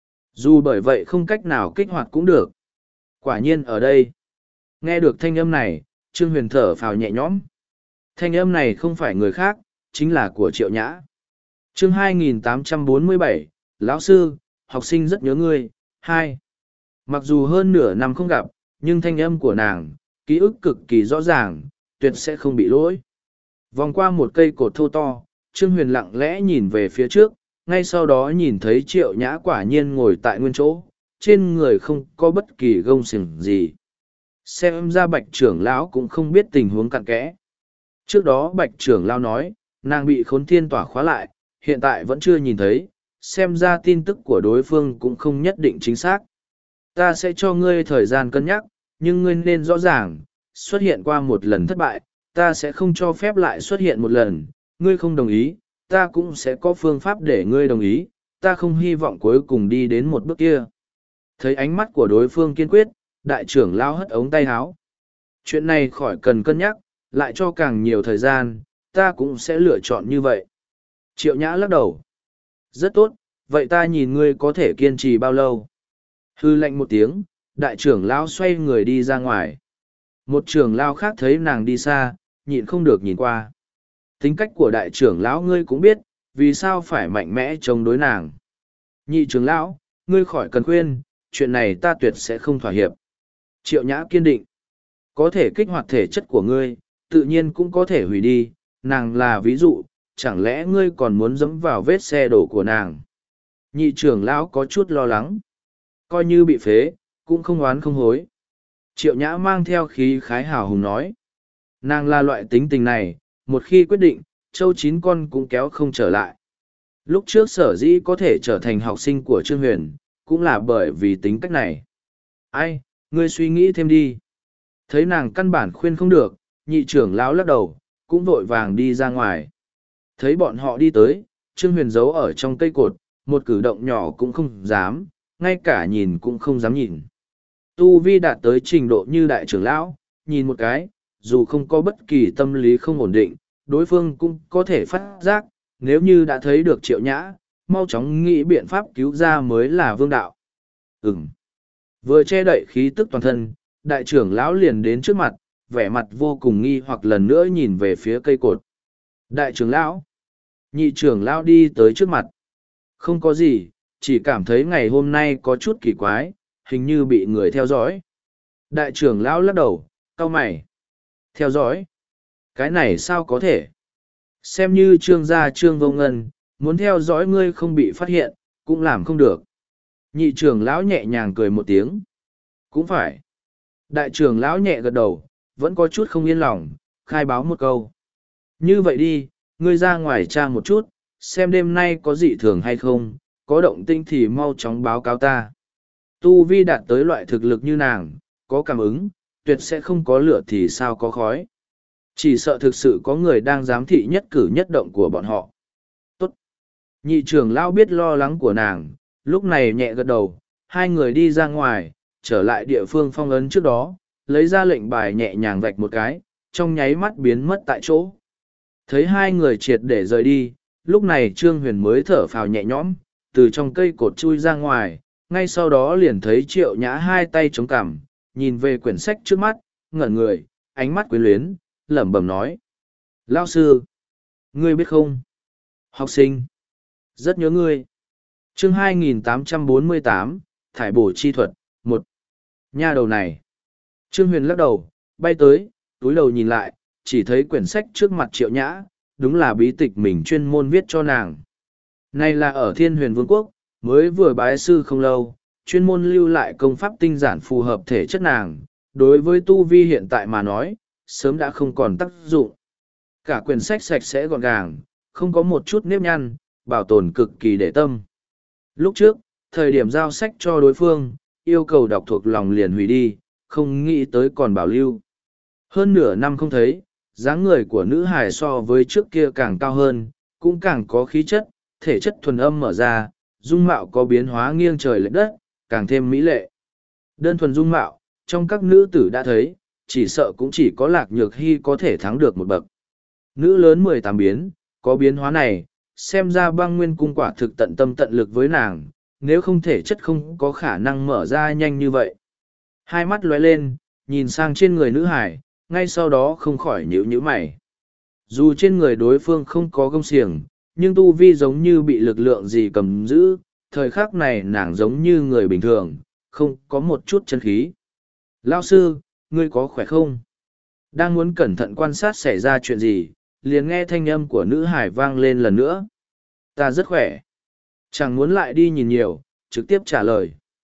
Dù bởi vậy không cách nào kích hoạt cũng được. Quả nhiên ở đây. Nghe được thanh âm này, Trương Huyền thở phào nhẹ nhõm. Thanh âm này không phải người khác, chính là của Triệu Nhã. Chương hai nghìn tám trăm bốn mươi bảy, Lão sư, học sinh rất nhớ ngươi. Hai. Mặc dù hơn nửa năm không gặp, nhưng thanh âm của nàng, ký ức cực kỳ rõ ràng, tuyệt sẽ không bị lỗi. Vòng qua một cây cột thô to, Trương Huyền lặng lẽ nhìn về phía trước, ngay sau đó nhìn thấy Triệu Nhã quả nhiên ngồi tại nguyên chỗ, trên người không có bất kỳ gông xiềng gì. Xem ra Bạch trưởng lão cũng không biết tình huống cặn kẽ. Trước đó Bạch trưởng lão nói, nàng bị khốn thiên tỏa khóa lại, hiện tại vẫn chưa nhìn thấy, xem ra tin tức của đối phương cũng không nhất định chính xác. Ta sẽ cho ngươi thời gian cân nhắc, nhưng ngươi nên rõ ràng, xuất hiện qua một lần thất bại, ta sẽ không cho phép lại xuất hiện một lần, ngươi không đồng ý, ta cũng sẽ có phương pháp để ngươi đồng ý, ta không hy vọng cuối cùng đi đến một bước kia. Thấy ánh mắt của đối phương kiên quyết, đại trưởng lao hất ống tay háo. Chuyện này khỏi cần cân nhắc, lại cho càng nhiều thời gian, ta cũng sẽ lựa chọn như vậy. Triệu Nhã lắc đầu. Rất tốt, vậy ta nhìn ngươi có thể kiên trì bao lâu. Hư lệnh một tiếng, đại trưởng lao xoay người đi ra ngoài. Một trưởng lao khác thấy nàng đi xa, nhịn không được nhìn qua. Tính cách của đại trưởng lão ngươi cũng biết, vì sao phải mạnh mẽ chống đối nàng. Nhị trưởng lão, ngươi khỏi cần khuyên, chuyện này ta tuyệt sẽ không thỏa hiệp. Triệu Nhã kiên định. Có thể kích hoạt thể chất của ngươi, tự nhiên cũng có thể hủy đi, nàng là ví dụ, chẳng lẽ ngươi còn muốn dẫm vào vết xe đổ của nàng. Nhị trưởng lão có chút lo lắng. Coi như bị phế, cũng không oán không hối. Triệu Nhã mang theo khí khái hào hùng nói. Nàng là loại tính tình này, một khi quyết định, châu chín con cũng kéo không trở lại. Lúc trước sở dĩ có thể trở thành học sinh của Trương Huyền, cũng là bởi vì tính cách này. Ai, ngươi suy nghĩ thêm đi. Thấy nàng căn bản khuyên không được, nhị trưởng lão lắc đầu, cũng vội vàng đi ra ngoài. Thấy bọn họ đi tới, Trương Huyền giấu ở trong cây cột, một cử động nhỏ cũng không dám, ngay cả nhìn cũng không dám nhìn. Tu vi đạt tới trình độ như đại trưởng lão, nhìn một cái, dù không có bất kỳ tâm lý không ổn định, đối phương cũng có thể phát giác, nếu như đã thấy được Triệu Nhã, mau chóng nghĩ biện pháp cứu ra mới là vương đạo. Ừm. Vừa che đậy khí tức toàn thân, đại trưởng lão liền đến trước mặt, vẻ mặt vô cùng nghi hoặc lần nữa nhìn về phía cây cột. Đại trưởng lão. Nhị trưởng lão đi tới trước mặt. Không có gì, chỉ cảm thấy ngày hôm nay có chút kỳ quái, hình như bị người theo dõi. Đại trưởng lão lắc đầu, cau mày. Theo dõi? Cái này sao có thể? Xem như Trương gia Trương Vô Ngân, muốn theo dõi ngươi không bị phát hiện, cũng làm không được. Nhị trưởng lão nhẹ nhàng cười một tiếng. Cũng phải. Đại trưởng lão nhẹ gật đầu, vẫn có chút không yên lòng, khai báo một câu. Như vậy đi, ngươi ra ngoài tra một chút, xem đêm nay có dị thường hay không, có động tinh thì mau chóng báo cáo ta. Tu vi đạt tới loại thực lực như nàng, có cảm ứng, tuyệt sẽ không có lửa thì sao có khói. Chỉ sợ thực sự có người đang giám thị nhất cử nhất động của bọn họ. Tốt. Nhị trưởng lão biết lo lắng của nàng, lúc này nhẹ gật đầu, hai người đi ra ngoài, trở lại địa phương phong ấn trước đó, lấy ra lệnh bài nhẹ nhàng vạch một cái, trong nháy mắt biến mất tại chỗ. Thấy hai người triệt để rời đi, lúc này Trương Huyền mới thở phào nhẹ nhõm, từ trong cây cột chui ra ngoài, ngay sau đó liền thấy Triệu Nhã hai tay chống cằm, nhìn về quyển sách trước mắt, ngẩn người, ánh mắt quyến luyến, lẩm bẩm nói. Lao sư, ngươi biết không? Học sinh, rất nhớ ngươi. Chương hai nghìn tám trăm bốn mươi tám, Thải bổ chi thuật, một. Nha đầu này. Trương Huyền lắc đầu, bay tới, túi đầu nhìn lại, chỉ thấy quyển sách trước mặt Triệu Nhã, đúng là bí tịch mình chuyên môn viết cho nàng. Này là ở Thiên Huyền Vương quốc, mới vừa bái sư không lâu, chuyên môn lưu lại công pháp tinh giản phù hợp thể chất nàng, đối với tu vi hiện tại mà nói, sớm đã không còn tác dụng. Cả quyển sách sạch sẽ gọn gàng, không có một chút nếp nhăn, bảo tồn cực kỳ để tâm. Lúc trước, thời điểm giao sách cho đối phương, yêu cầu đọc thuộc lòng liền hủy đi, không nghĩ tới còn bảo lưu. Hơn nửa năm không thấy, dáng người của nữ hài so với trước kia càng cao hơn, cũng càng có khí chất, thể chất thuần âm mở ra, dung mạo có biến hóa nghiêng trời lệch đất, càng thêm mỹ lệ. Đơn thuần dung mạo, trong các nữ tử đã thấy, chỉ sợ cũng chỉ có Lạc Nhược Hy có thể thắng được một bậc. Nữ lớn mười tám biến, có biến hóa này, xem ra Băng Nguyên cung quả thực tận tâm tận lực với nàng, nếu không thể chất không có khả năng mở ra nhanh như vậy. Hai mắt lóe lên, nhìn sang trên người nữ hải, ngay sau đó không khỏi nhíu nhíu mày. Dù trên người đối phương không có gông xiềng, nhưng tu vi giống như bị lực lượng gì cầm giữ, thời khắc này nàng giống như người bình thường, không có một chút chân khí. Lao sư, ngươi có khỏe không? Đang muốn cẩn thận quan sát xảy ra chuyện gì, liền nghe thanh âm của nữ hải vang lên lần nữa. Ta rất khỏe. Chẳng muốn lại đi nhìn nhiều, trực tiếp trả lời.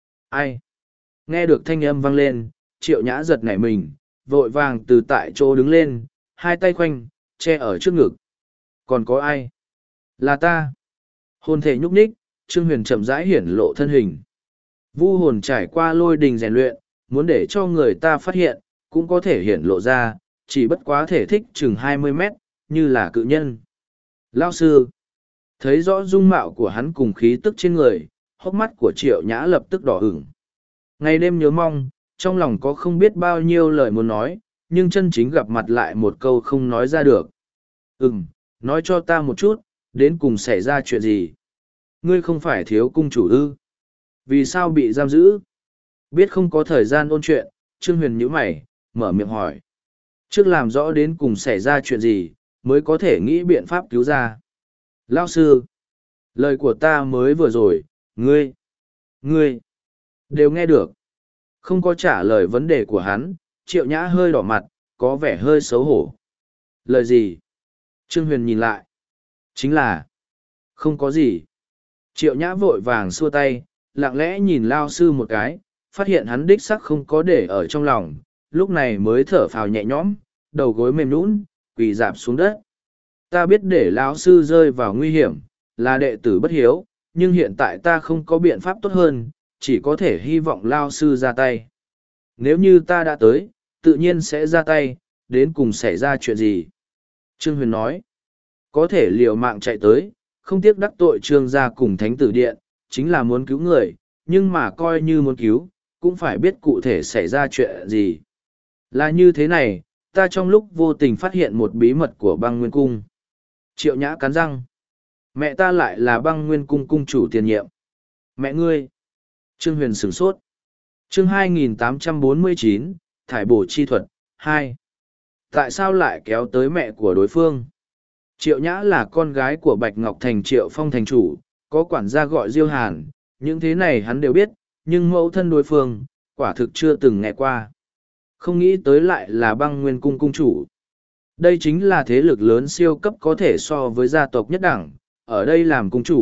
Ai? Nghe được thanh âm vang lên, Triệu Nhã giật nảy mình, vội vàng từ tại chỗ đứng lên, hai tay khoanh, che ở trước ngực. Còn có ai? Là ta. Hồn thể nhúc nhích, Trương Huyền chậm rãi hiển lộ thân hình. Vu hồn trải qua lôi đình rèn luyện, muốn để cho người ta phát hiện, cũng có thể hiển lộ ra, chỉ bất quá thể thích chừng hai mươi mét, như là cự nhân. Lao sư. Thấy rõ dung mạo của hắn cùng khí tức trên người, hốc mắt của Triệu Nhã lập tức đỏ ửng. Ngày đêm nhớ mong, trong lòng có không biết bao nhiêu lời muốn nói, nhưng chân chính gặp mặt lại một câu không nói ra được. Ừm, nói cho ta một chút, đến cùng xảy ra chuyện gì? Ngươi không phải thiếu cung chủ ư? Vì sao bị giam giữ? Biết không có thời gian ôn chuyện, Trương Huyền nhíu mày, mở miệng hỏi. Trước làm rõ đến cùng xảy ra chuyện gì, mới có thể nghĩ biện pháp cứu ra. Lão sư, lời của ta mới vừa rồi, ngươi, ngươi, đều nghe được. Không có trả lời vấn đề của hắn, Triệu Nhã hơi đỏ mặt, có vẻ hơi xấu hổ. Lời gì? Trương Huyền nhìn lại. Chính là, không có gì. Triệu Nhã vội vàng xua tay, lặng lẽ nhìn Lao sư một cái, phát hiện hắn đích sắc không có để ở trong lòng, lúc này mới thở phào nhẹ nhõm, đầu gối mềm nhũn, quỳ dạp xuống đất. Ta biết để lão sư rơi vào nguy hiểm, là đệ tử bất hiếu, nhưng hiện tại ta không có biện pháp tốt hơn, chỉ có thể hy vọng Lao sư ra tay. Nếu như ta đã tới, tự nhiên sẽ ra tay, đến cùng xảy ra chuyện gì? Trương Huyền nói, có thể liều mạng chạy tới, không tiếc đắc tội Trương gia cùng Thánh Tử Điện, chính là muốn cứu người, nhưng mà coi như muốn cứu, cũng phải biết cụ thể xảy ra chuyện gì. Là như thế này, ta trong lúc vô tình phát hiện một bí mật của Băng Nguyên Cung. Triệu Nhã cắn răng. Mẹ ta lại là Băng Nguyên Cung cung chủ tiền nhiệm. Mẹ ngươi. Trương Huyền sửng sốt. Chương hai nghìn tám trăm bốn mươi chín, Thải bổ chi thuật, hai. Tại sao lại kéo tới mẹ của đối phương? Triệu Nhã là con gái của Bạch Ngọc Thành Triệu Phong thành chủ, có quản gia gọi Diêu Hàn, những thế này hắn đều biết, nhưng mẫu thân đối phương, quả thực chưa từng nghe qua. Không nghĩ tới lại là Băng Nguyên Cung cung chủ. Đây chính là thế lực lớn siêu cấp có thể so với gia tộc nhất đẳng, ở đây làm cung chủ,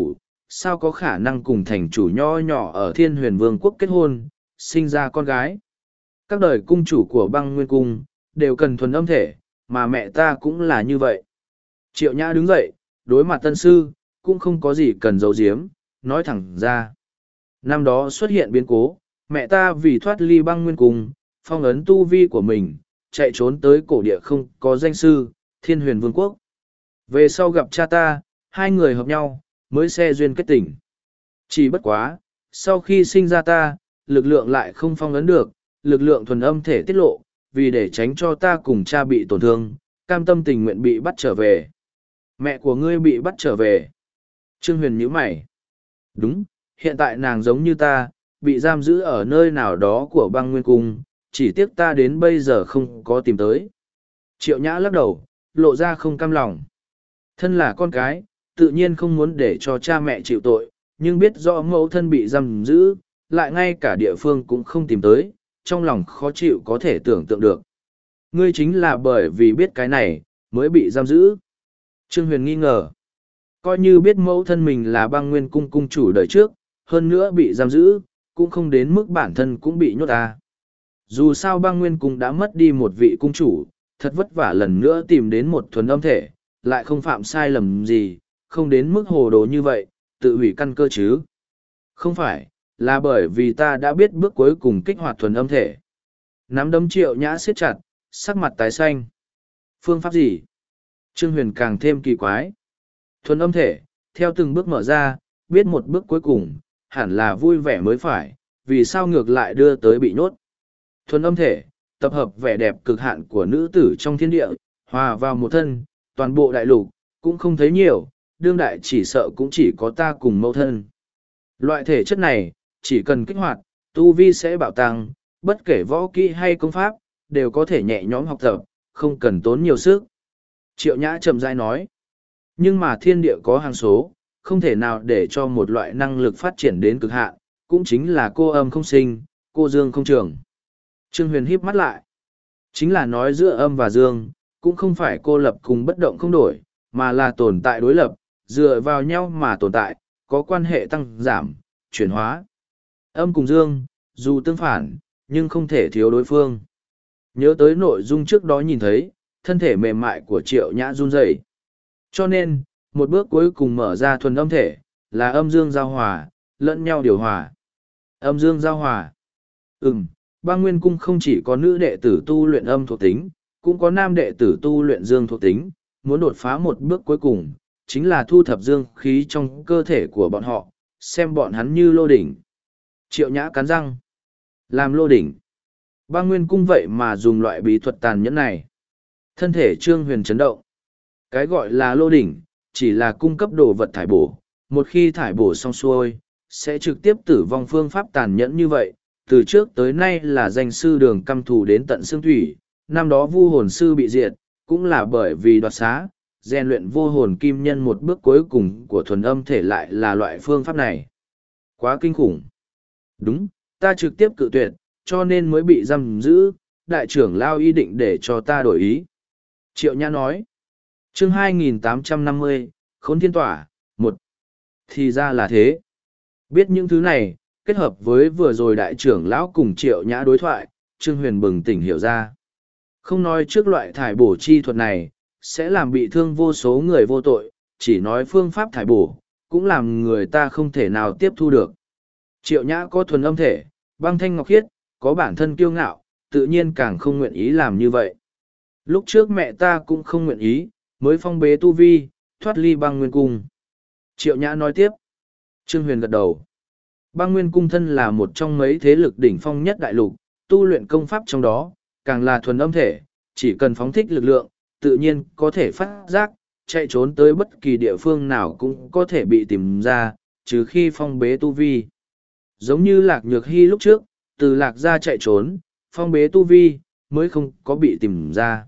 sao có khả năng cùng thành chủ nho nhỏ ở Thiên Huyền Vương quốc kết hôn, sinh ra con gái. Các đời cung chủ của băng nguyên cung, đều cần thuần âm thể, mà mẹ ta cũng là như vậy. Triệu Nhã đứng dậy, đối mặt tân sư, cũng không có gì cần giấu giếm, nói thẳng ra. Năm đó xuất hiện biến cố, mẹ ta vì thoát ly băng nguyên cung, phong ấn tu vi của mình, chạy trốn tới cổ địa không có danh sư, Thiên Huyền Vương quốc. Về sau gặp cha ta, hai người hợp nhau, mới xe duyên kết tình. Chỉ bất quá, sau khi sinh ra ta, lực lượng lại không phong ấn được, lực lượng thuần âm thể tiết lộ, vì để tránh cho ta cùng cha bị tổn thương, cam tâm tình nguyện bị bắt trở về. Mẹ của ngươi bị bắt trở về. Trương Huyền nhíu mày. Đúng, hiện tại nàng giống như ta, bị giam giữ ở nơi nào đó của băng nguyên cung, chỉ tiếc ta đến bây giờ không có tìm tới. Triệu Nhã lắc đầu, lộ ra không cam lòng. Thân là con cái, tự nhiên không muốn để cho cha mẹ chịu tội, nhưng biết rõ mẫu thân bị giam giữ, lại ngay cả địa phương cũng không tìm tới, trong lòng khó chịu có thể tưởng tượng được. Ngươi chính là bởi vì biết cái này, mới bị giam giữ. Trương Huyền nghi ngờ. Coi như biết mẫu thân mình là băng nguyên cung cung chủ đời trước, hơn nữa bị giam giữ, cũng không đến mức bản thân cũng bị nhốt ta. Dù sao băng nguyên cung đã mất đi một vị cung chủ, thật vất vả lần nữa tìm đến một thuần âm thể, lại không phạm sai lầm gì, không đến mức hồ đồ như vậy, tự hủy căn cơ chứ. Không phải, là bởi vì ta đã biết bước cuối cùng kích hoạt thuần âm thể. Nắm đấm Triệu Nhã siết chặt, sắc mặt tái xanh. Phương pháp gì? Trương Huyền càng thêm kỳ quái. Thuần âm thể, theo từng bước mở ra, biết một bước cuối cùng, hẳn là vui vẻ mới phải, vì sao ngược lại đưa tới bị nhốt. Thuần âm thể, tập hợp vẻ đẹp cực hạn của nữ tử trong thiên địa, hòa vào một thân, toàn bộ đại lục, cũng không thấy nhiều, đương đại chỉ sợ cũng chỉ có ta cùng mẫu thân. Loại thể chất này, chỉ cần kích hoạt, tu vi sẽ bạo tăng, bất kể võ kỹ hay công pháp, đều có thể nhẹ nhõm học tập, không cần tốn nhiều sức. Triệu Nhã chậm rãi nói, nhưng mà thiên địa có hàng số, không thể nào để cho một loại năng lực phát triển đến cực hạn, cũng chính là cô âm không sinh, cô dương không trường. Trương Huyền híp mắt lại, chính là nói giữa âm và dương, cũng không phải cô lập cùng bất động không đổi, mà là tồn tại đối lập, dựa vào nhau mà tồn tại, có quan hệ tăng giảm, chuyển hóa. Âm cùng dương, dù tương phản, nhưng không thể thiếu đối phương. Nhớ tới nội dung trước đó nhìn thấy, thân thể mềm mại của Triệu Nhã run rẩy. Cho nên, một bước cuối cùng mở ra thuần âm thể, là âm dương giao hòa, lẫn nhau điều hòa. Âm dương giao hòa. Ừm, băng nguyên cung không chỉ có nữ đệ tử tu luyện âm thuộc tính, cũng có nam đệ tử tu luyện dương thuộc tính, muốn đột phá một bước cuối cùng, chính là thu thập dương khí trong cơ thể của bọn họ, xem bọn hắn như lô đỉnh. Triệu Nhã cắn răng. Làm lô đỉnh. Băng nguyên cung vậy mà dùng loại bí thuật tàn nhẫn này. Thân thể Trương Huyền chấn động. Cái gọi là lô đỉnh, chỉ là cung cấp đồ vật thải bổ. Một khi thải bổ xong xuôi, sẽ trực tiếp tử vong. Phương pháp tàn nhẫn như vậy, từ trước tới nay là danh sư đường căm thù đến tận xương thủy. Năm đó vu hồn sư bị diệt, cũng là bởi vì đoạt xá, rèn luyện vô hồn kim nhân một bước cuối cùng của thuần âm thể lại là loại phương pháp này. Quá kinh khủng. Đúng, ta trực tiếp cự tuyệt, cho nên mới bị giam giữ, đại trưởng lao ý định để cho ta đổi ý. Triệu Nhã nói. Chương hai nghìn tám trăm năm mươi, Khốn Thiên Tỏa, một. Thì ra là thế. Biết những thứ này, kết hợp với vừa rồi đại trưởng lão cùng Triệu Nhã đối thoại, Trương Huyền bừng tỉnh hiểu ra. Không nói trước loại thải bổ chi thuật này, sẽ làm bị thương vô số người vô tội, chỉ nói phương pháp thải bổ, cũng làm người ta không thể nào tiếp thu được. Triệu Nhã có thuần âm thể, băng thanh ngọc khiết, có bản thân kiêu ngạo, tự nhiên càng không nguyện ý làm như vậy. Lúc trước mẹ ta cũng không nguyện ý, mới phong bế tu vi, thoát ly băng nguyên cung. Triệu Nhã nói tiếp. Trương Huyền gật đầu. Băng nguyên cung thân là một trong mấy thế lực đỉnh phong nhất đại lục, tu luyện công pháp trong đó, càng là thuần âm thể, chỉ cần phóng thích lực lượng, tự nhiên có thể phát giác, chạy trốn tới bất kỳ địa phương nào cũng có thể bị tìm ra, trừ khi phong bế tu vi. Giống như Lạc Nhược Hy lúc trước, từ Lạc ra chạy trốn, phong bế tu vi, mới không có bị tìm ra.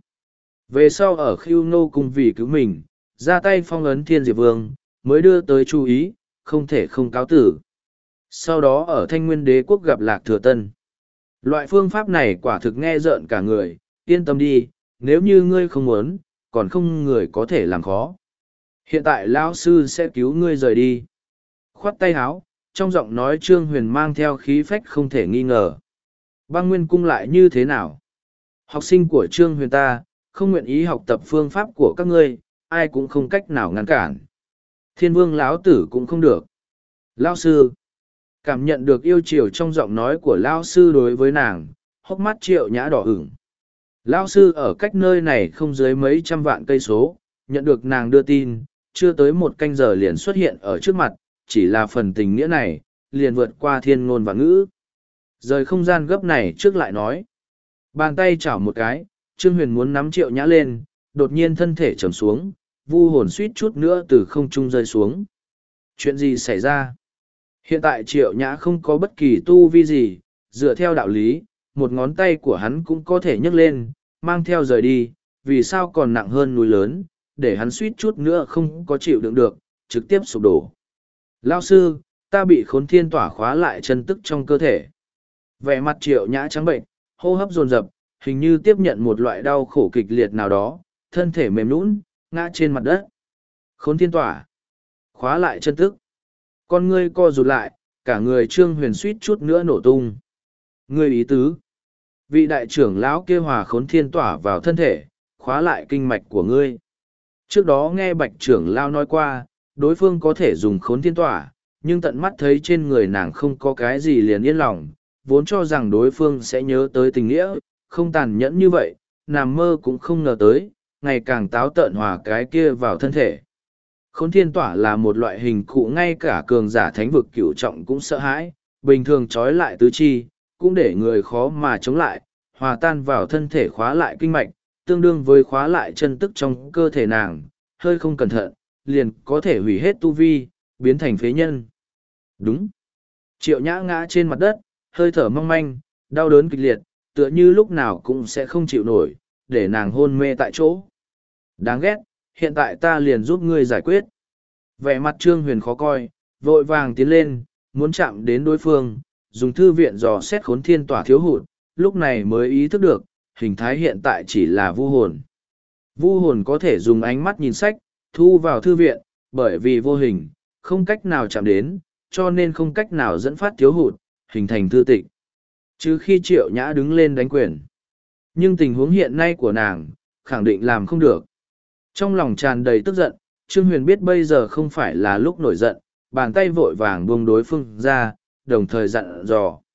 Về sau ở Khưu Nô Cung vì cứu mình, ra tay phong ấn Thiên Diệp Vương, mới đưa tới chú ý, không thể không cáo tử. Sau đó ở Thanh Nguyên Đế Quốc gặp Lạc Thừa Tân. Loại phương pháp này quả thực nghe rợn cả người, yên tâm đi, nếu như ngươi không muốn, còn không người có thể làm khó. Hiện tại lão sư sẽ cứu ngươi rời đi. khoát tay háo, trong giọng nói Trương Huyền mang theo khí phách không thể nghi ngờ. Băng Nguyên Cung lại như thế nào? Học sinh của Trương Huyền ta, không nguyện ý học tập phương pháp của các ngươi, ai cũng không cách nào ngăn cản. Thiên Vương lão tử cũng không được. Lão sư, cảm nhận được yêu chiều trong giọng nói của lão sư đối với nàng, hốc mắt Triệu Nhã đỏ ửng. Lão sư ở cách nơi này không dưới mấy trăm vạn cây số, nhận được nàng đưa tin, chưa tới một canh giờ liền xuất hiện ở trước mặt, chỉ là phần tình nghĩa này, liền vượt qua thiên ngôn và ngữ. Rời không gian gấp này trước lại nói. Bàn tay chảo một cái, Trương Huyền muốn nắm Triệu Nhã lên, đột nhiên thân thể trầm xuống, vu hồn suýt chút nữa từ không trung rơi xuống. Chuyện gì xảy ra? Hiện tại Triệu Nhã không có bất kỳ tu vi gì, dựa theo đạo lý, một ngón tay của hắn cũng có thể nhấc lên, mang theo rời đi, vì sao còn nặng hơn núi lớn, để hắn suýt chút nữa không có chịu đựng được, trực tiếp sụp đổ. Lao sư, ta bị khốn thiên tỏa khóa lại chân tức trong cơ thể. Vẻ mặt Triệu Nhã trắng bệnh, hô hấp dồn dập, hình như tiếp nhận một loại đau khổ kịch liệt nào đó, thân thể mềm nhũn, ngã trên mặt đất. Khốn thiên tỏa, khóa lại chân tức. Con ngươi co rụt lại, cả người Trương Huyền suýt chút nữa nổ tung. Ngươi ý tứ, vị đại trưởng lão kia hòa khốn thiên tỏa vào thân thể, khóa lại kinh mạch của ngươi. Trước đó nghe Bạch trưởng lão nói qua, đối phương có thể dùng khốn thiên tỏa, nhưng tận mắt thấy trên người nàng không có cái gì liền yên lòng, vốn cho rằng đối phương sẽ nhớ tới tình nghĩa, không tàn nhẫn như vậy, nằm mơ cũng không ngờ tới, ngày càng táo tợn hòa cái kia vào thân thể. Khốn thiên tỏa là một loại hình cụ ngay cả cường giả thánh vực cửu trọng cũng sợ hãi, bình thường trói lại tứ chi, cũng để người khó mà chống lại, hòa tan vào thân thể khóa lại kinh mạch, tương đương với khóa lại chân tức trong cơ thể nàng, hơi không cẩn thận, liền có thể hủy hết tu vi, biến thành phế nhân. Đúng. Triệu Nhã ngã trên mặt đất, hơi thở mong manh, đau đớn kịch liệt, tựa như lúc nào cũng sẽ không chịu nổi, để nàng hôn mê tại chỗ. Đáng ghét, hiện tại ta liền giúp ngươi giải quyết. Vẻ mặt Trương Huyền khó coi, vội vàng tiến lên, muốn chạm đến đối phương, dùng thư viện dò xét khốn thiên tỏa thiếu hụt, lúc này mới ý thức được, hình thái hiện tại chỉ là vu hồn. Vu hồn có thể dùng ánh mắt nhìn sách, thu vào thư viện, bởi vì vô hình, không cách nào chạm đến, cho nên không cách nào dẫn phát thiếu hụt, hình thành thư tịch. Chứ khi Triệu Nhã đứng lên đánh quyền. Nhưng tình huống hiện nay của nàng, khẳng định làm không được. Trong lòng tràn đầy tức giận, Trương Huyền biết bây giờ không phải là lúc nổi giận, bàn tay vội vàng buông đối phương ra, đồng thời dặn dò.